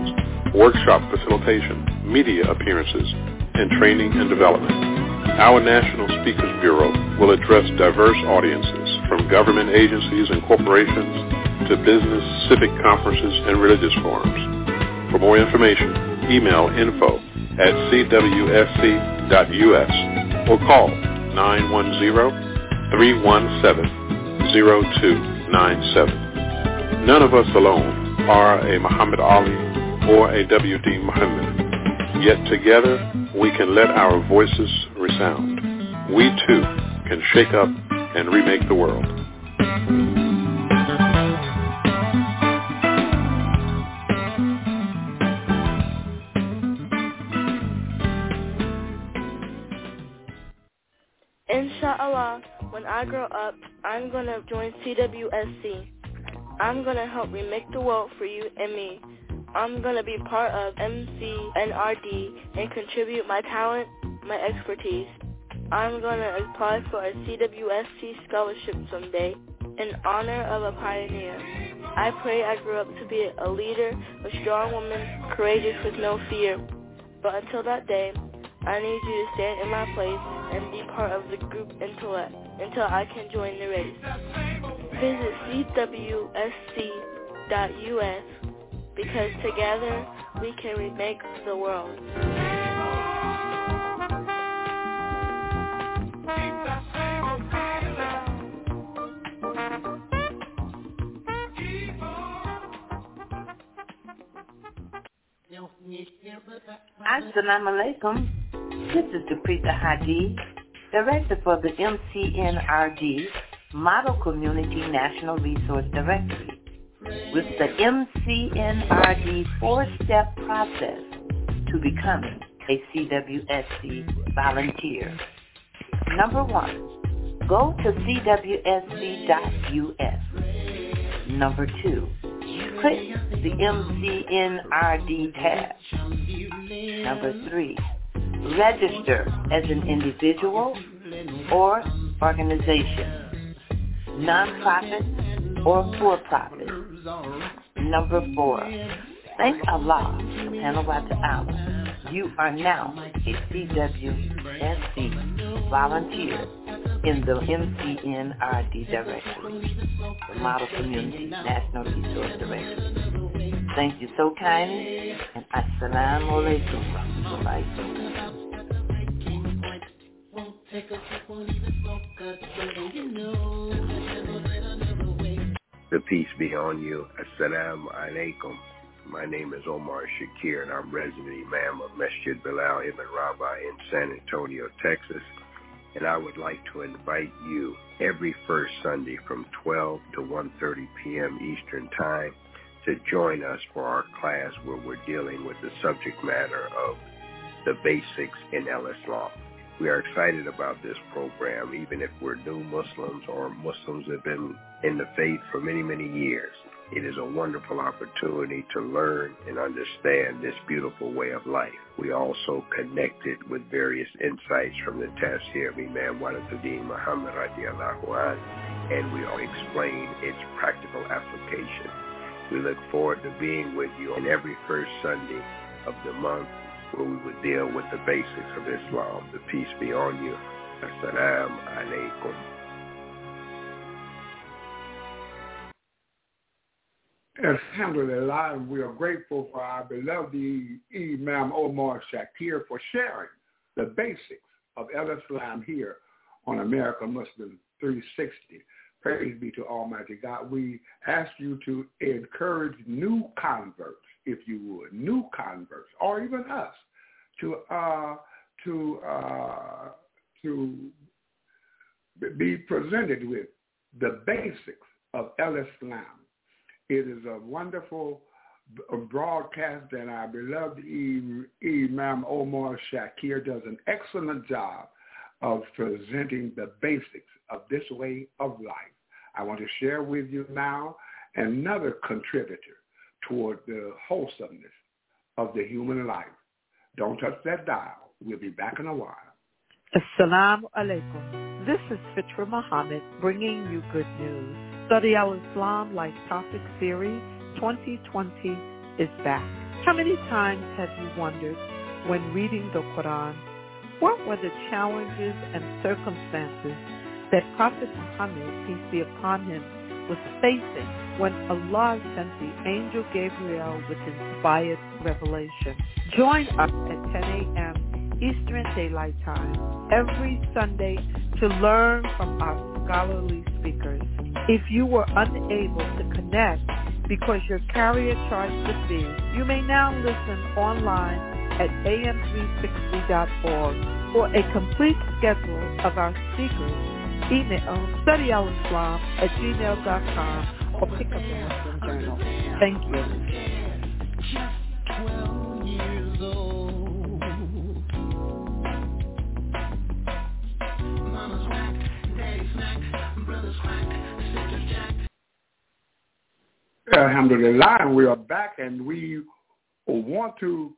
workshop facilitation, media appearances, and training and development. Our National Speakers Bureau will address diverse audiences from government agencies and corporations to business, civic conferences, and religious forums. For more information, email info@cwsc.us or call 910-317-0297. None of us alone are a Muhammad Ali or a W.D. Muhammad. Yet together, we can let our voices resound. We too can shake up and remake the world. Inshallah, when I grow up, I'm going to join CWSC. I'm going to help remake the world for you and me. I'm going to be part of MCNRD and contribute my talent, my expertise. I'm going to apply for a CWSC scholarship someday in honor of a pioneer. I pray I grow up to be a leader, a strong woman, courageous with no fear. But until that day, I need you to stand in my place and be part of the group until I can join the race. Visit cwsc.us because together we can remake the world. Assalamu alaikum. This is Duprita Hadi, Director for the MCNRD, Model Community National Resource Directory, with the MCNRD 4-step process to becoming a CWSC volunteer. Number 1, go to cwsc.us. Number 2, click the MCNRD tab. Number 3, register as an individual or organization, non-profit or for-profit. Number 4, thank Allah subhanahu wa ta'ala. You are now a CWSC volunteer in the MCNRD directory, the Model Community National Resource Directory. Thank you so kindly, and assalamu alaikum wa rahmatullahi. The peace be on you. Assalamu alaikum. My name is Omar Shakir, and I'm resident Imam of Masjid Bilal Ibn Rabah in San Antonio, Texas. And I would like to invite you every first Sunday from 12 to 1:30 p.m. Eastern Time to join us for our class where we're dealing with the subject matter of the basics in Islam. We are excited about this program, even if we're new Muslims or Muslims that have been in the faith for many, many years. It is a wonderful opportunity to learn and understand this beautiful way of life. We also connected with various insights from the Tafsir of Imam Waliduddin Muhammad radiallahu anh, and we all explain its practical application. We look forward to being with you on every first Sunday of the month where we would deal with the basics of Islam. The peace be on you. Assalamu alaikum. Alhamdulillah, and we are grateful for our beloved Imam Omar Shakir for sharing the basics of Islam here on American Muslim 360. Praise be to Almighty God. We ask you to encourage new converts, if you would, new converts, or even us, to be presented with the basics of Islam. It is a wonderful broadcast, and our beloved Imam Omar Shakir does an excellent job of presenting the basics of this way of life. I want to share with you now another contributor toward the wholesomeness of the human life. Don't touch that dial. We'll be back in a while. Assalamu alaikum. This is Fitra Muhammad bringing you good news. Study Al-Islam Life Topic Series 2020 is back. How many times have you wondered, when reading the Quran, what were the challenges and circumstances that Prophet Muhammad, peace be upon him, was facing when Allah sent the angel Gabriel with inspired revelation? Join us at 10 a.m. Eastern Daylight Time every Sunday to learn from our scholarly speakers. If you were unable to connect because your carrier charged the fee, you may now listen online at am360.org. For a complete schedule of our speakers, email studyalislam@gmail.com or pick up the Muslim Journal. Thank you. Alhamdulillah, and we are back, and we want to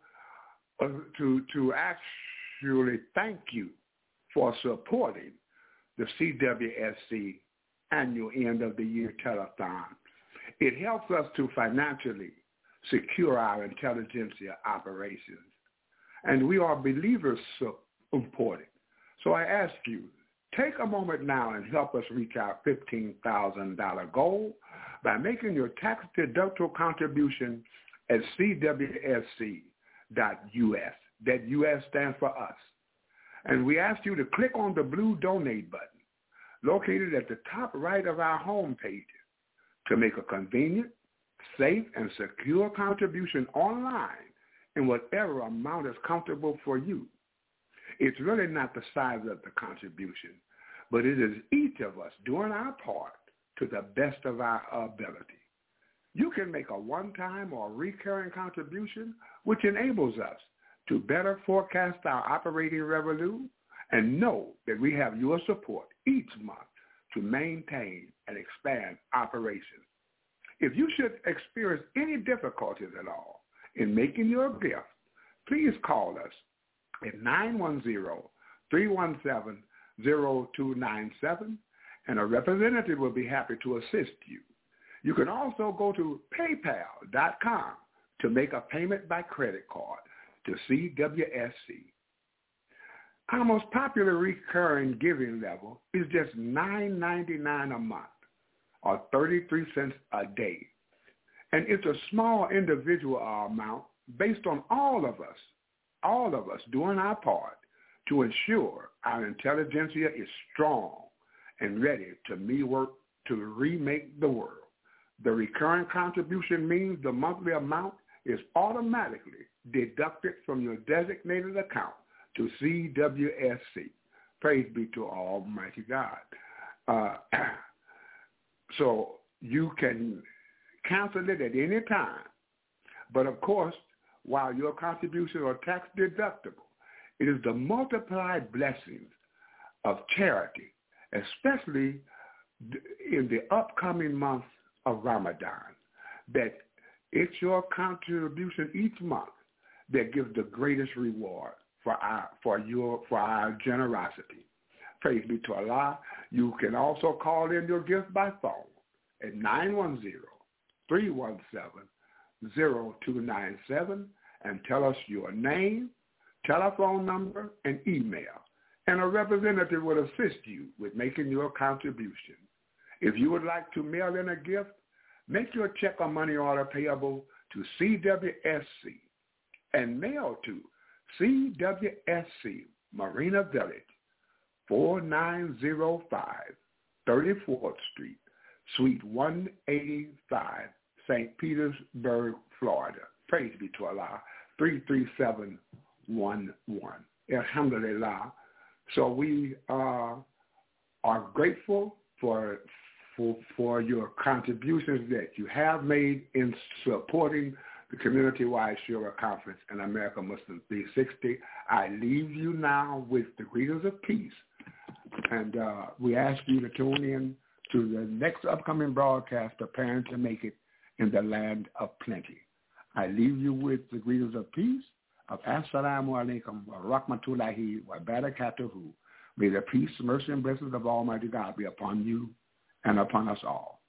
actually thank you for supporting the CWSC annual end of the year telethon. It helps us to financially secure our intelligentsia operations, and we are believers supporting. So I ask you, take a moment now and help us reach our $15,000 goal by making your tax-deductible contribution at CWSC.us. That US stands for us. And we ask you to click on the blue donate button located at the top right of our home page to make a convenient, safe, and secure contribution online in whatever amount is comfortable for you. It's really not the size of the contribution, but it is each of us doing our part to the best of our ability. You can make a one-time or recurring contribution, which enables us to better forecast our operating revenue and know that we have your support each month to maintain and expand operations. If you should experience any difficulties at all in making your gift, please call us at 910-317-0297, and a representative will be happy to assist you. You can also go to paypal.com to make a payment by credit card to CWSC. Our most popular recurring giving level is just $9.99 a month, or 33 cents a day. And it's a small individual amount based on all of us doing our part to ensure our intelligentsia is strong and ready to remake the world. The recurring contribution means the monthly amount is automatically deducted from your designated account to CWSC. Praise be to Almighty God. So you can cancel it at any time. But of course, while your contributions are tax deductible, it is the multiplied blessings of charity, especially in the upcoming month of Ramadan, that it's your contribution each month that gives the greatest reward for our generosity. Praise be to Allah. You can also call in your gift by phone at 910-317-0297 and tell us your name, telephone number, and email, and a representative will assist you with making your contribution. If you would like to mail in a gift, make your check or money order payable to CWSC and mail to CWSC Marina Village, 4905 34th Street, Suite 185, St. Petersburg, Florida. Praise be to Allah, 33711. Alhamdulillah. So we are grateful for your contributions that you have made in supporting the Community-Wide Shura Conference and American Muslim 360. I leave you now with the greetings of peace. And we ask you to tune in to the next upcoming broadcast, Preparing to Make It in the Land of Plenty. I leave you with the greetings of peace, of Assalamu alaikum wa rahmatullahi wa barakatuhu. May the peace, mercy, and blessings of Almighty God be upon you and upon us all.